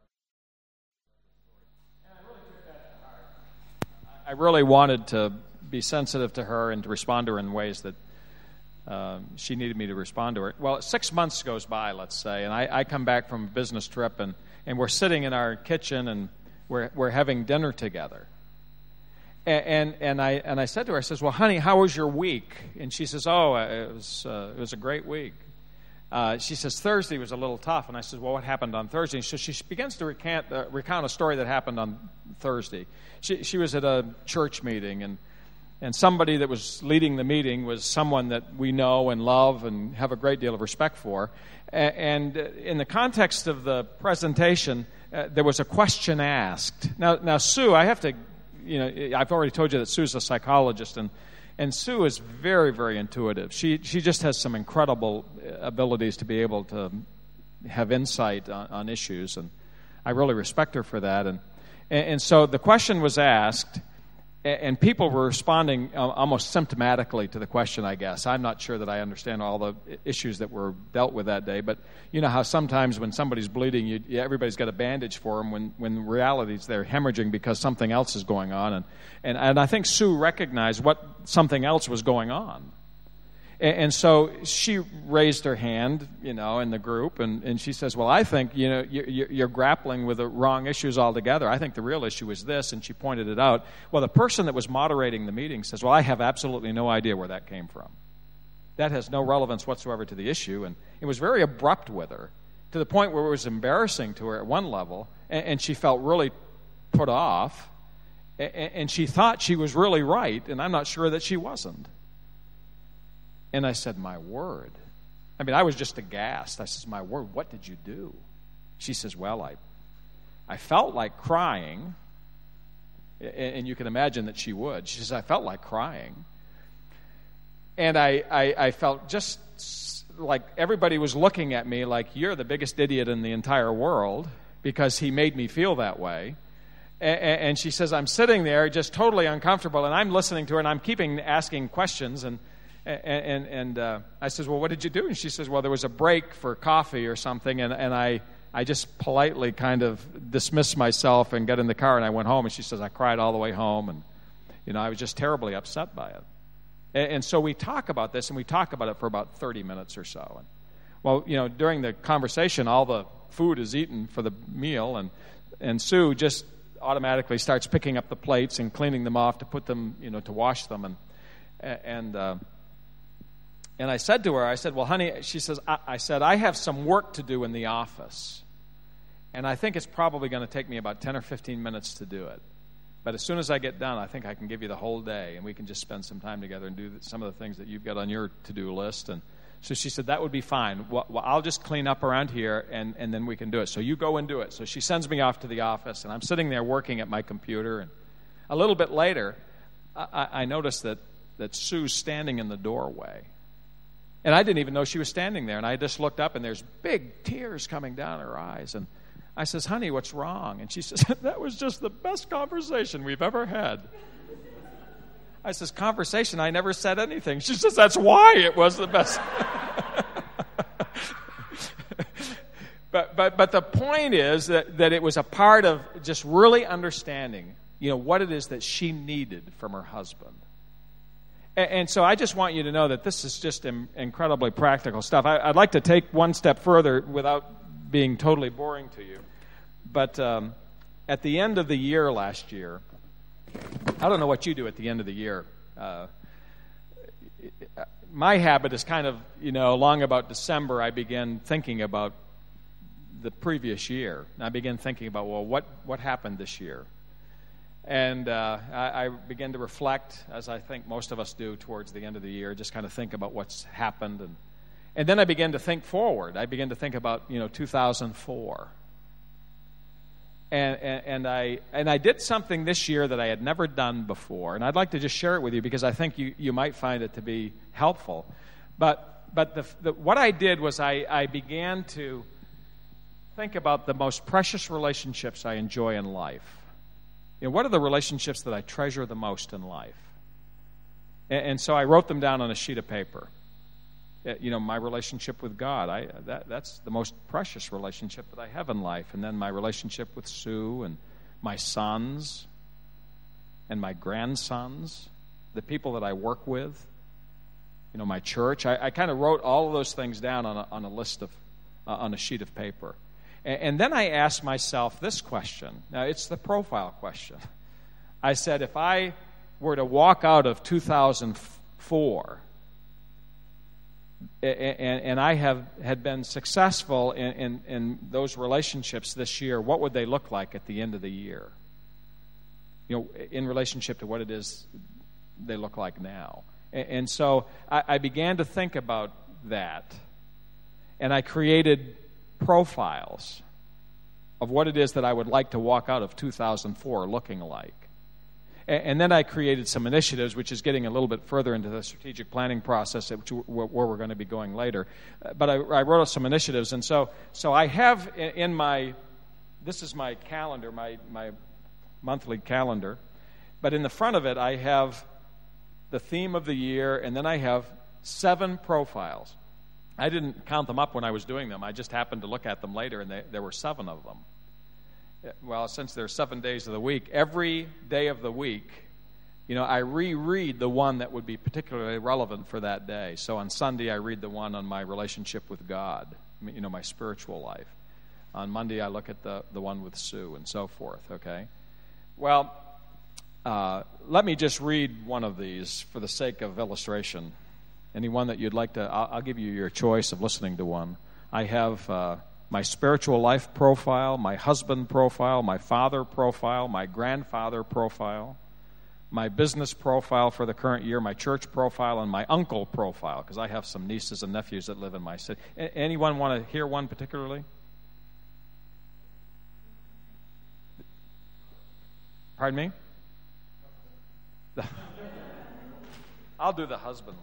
and I really took that to heart. I really wanted to be sensitive to her and to respond to her in ways that um, she needed me to respond to her. Well, six months goes by, let's say, and I, I come back from a business trip, and, and we're sitting in our kitchen, and we're we're having dinner together. And, and and I and I said to her, I says, "Well, honey, how was your week?" And she says, "Oh, it was uh, it was a great week." Uh, she says, "Thursday was a little tough." And I said, "Well, what happened on Thursday?" And so she begins to recant uh, recount a story that happened on Thursday. She she was at a church meeting, and and somebody that was leading the meeting was someone that we know and love and have a great deal of respect for. And in the context of the presentation, uh, there was a question asked. Now, now, Sue, I have to, you know, I've already told you that Sue's a psychologist, and and Sue is very, very intuitive. She she just has some incredible abilities to be able to have insight on, on issues, and I really respect her for that. And and, and so the question was asked, And people were responding almost symptomatically to the question, I guess. I'm not sure that I understand all the issues that were dealt with that day, but you know how sometimes when somebody's bleeding, you, everybody's got a bandage for them, when, when in reality they're hemorrhaging because something else is going on. And, and, and I think Sue recognized what something else was going on. And so she raised her hand, you know, in the group, and, and she says, well, I think, you know, you're, you're grappling with the wrong issues altogether. I think the real issue is this, and she pointed it out. Well, the person that was moderating the meeting says, well, I have absolutely no idea where that came from. That has no relevance whatsoever to the issue, and it was very abrupt with her, to the point where it was embarrassing to her at one level, and, and she felt really put off, and, and she thought she was really right, and I'm not sure that she wasn't. And I said, my word. I mean, I was just aghast. I said, my word, what did you do? She says, well, I I felt like crying. And you can imagine that she would. She says, I felt like crying. And I, I, I felt just like everybody was looking at me like, you're the biggest idiot in the entire world, because he made me feel that way. And she says, I'm sitting there just totally uncomfortable, and I'm listening to her, and I'm keeping asking questions, and And, and, and uh, I says, well, what did you do? And she says, well, there was a break for coffee or something, and, and I, I just politely kind of dismissed myself and got in the car, and I went home. And she says, I cried all the way home, and, you know, I was just terribly upset by it. And, and so we talk about this, and we talk about it for about thirty minutes or so. And, well, you know, during the conversation, all the food is eaten for the meal, and, and Sue just automatically starts picking up the plates and cleaning them off to put them, you know, to wash them. And, and, uh, And I said to her, I said, well, honey, she says, I, I said, I have some work to do in the office. And I think it's probably going to take me about ten or fifteen minutes to do it. But as soon as I get done, I think I can give you the whole day, and we can just spend some time together and do some of the things that you've got on your to-do list. And so she said, that would be fine. Well, well, I'll just clean up around here, and, and then we can do it. So you go and do it. So she sends me off to the office, and I'm sitting there working at my computer. And a little bit later, I, I noticed that, that Sue's standing in the doorway. And I didn't even know she was standing there. And I just looked up, and there's big tears coming down her eyes. And I says, honey, what's wrong? And she says, that was just the best conversation we've ever had. I says, conversation? I never said anything. She says, that's why it was the best. but, but, but the point is that, that it was a part of just really understanding, you know, what it is that she needed from her husband. And so I just want you to know that this is just incredibly practical stuff. I'd like to take one step further without being totally boring to you. But um, at the end of the year last year, I don't know what you do at the end of the year. Uh, my habit is kind of, you know, along about December, I began thinking about the previous year. And I began thinking about, well, what, what happened this year? And uh, I, I began to reflect, as I think most of us do towards the end of the year, just kind of think about what's happened. And, and then I began to think forward. I began to think about, you know, two thousand four. And, and, and, I, and I did something this year that I had never done before. And I'd like to just share it with you because I think you, you might find it to be helpful. But, but the, the, what I did was I, I began to think about the most precious relationships I enjoy in life. You know, what are the relationships that I treasure the most in life? And, and so I wrote them down on a sheet of paper. You know, my relationship with God, I, that, that's the most precious relationship that I have in life. And then my relationship with Sue and my sons and my grandsons, the people that I work with, you know, my church. I, I kind of wrote all of those things down on a, on a list of, uh, on a sheet of paper. And then I asked myself this question. Now, it's the profile question. I said, if I were to walk out of two thousand four and I have had been successful in, in, in those relationships this year, what would they look like at the end of the year? You know, in relationship to what it is they look like now. And so I, I began to think about that, and I created profiles of what it is that I would like to walk out of two thousand four looking like. And then I created some initiatives, which is getting a little bit further into the strategic planning process, which, where we're going to be going later. But I, I wrote out some initiatives, and so so I have in my, this is my calendar, my, my monthly calendar, But in the front of it, I have the theme of the year, and then I have seven profiles. I didn't count them up when I was doing them. I just happened to look at them later, and they, there were seven of them. Well, since there's seven days of the week, every day of the week, you know, I reread the one that would be particularly relevant for that day. So on Sunday, I read the one on my relationship with God, you know, my spiritual life. On Monday, I look at the, the one with Sue, and so forth, okay? Well, uh, let me just read one of these for the sake of illustration. Anyone that you'd like to, I'll, I'll give you your choice of listening to one. I have uh, my spiritual life profile, my husband profile, my father profile, my grandfather profile, my business profile for the current year, my church profile, and my uncle profile, because I have some nieces and nephews that live in my city. A- anyone want to hear one particularly? Pardon me? I'll do the husband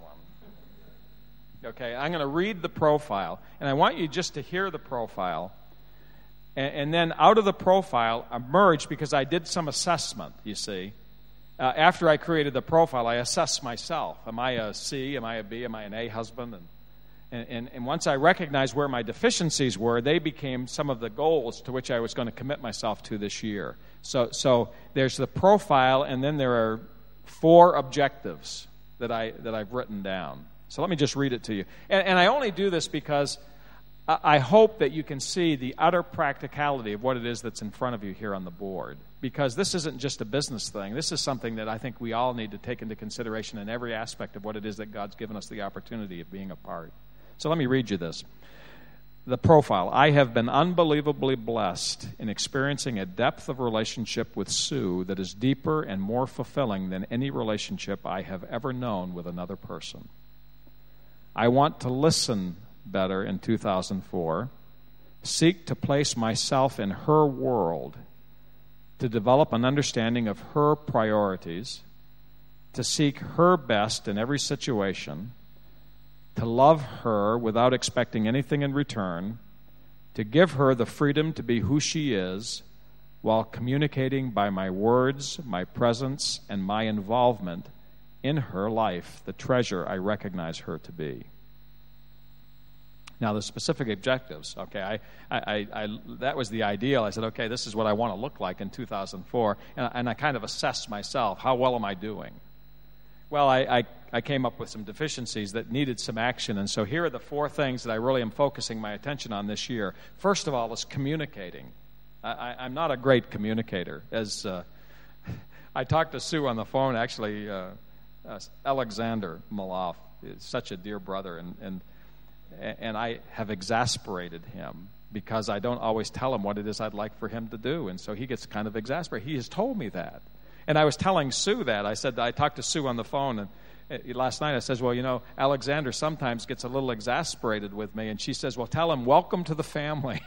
one. Okay, I'm going to read the profile, and I want you just to hear the profile, and, and then out of the profile emerge, because I did some assessment, you see. Uh, after I created the profile, I assessed myself. Am I a C? Am I a B? Am I an A husband? And, and, and, and once I recognized where my deficiencies were, they became some of the goals to which I was going to commit myself to this year. So, so there's the profile, and then there are four objectives that I that I've written down. So let me just read it to you. And, and I only do this because I, I hope that you can see the utter practicality of what it is that's in front of you here on the board. Because this isn't just a business thing. This is something that I think we all need to take into consideration in every aspect of what it is that God's given us the opportunity of being a part. So let me read you this. The profile. I have been unbelievably blessed in experiencing a depth of relationship with Sue that is deeper and more fulfilling than any relationship I have ever known with another person. I want to listen better in two thousand four, seek to place myself in her world, to develop an understanding of her priorities, to seek her best in every situation, to love her without expecting anything in return, to give her the freedom to be who she is, while communicating by my words, my presence, and my involvement in her life the treasure I recognize her to be. Now, the specific objectives, okay, I, I, I, that was the ideal. I said, okay, this is what I want to look like in two thousand four, and, and I kind of assessed myself. How well am I doing? Well, I, I, I came up with some deficiencies that needed some action, and so here are the four things that I really am focusing my attention on this year. First of all is communicating. I, I, I'm not a great communicator. As uh, I talked to Sue on the phone, actually, uh, uh, Alexander Maloff is such a dear brother, and, and and I have exasperated him because I don't always tell him what it is I'd like for him to do, and so he gets kind of exasperated. He has told me that. And I was telling Sue that. I said, I talked to Sue on the phone, and last night I says, well, you know, Alexander sometimes gets a little exasperated with me, and she says, well, tell him, welcome to the family.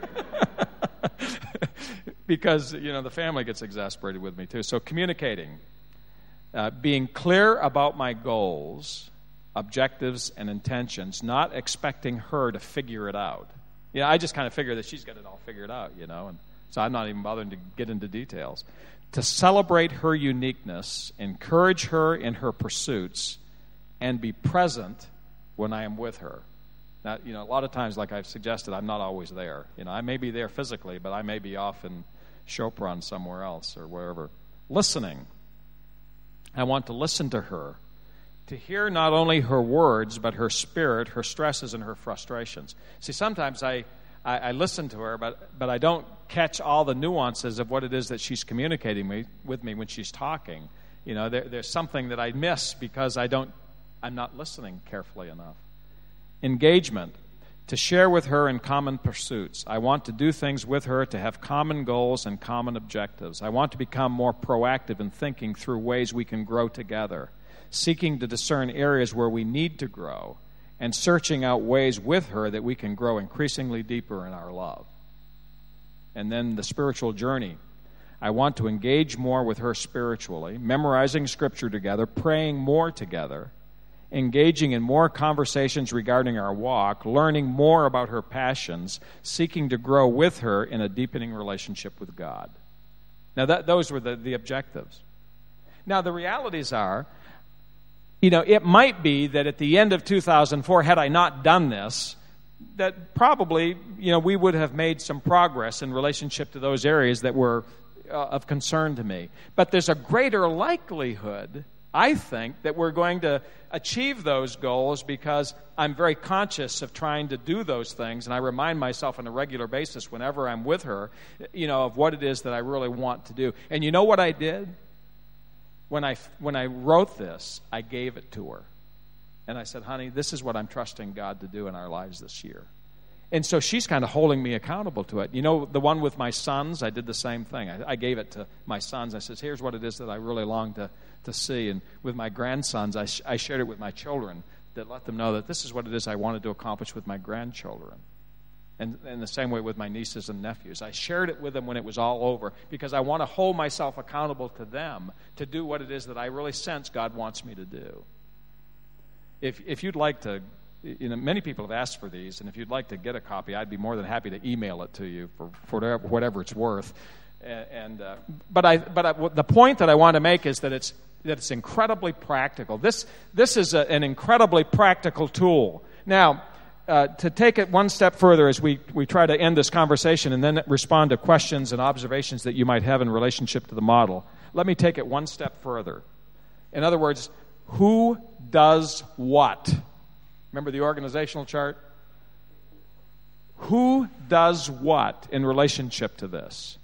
Because, you know, the family gets exasperated with me too. So communicating, uh, being clear about my goals, objectives, and intentions, not expecting her to figure it out. You know, I just kind of figure that she's got it all figured out, you know, and so I'm not even bothering to get into details. To celebrate her uniqueness, encourage her in her pursuits, and be present when I am with her. Now, you know, a lot of times, like I've suggested, I'm not always there. You know, I may be there physically, but I may be off in Chopron somewhere else or wherever. Listening. I want to listen to her, to hear not only her words, but her spirit, her stresses, and her frustrations. See, sometimes I, I, I listen to her, but, but I don't catch all the nuances of what it is that she's communicating me, with me when she's talking. You know, there, there's something that I miss because I don't, I'm not listening carefully enough. Engagement. To share with her in common pursuits. I want to do things with her to have common goals and common objectives. I want to become more proactive in thinking through ways we can grow together, seeking to discern areas where we need to grow, and searching out ways with her that we can grow increasingly deeper in our love. And then the spiritual journey. I want to engage more with her spiritually, memorizing Scripture together, praying more together, engaging in more conversations regarding our walk, learning more about her passions, seeking to grow with her in a deepening relationship with God. Now, that, those were the, the objectives. Now, the realities are, you know, it might be that at the end of two thousand four, had I not done this, that probably, you know, we would have made some progress in relationship to those areas that were uh, of concern to me. But there's a greater likelihood, I think, that we're going to achieve those goals because I'm very conscious of trying to do those things, and I remind myself on a regular basis whenever I'm with her, you know, of what it is that I really want to do. And you know what I did? When I, when I wrote this, I gave it to her. And I said, honey, this is what I'm trusting God to do in our lives this year. And so she's kind of holding me accountable to it. You know, the one with my sons, I did the same thing. I, I gave it to my sons. I said, here's what it is that I really long to, to see. And with my grandsons, I, sh- I shared it with my children that let them know that this is what it is I wanted to accomplish with my grandchildren. And in the same way with my nieces and nephews. I shared it with them when it was all over because I want to hold myself accountable to them to do what it is that I really sense God wants me to do. If if you'd like to, you know, many people have asked for these, and if you'd like to get a copy, I'd be more than happy to email it to you for, for whatever, whatever it's worth. And, and uh, but I but I, the point that I want to make is that it's that it's incredibly practical. This this is a, an incredibly practical tool. Now, uh, to take it one step further, as we we try to end this conversation and then respond to questions and observations that you might have in relationship to the model, let me take it one step further. In other words, who does what? Remember the organizational chart? Who does what in relationship to this?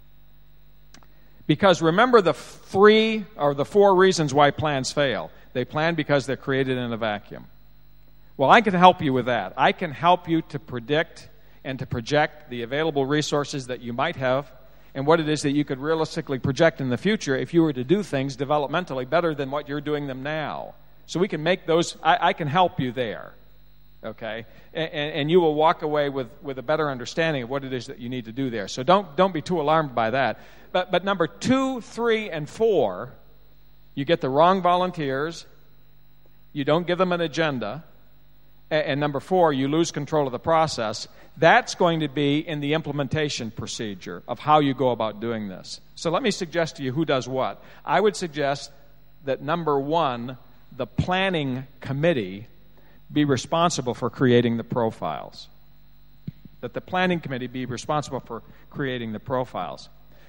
Because remember the three or the four reasons why plans fail. They plan because they're created in a vacuum. Well, I can help you with that. I can help you to predict and to project the available resources that you might have and what it is that you could realistically project in the future if you were to do things developmentally better than what you're doing them now. So we can make those, I, I can help you there, okay? And, and you will walk away with, with a better understanding of what it is that you need to do there. So don't don't be too alarmed by that. But, but number two, three, and four, you get the wrong volunteers, you don't give them an agenda, and, and number four, you lose control of the process. That's going to be in the implementation procedure of how you go about doing this. So let me suggest to you who does what. I would suggest that number one, the planning committee be responsible for creating the profiles. That the planning committee be responsible for creating the profiles.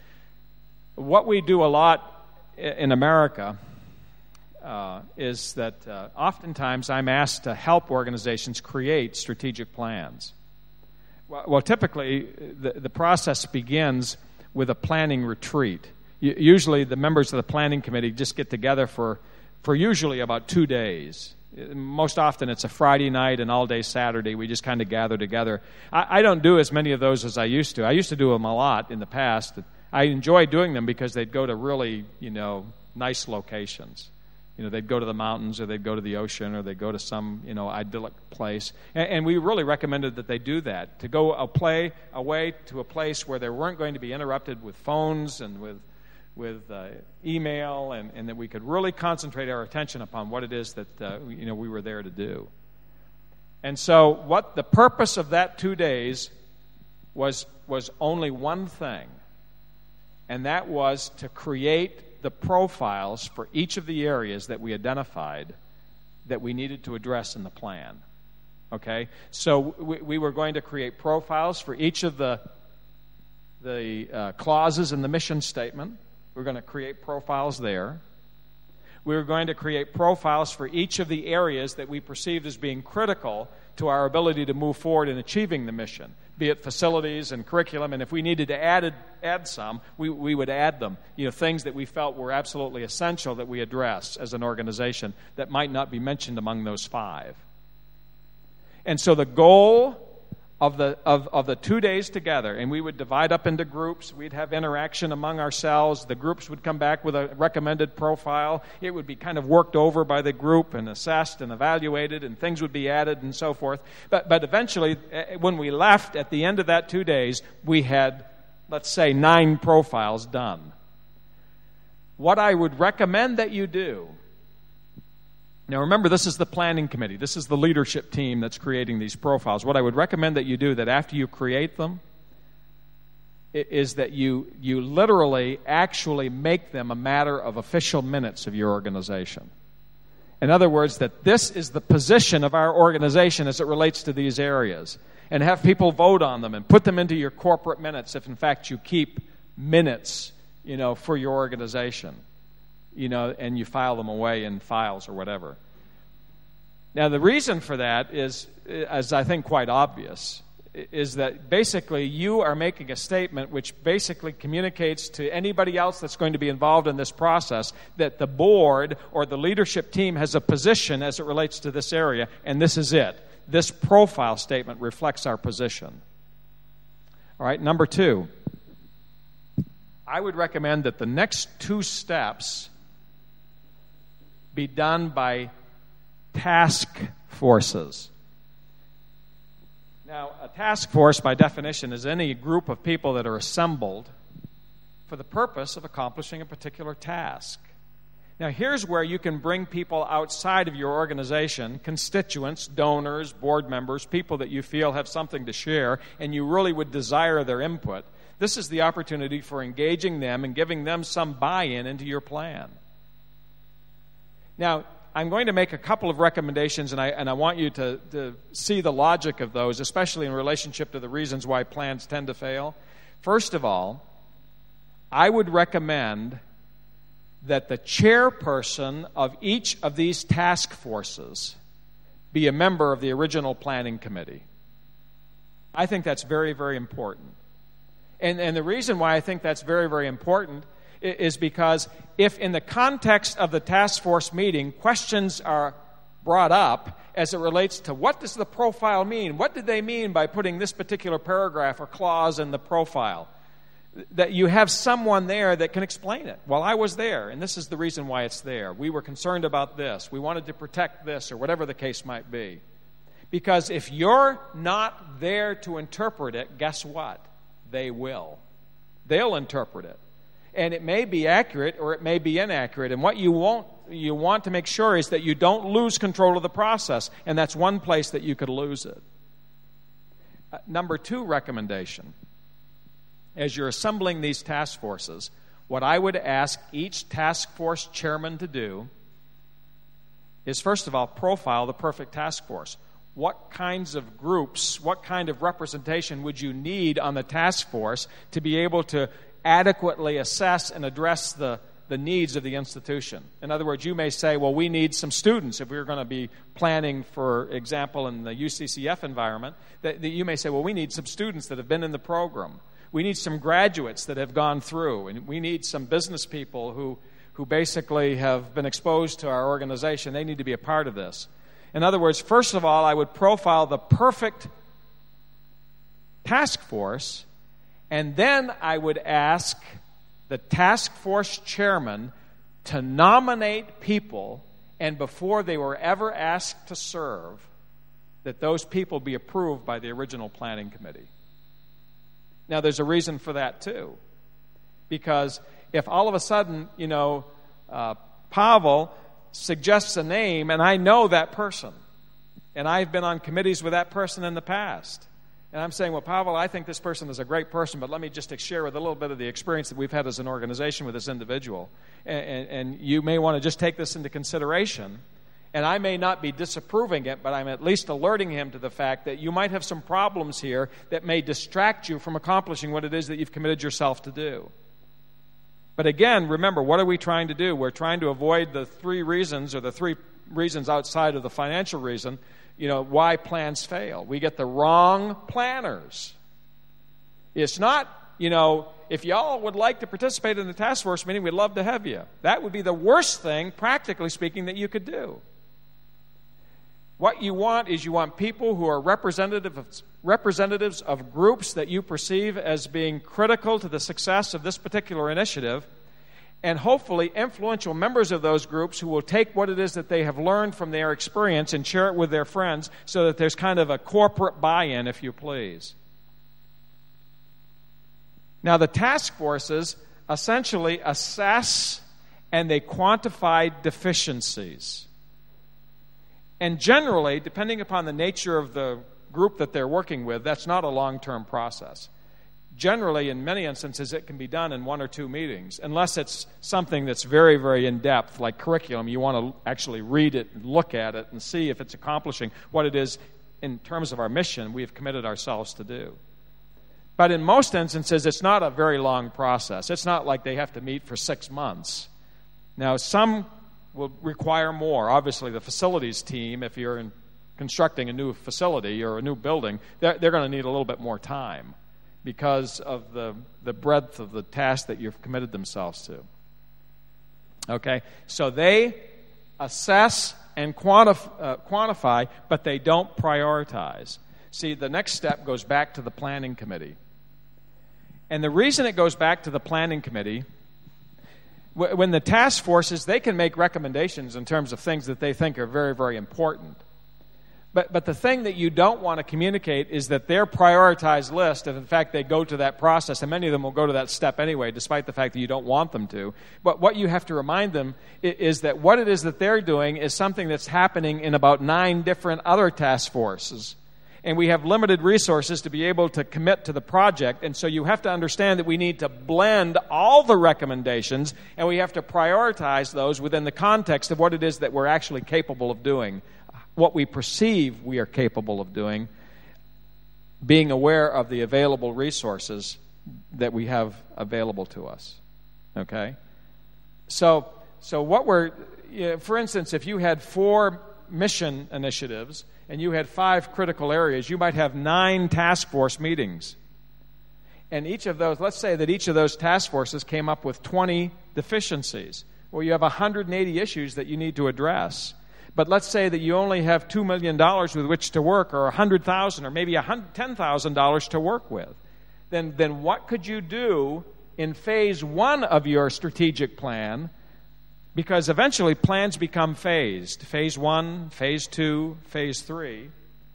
What we do a lot in America uh, is that uh, oftentimes I'm asked to help organizations create strategic plans. Well, typically, the, the process begins with a planning retreat. Usually, the members of the planning committee just get together for, for usually about two days. Most often, it's a Friday night and all day Saturday. We just kind of gather together. I, I don't do as many of those as I used to. I used to do them a lot in the past. I enjoy doing them because they'd go to really, you know, nice locations. You know, they'd go to the mountains, or they'd go to the ocean, or they'd go to some, you know, idyllic place. And, and we really recommended that they do that, to go a play, away to a place where they weren't going to be interrupted with phones and with with uh, email, and, and that we could really concentrate our attention upon what it is that, uh, you know, we were there to do. And so what the purpose of that two days was was only one thing, and that was to create the profiles for each of the areas that we identified that we needed to address in the plan. Okay? So we, we were going to create profiles for each of the, the uh, clauses in the mission statement. We're going to create profiles there. We were going to create profiles for each of the areas that we perceived as being critical to our ability to move forward in achieving the mission, be it facilities and curriculum, and if we needed to add add some, we, we would add them. You know, things that we felt were absolutely essential that we address as an organization that might not be mentioned among those five. And so the goal of the of, of the two days together, and we would divide up into groups. We'd have interaction among ourselves. The groups would come back with a recommended profile. It would be kind of worked over by the group and assessed and evaluated, and things would be added and so forth. But but eventually, when we left at the end of that two days, we had, let's say, nine profiles done. What I would recommend that you do. Now remember, this is the planning committee. This is the leadership team that's creating these profiles. What I would recommend that you do, that after you create them, is that you, you literally actually make them a matter of official minutes of your organization. In other words, that this is the position of our organization as it relates to these areas, and have people vote on them and put them into your corporate minutes if, in fact, you keep minutes, you know, for your organization, you know, and you file them away in files or whatever. Now, the reason for that is, as I think quite obvious, is that basically you are making a statement which basically communicates to anybody else that's going to be involved in this process that the board or the leadership team has a position as it relates to this area, and this is it. This profile statement reflects our position. All right, number two, I would recommend that the next two steps be done by task forces. Now, a task force, by definition, is any group of people that are assembled for the purpose of accomplishing a particular task. Now, here's where you can bring people outside of your organization, constituents, donors, board members, people that you feel have something to share, and you really would desire their input. This is the opportunity for engaging them and giving them some buy-in into your plan. Now, I'm going to make a couple of recommendations, and I, and I want you to, to see the logic of those, especially in relationship to the reasons why plans tend to fail. First of all, I would recommend that the chairperson of each of these task forces be a member of the original planning committee. I think that's very, very important. And, and the reason why I think that's very, very important is because if in the context of the task force meeting, questions are brought up as it relates to what does the profile mean? What did they mean by putting this particular paragraph or clause in the profile? That you have someone there that can explain it. Well, I was there, and this is the reason why it's there. We were concerned about this. We wanted to protect this, or whatever the case might be. Because if you're not there to interpret it, guess what? They will. They'll interpret it. And it may be accurate or it may be inaccurate. And what you want, you want to make sure is that you don't lose control of the process. And that's one place that you could lose it. Uh, number two recommendation. As you're assembling these task forces, what I would ask each task force chairman to do is, first of all, profile the perfect task force. What kinds of groups, what kind of representation would you need on the task force to be able to adequately assess and address the, the needs of the institution? In other words, you may say, well, we need some students. If we're going to be planning, for example, in the U C C F environment, that, that you may say, well, we need some students that have been in the program. We need some graduates that have gone through, and we need some business people who, who basically have been exposed to our organization. They need to be a part of this. In other words, first of all, I would profile the perfect task force, and then I would ask the task force chairman to nominate people, and before they were ever asked to serve, that those people be approved by the original planning committee. Now, there's a reason for that, too. Because if all of a sudden, you know, uh, Pavel suggests a name, and I know that person, and I've been on committees with that person in the past, and I'm saying, well, Pavel, I think this person is a great person, but let me just share with a little bit of the experience that we've had as an organization with this individual, and, and, and you may want to just take this into consideration. And I may not be disapproving it, but I'm at least alerting him to the fact that you might have some problems here that may distract you from accomplishing what it is that you've committed yourself to do. But again, remember, what are we trying to do? We're trying to avoid the three reasons, or the three reasons outside of the financial reason, you know, why plans fail. We get the wrong planners. It's not, you know, if y'all would like to participate in the task force meeting, we'd love to have you. That would be the worst thing, practically speaking, that you could do. What you want is you want people who are representative of, representatives of groups that you perceive as being critical to the success of this particular initiative, and hopefully influential members of those groups who will take what it is that they have learned from their experience and share it with their friends, so that there's kind of a corporate buy-in, if you please. Now, the task forces essentially assess and they quantify deficiencies. And generally, depending upon the nature of the group that they're working with, that's not a long-term process. generally, in many instances, it can be done in one or two meetings, unless it's something that's very, very in-depth, like curriculum. You want to actually read it and look at it and see if it's accomplishing what it is in terms of our mission we have committed ourselves to do. But in most instances, it's not a very long process. It's not like they have to meet for six months. Now, some will require more. Obviously, the facilities team, if you're in constructing a new facility or a new building, they're, they're going to need a little bit more time because of the, the breadth of the task that you've committed themselves to. Okay? So they assess and quantif- uh, quantify, but they don't prioritize. See, the next step goes back to the planning committee. And the reason it goes back to the planning committee, w- when the task forces, they can make recommendations in terms of things that they think are very, very important. But but the thing that you don't want to communicate is that their prioritized list, if in fact they go to that process, and many of them will go to that step anyway, despite the fact that you don't want them to, but what you have to remind them is that what it is that they're doing is something that's happening in about nine different other task forces. And we have limited resources to be able to commit to the project, and so you have to understand that we need to blend all the recommendations, and we have to prioritize those within the context of what it is that we're actually capable of doing, what we perceive we are capable of doing, being aware of the available resources that we have available to us. Okay? So, so what we're, you know, for instance, if you had four mission initiatives and you had five critical areas, you might have nine task force meetings. And each of those, let's say that each of those task forces came up with twenty deficiencies. Well, you have one hundred eighty issues that you need to address. But let's say that you only have two million dollars with which to work, or one hundred thousand dollars, or maybe ten thousand dollars to work with. Then, then what could you do in phase one of your strategic plan? Because eventually plans become phased. Phase one, phase two, phase three,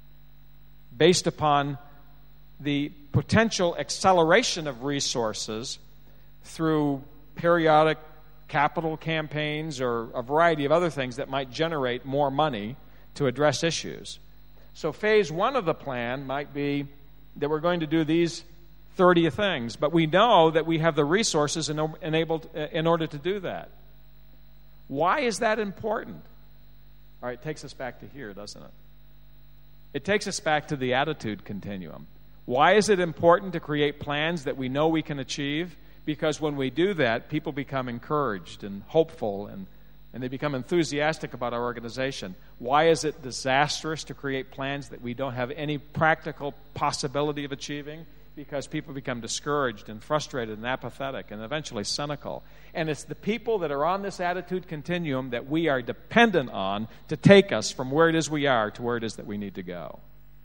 based upon the potential acceleration of resources through periodic capital campaigns or a variety of other things that might generate more money to address issues. So phase one of the plan might be that we're going to do these thirty things, but we know that we have the resources in, enabled, in order to do that. Why is that important? All right, it takes us back to here, doesn't it? It takes us back to the attitude continuum. Why is it important to create plans that we know we can achieve? Because when we do that, people become encouraged and hopeful, and, and they become enthusiastic about our organization. Why is it disastrous to create plans that we don't have any practical possibility of achieving? Because people become discouraged and frustrated and apathetic and eventually cynical. And it's the people that are on this attitude continuum that we are dependent on to take us from where it is we are to where it is that we need to go.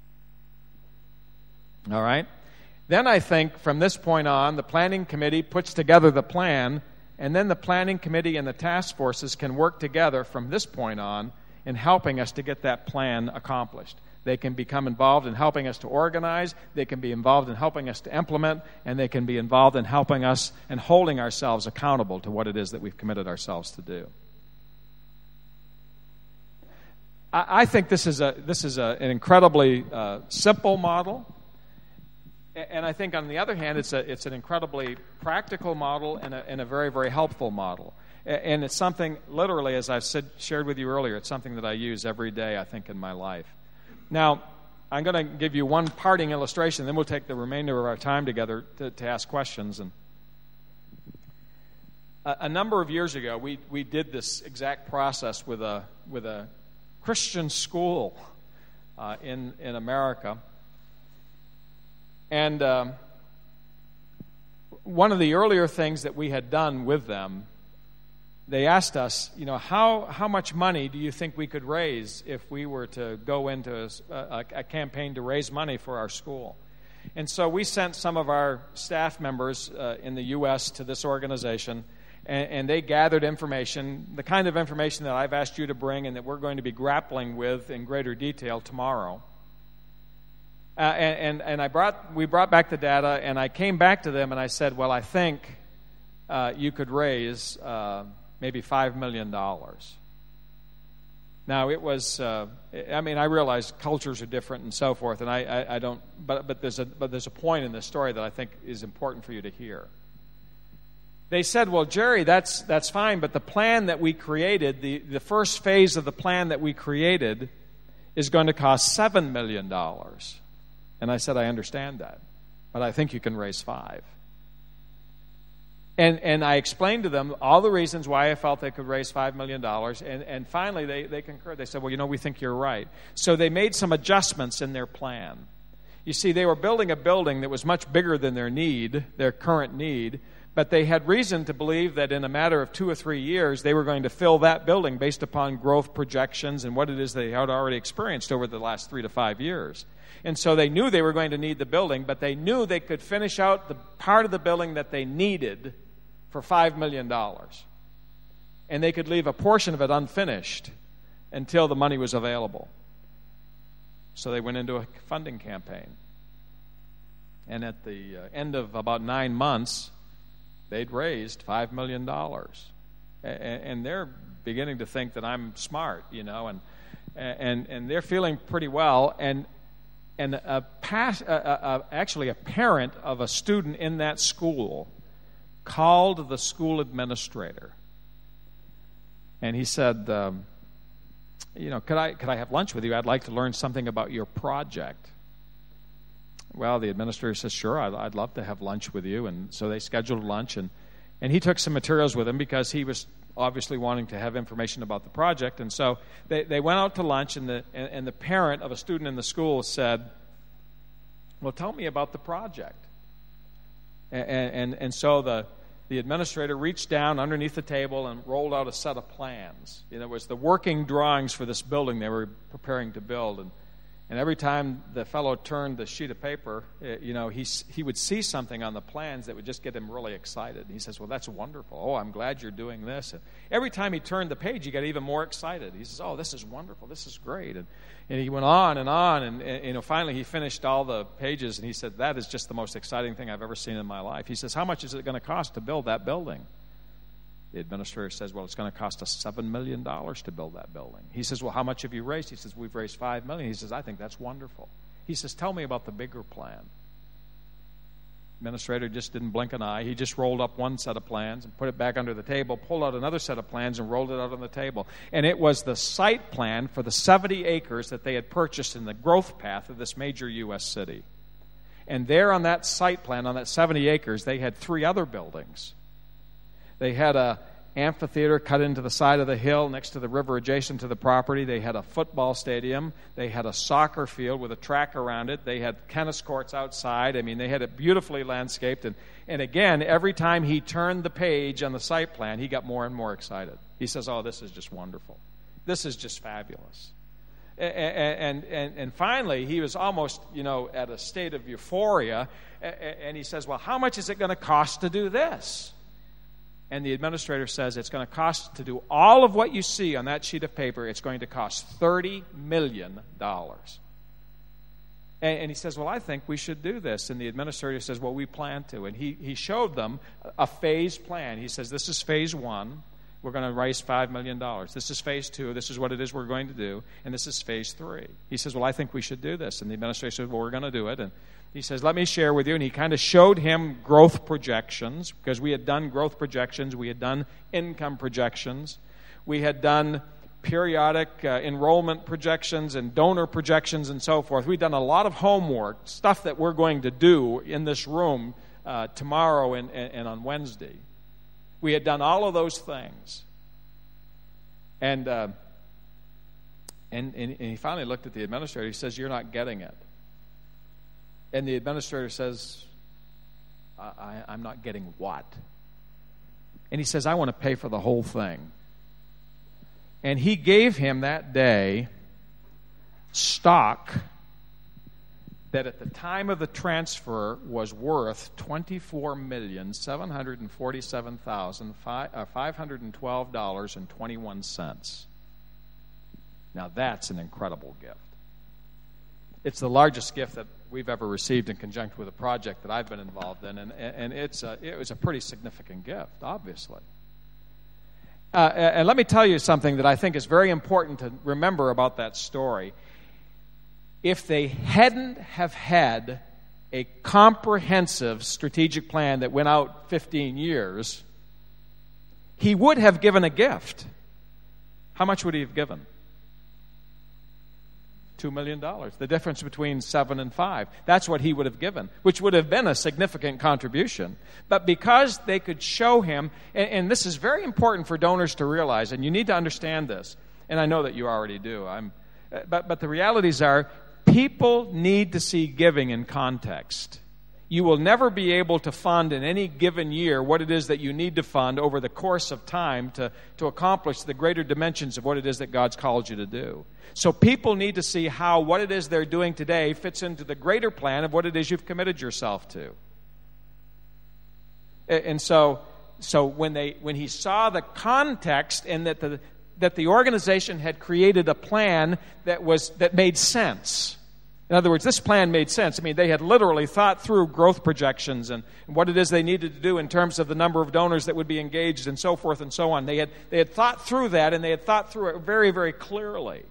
All right? Then I think from this point on, the planning committee puts together the plan, and then the planning committee and the task forces can work together from this point on in helping us to get that plan accomplished. They can become involved in helping us to organize, they can be involved in helping us to implement, and they can be involved in helping us and holding ourselves accountable to what it is that we've committed ourselves to do. I, I think this is a this is a, an incredibly uh, simple model. And I think, on the other hand, it's a it's an incredibly practical model and a, and a very, very helpful model. And it's something, literally, as I've said, shared with you earlier, it's something that I use every day, I think, in my life. Now, I'm going to give you one parting illustration, then we'll take the remainder of our time together to, to ask questions. And a, a number of years ago, we, we did this exact process with a with a Christian school uh, in in America. And um, one of the earlier things that we had done with them, they asked us, you know, how how much money do you think we could raise if we were to go into a, a, a campaign to raise money for our school? And so we sent some of our staff members uh, in the U S to this organization, and, and they gathered information, the kind of information that I've asked you to bring and that we're going to be grappling with in greater detail tomorrow. Uh, and, and and I brought we brought back the data, and I came back to them and I said, well, I think uh, you could raise uh, maybe five million dollars. Now, it was, uh, I mean, I realize cultures are different and so forth, and I, I, I don't, but, but, there's a, but there's a point in this story that I think is important for you to hear. They said, well, Jerry, that's, that's fine, but the plan that we created, the, the first phase of the plan that we created is going to cost seven million dollars. And I said, I understand that, but I think you can raise five. And and I explained to them all the reasons why I felt they could raise five million dollars, and, and finally they, they concurred. They said, well, you know, we think you're right. So they made some adjustments in their plan. You see, they were building a building that was much bigger than their need, their current need, but they had reason to believe that in a matter of two or three years, they were going to fill that building based upon growth projections and what it is they had already experienced over the last three to five years. And so they knew they were going to need the building, but they knew they could finish out the part of the building that they needed for five million dollars. And they could leave a portion of it unfinished until the money was available. So they went into a funding campaign. And at the uh, end of about nine months, they'd raised five million dollars. And, and they're beginning to think that I'm smart, you know, and and and they're feeling pretty well. And and a past, uh, uh, actually a parent of a student in that school called the school administrator, and he said, um, you know, could I could I have lunch with you? I'd like to learn something about your project. Well, the administrator says, sure, I'd, I'd love to have lunch with you. And so they scheduled lunch, and, and he took some materials with him because he was obviously wanting to have information about the project. And so they, they went out to lunch, and the, and, and the parent of a student in the school said, well, tell me about the project. And, and, and so the, the administrator reached down underneath the table and rolled out a set of plans. You know, it was the working drawings for this building they were preparing to build. And, and every time the fellow turned the sheet of paper, you know, he, he would see something on the plans that would just get him really excited. And he says, well, that's wonderful. Oh, I'm glad you're doing this. And every time he turned the page, he got even more excited. He says, oh, this is wonderful. This is great. And, and he went on and on. And, and, you know, finally he finished all the pages, and he said, that is just the most exciting thing I've ever seen in my life. He says, how much is it going to cost to build that building? The administrator says, well, it's going to cost us seven million dollars to build that building. He says, well, how much have you raised? He says, we've raised five million dollars. He says, I think that's wonderful. He says, tell me about the bigger plan. The administrator just didn't blink an eye. He just rolled up one set of plans and put it back under the table, pulled out another set of plans and rolled it out on the table. And it was the site plan for the seventy acres that they had purchased in the growth path of this major U S city. And there on that site plan, on that seventy acres, they had three other buildings. They had a amphitheater cut into the side of the hill next to the river adjacent to the property. They had a football stadium. They had a soccer field with a track around it. They had tennis courts outside. I mean, they had it beautifully landscaped. And, and again, every time he turned the page on the site plan, he got more and more excited. He says, oh, this is just wonderful. This is just fabulous. And, and, and, and finally, he was almost, you know, at a state of euphoria. And he says, well, how much is it going to cost to do this? And the administrator says it's going to cost, to do all of what you see on that sheet of paper, it's going to cost thirty million dollars. And, and he says, well, I think we should do this. And the administrator says, well, we plan to. And he, he showed them a phase plan. He says, this is phase one. We're going to raise five million dollars. This is phase two. This is what it is we're going to do. And this is phase three. He says, well, I think we should do this. And the administrator says, well, we're going to do it. And he says, let me share with you. And he kind of showed him growth projections, because we had done growth projections. We had done income projections. We had done periodic uh, enrollment projections and donor projections and so forth. We'd done a lot of homework, stuff that we're going to do in this room uh, tomorrow and, and, and on Wednesday. We had done all of those things. And, uh, and, and, and he finally looked at the administrator. He says, you're not getting it. And the administrator says, I, I, I'm not getting what? And he says, I want to pay for the whole thing. And he gave him that day stock that at the time of the transfer was worth twenty-four million seven hundred forty-seven thousand five hundred twelve dollars and twenty-one cents. Now that's an incredible gift. It's the largest gift that we've ever received in conjunction with a project that I've been involved in, and, and it's a, it was a pretty significant gift, obviously. Uh, and let me tell you something that I think is very important to remember about that story. If they hadn't have had a comprehensive strategic plan that went out fifteen years, he would have given a gift. How much would he have given? Two million dollars. The difference between seven and five. That's what he would have given, which would have been a significant contribution. But because they could show him, and, and this is very important for donors to realize, and you need to understand this, and I know that you already do. I'm, but, but the realities are, people need to see giving in context. You will never be able to fund in any given year what it is that you need to fund over the course of time to, to accomplish the greater dimensions of what it is that God's called you to do. So people need to see how what it is they're doing today fits into the greater plan of what it is you've committed yourself to. And so, so when they when he saw the context and that the that the organization had created a plan that was that made sense. In other words, this plan made sense. I mean, they had literally thought through growth projections and what it is they needed to do in terms of the number of donors that would be engaged and so forth and so on. They had they had thought through that, and they had thought through it very, very clearly.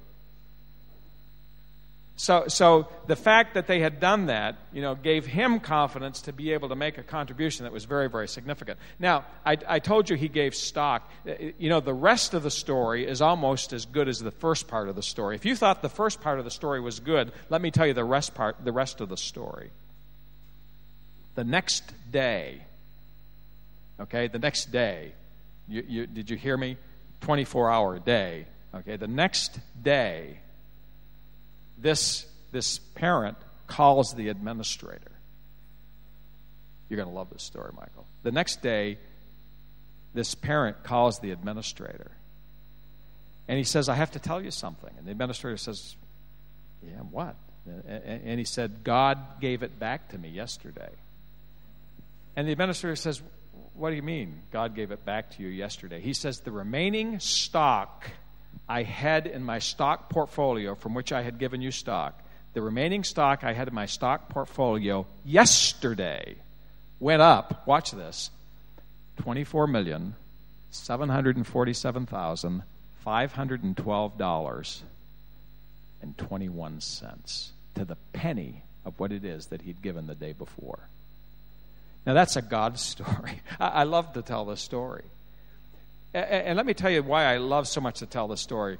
So, so the fact that they had done that, you know, gave him confidence to be able to make a contribution that was very, very significant. Now, I, I told you he gave stock. You know, the rest of the story is almost as good as the first part of the story. If you thought the first part of the story was good, let me tell you the rest part, the rest of the story. The next day, okay, the next day, you, you, did you hear me? twenty-four hour day. Okay, the next day, This this parent calls the administrator. You're going to love this story, Michael. The next day, this parent calls the administrator. And he says, I have to tell you something. And the administrator says, yeah, what? And he said, God gave it back to me yesterday. And the administrator says, what do you mean, God gave it back to you yesterday? He says, the remaining stock I had in my stock portfolio from which I had given you stock, the remaining stock I had in my stock portfolio yesterday went up, watch this, twenty-four million seven hundred forty-seven thousand five hundred twelve dollars and twenty-one cents to the penny of what it is that he'd given the day before. Now that's a God story. I love to tell this story. And let me tell you why I love so much to tell this story.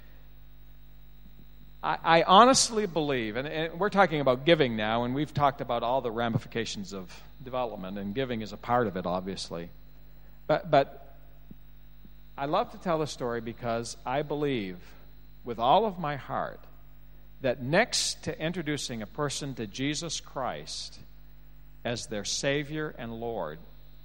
I, I honestly believe, and, and we're talking about giving now, and we've talked about all the ramifications of development, and giving is a part of it, obviously. But, but I love to tell the story because I believe with all of my heart that next to introducing a person to Jesus Christ as their Savior and Lord,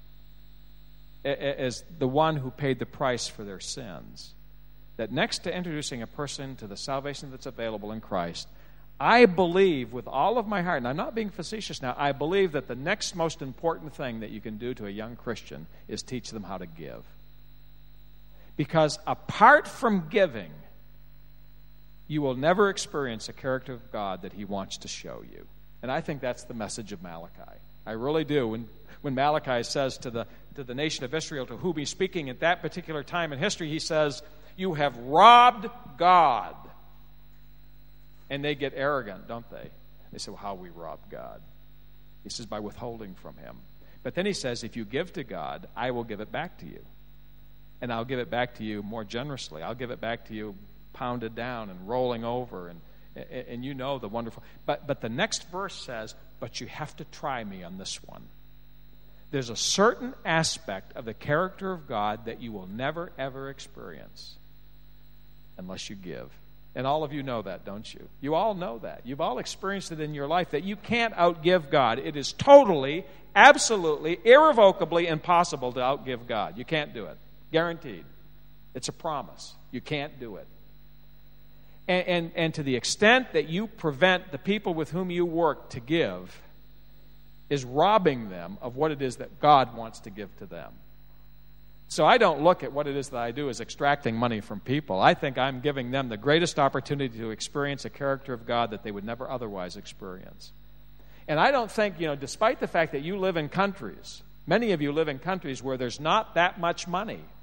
as the one who paid the price for their sins, that next to introducing a person to the salvation that's available in Christ, I believe with all of my heart, and I'm not being facetious now, I believe that the next most important thing that you can do to a young Christian is teach them how to give. Because apart from giving, you will never experience a character of God that He wants to show you. And I think that's the message of Malachi. I really do. When when Malachi says to the to the nation of Israel, to whom he's speaking at that particular time in history, he says, you have robbed God. And they get arrogant, don't they? They say, well, how we rob God? He says, by withholding from Him. But then he says, if you give to God, I will give it back to you. And I'll give it back to you more generously. I'll give it back to you pounded down and rolling over. And, and you know the wonderful. But, but the next verse says, but you have to try me on this one. There's a certain aspect of the character of God that you will never, ever experience unless you give. And all of you know that, don't you? You all know that. You've all experienced it in your life, that you can't outgive God. It is totally, absolutely, irrevocably impossible to outgive God. You can't do it. Guaranteed. It's a promise. You can't do it. And, and, and to the extent that you prevent the people with whom you work to give, is robbing them of what it is that God wants to give to them. So I don't look at what it is that I do as extracting money from people. I think I'm giving them the greatest opportunity to experience a character of God that they would never otherwise experience. And I don't think, you know, despite the fact that you live in countries, many of you live in countries where there's not that much money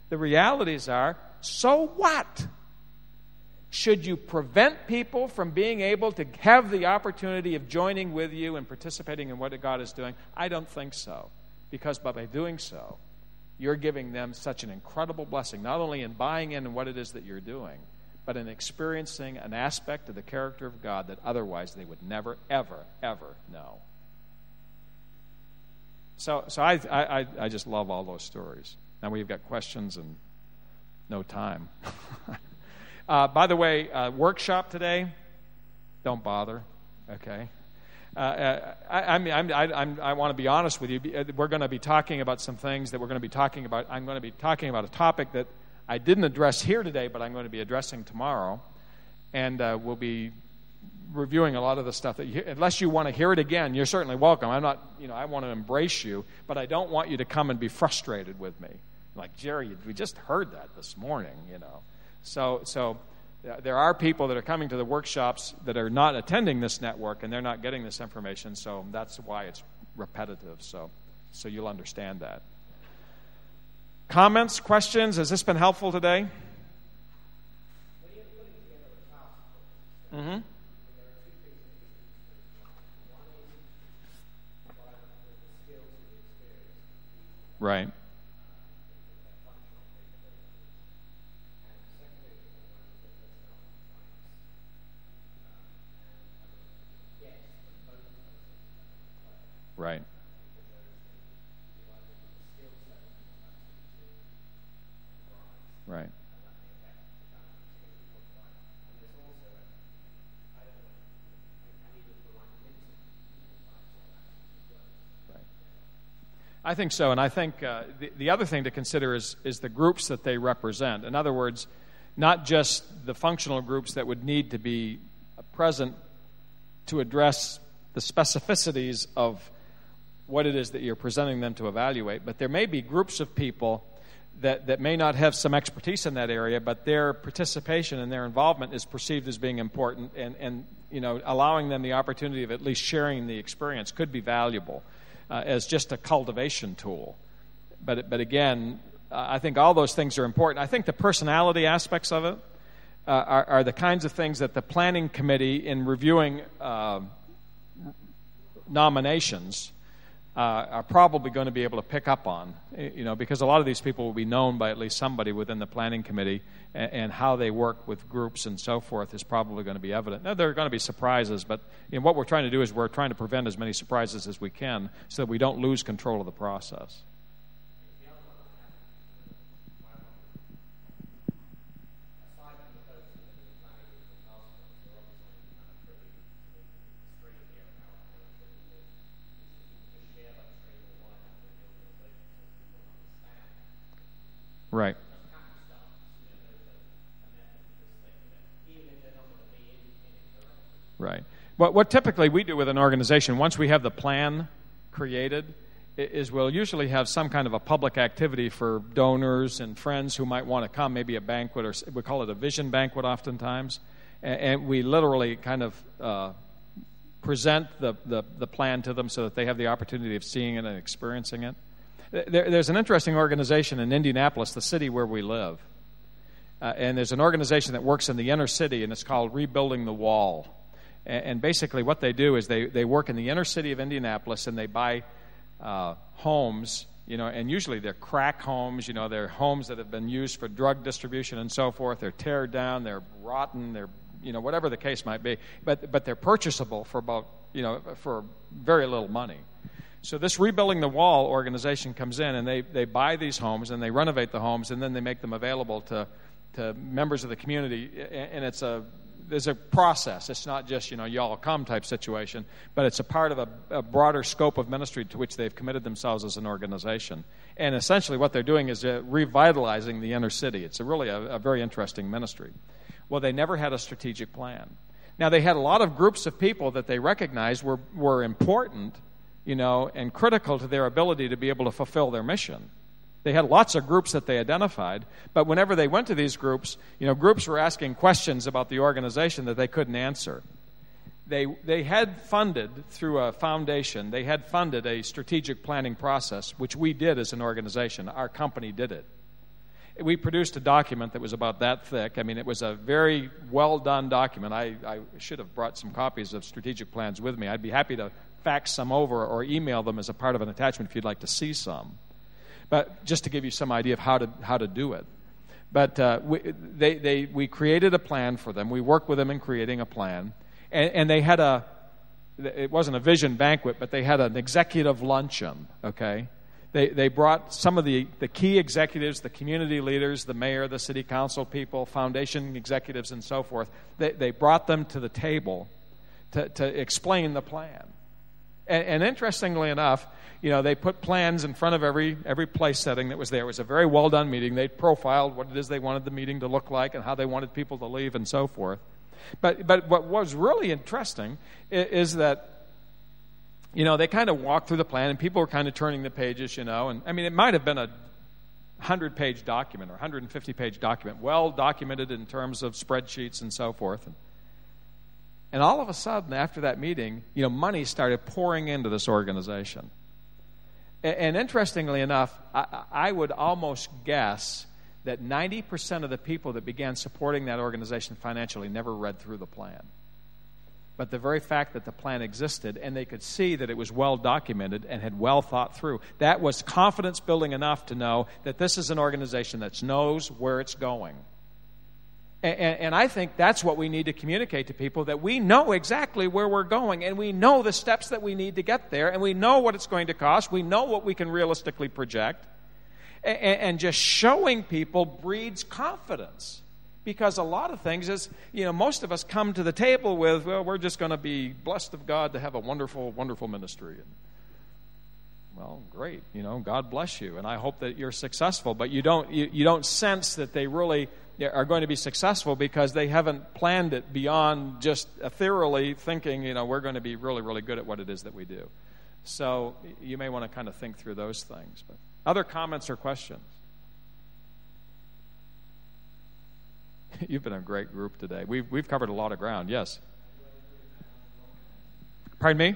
The realities are, so what? Should you prevent people from being able to have the opportunity of joining with you and participating in what God is doing? I don't think so. Because by doing so, you're giving them such an incredible blessing, not only in buying in what it is that you're doing, but in experiencing an aspect of the character of God that otherwise they would never, ever, ever know. So, so I, I, I just love all those stories. Now we've got questions and no time. uh, by the way, uh, workshop today, don't bother, okay? Uh, I, I mean, I'm, I, I'm, I want to be honest with you. We're going to be talking about some things that we're going to be talking about. I'm going to be talking about a topic that I didn't address here today, but I'm going to be addressing tomorrow. And uh, we'll be reviewing a lot of the stuff that you, unless you want to hear it again, you're certainly welcome. I'm not, you know, I want to embrace you, but I don't want you to come and be frustrated with me. Like, Jerry, we just heard that this morning, you know. So, so uh, there are people that are coming to the workshops that are not attending this network, and they're not getting this information, so that's why it's repetitive. So, so you'll understand that. Comments, questions? Has this been helpful today? Mm-hmm. Right. Right. Right. I think so, and I think uh, the, the other thing to consider is, is the groups that they represent. In other words, not just the functional groups that would need to be present to address the specificities of what it is that you're presenting them to evaluate, but there may be groups of people that, that may not have some expertise in that area, but their participation and their involvement is perceived as being important, and, and you know, allowing them the opportunity of at least sharing the experience could be valuable. Uh, as just a cultivation tool. But but again, uh, I think all those things are important. I think the personality aspects of it uh, are, are the kinds of things that the planning committee, in reviewing uh, nominations, uh, are probably going to be able to pick up on. You know, because a lot of these people will be known by at least somebody within the planning committee, and, and how they work with groups and so forth is probably going to be evident. Now, there are going to be surprises, but you know, what we're trying to do is we're trying to prevent as many surprises as we can so that we don't lose control of the process. Right. Right. What, what typically we do with an organization, once we have the plan created, is we'll usually have some kind of a public activity for donors and friends who might want to come, maybe a banquet, or we call it a vision banquet oftentimes, and, and we literally kind of uh, present the, the, the plan to them so that they have the opportunity of seeing it and experiencing it. There, there's an interesting organization in Indianapolis, the city where we live, uh, and there's an organization that works in the inner city, and it's called Rebuilding the Wall. And, and basically what they do is they, they work in the inner city of Indianapolis, and they buy uh, homes, you know, and usually they're crack homes, you know, they're homes that have been used for drug distribution and so forth. They're teared down, they're rotten, they're, you know, whatever the case might be. But, but they're purchasable for about, you know, for very little money. So this Rebuilding the Wall organization comes in, and they, they buy these homes, and they renovate the homes, and then they make them available to, to members of the community. And it's a there's a process. It's not just, you know, y'all come type situation, but it's a part of a, a broader scope of ministry to which they've committed themselves as an organization. And essentially what they're doing is uh, revitalizing the inner city. It's a really a, a very interesting ministry. Well, they never had a strategic plan. Now, they had a lot of groups of people that they recognized were, were important, you know, and critical to their ability to be able to fulfill their mission. They had lots of groups that they identified, but whenever they went to these groups, you know, groups were asking questions about the organization that they couldn't answer. They they had funded, through a foundation, they had funded a strategic planning process, which we did as an organization. Our company did it. we produced a document that was about that thick. I mean, it was a very well-done document. I, I should have brought some copies of strategic plans with me. I'd be happy to fax some over or email them as a part of an attachment if you'd like to see some. But just to give you some idea of how to how to do it. But uh, we, they, they, we created a plan for them. We worked with them in creating a plan. And, and they had a, it wasn't a vision banquet, but they had an executive luncheon, okay? They they brought some of the, the key executives, the community leaders, the mayor, the city council people, foundation executives, and so forth. They, they brought them to the table to, to explain the plan. And, and interestingly enough, you know, they put plans in front of every every place setting that was there. It was a very well-done meeting. They profiled what it is they wanted the meeting to look like and how they wanted people to leave and so forth. But but what was really interesting is, is that, you know, they kind of walked through the plan, and people were kind of turning the pages, you know. And, I mean, it might have been a one hundred-page document or one hundred fifty-page document, well documented in terms of spreadsheets and so forth. And, and all of a sudden, after that meeting, you know, money started pouring into this organization. And interestingly enough, I, I would almost guess that ninety percent of the people that began supporting that organization financially never read through the plan. But the very fact that the plan existed and they could see that it was well documented and had well thought through, that was confidence building enough to know that this is an organization that knows where it's going. And, and I think that's what we need to communicate to people, that we know exactly where we're going, and we know the steps that we need to get there, and we know what it's going to cost. We know what we can realistically project. And, and just showing people breeds confidence. Because a lot of things is, you know, most of us come to the table with, well, we're just going to be blessed of God to have a wonderful, wonderful ministry. And, well, great, you know, God bless you, and I hope that you're successful. But you don't, you, you don't sense that they really are going to be successful because they haven't planned it beyond just ethereally thinking, you know, we're going to be really, really good at what it is that we do. So you may want to kind of think through those things. But other comments or questions? You've been a great group today. We've we've covered a lot of ground. Yes. Pardon me?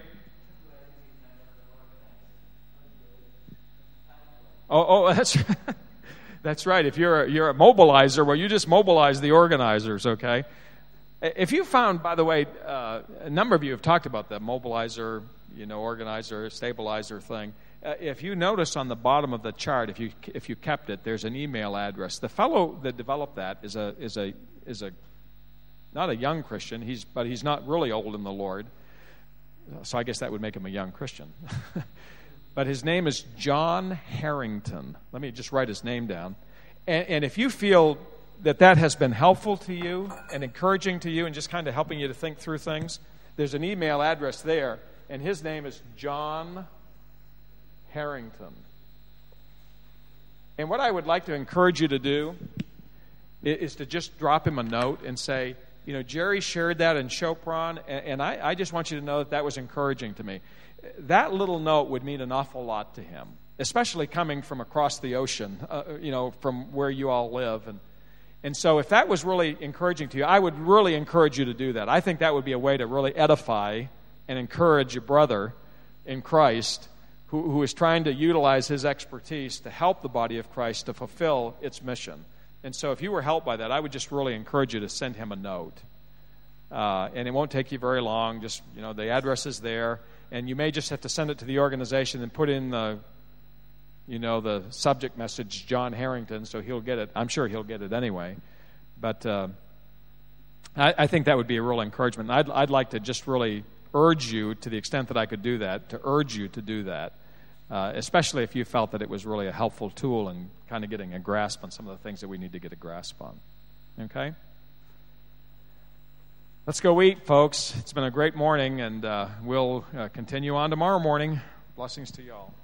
Oh, oh, that's that's right. If you're a, you're a mobilizer, well, you just mobilize the organizers, okay? If you found, by the way, uh, a number of you have talked about the mobilizer, you know, organizer, stabilizer thing. Uh, if you notice on the bottom of the chart, if you if you kept it, there's an email address. The fellow that developed that is a is a is a not a young Christian. He's but he's not really old in the Lord. So I guess that would make him a young Christian. But his name is John Harrington. Let me just write his name down. And, and if you feel that that has been helpful to you and encouraging to you and just kind of helping you to think through things, there's an email address there, and his name is John Harrington. And what I would like to encourage you to do is to just drop him a note and say, you know, Jerry shared that in Chopron, and, and I, I just want you to know that that was encouraging to me. That little note would mean an awful lot to him, especially coming from across the ocean, uh, you know, from where you all live. And and so if that was really encouraging to you, I would really encourage you to do that. I think that would be a way to really edify and encourage your brother in Christ who, who is trying to utilize his expertise to help the body of Christ to fulfill its mission. And so if you were helped by that, I would just really encourage you to send him a note. Uh, and it won't take you very long. Just, you know, the address is there. And you may just have to send it to the organization and put in the, you know, the subject message, John Harrington, so he'll get it. I'm sure he'll get it anyway. But uh, I, I think that would be a real encouragement. I'd, I'd like to just really urge you, to the extent that I could do that, to urge you to do that, uh, especially if you felt that it was really a helpful tool in kind of getting a grasp on some of the things that we need to get a grasp on. Okay? Let's go eat, folks. It's been a great morning, and uh, we'll uh, continue on tomorrow morning. Blessings to you all.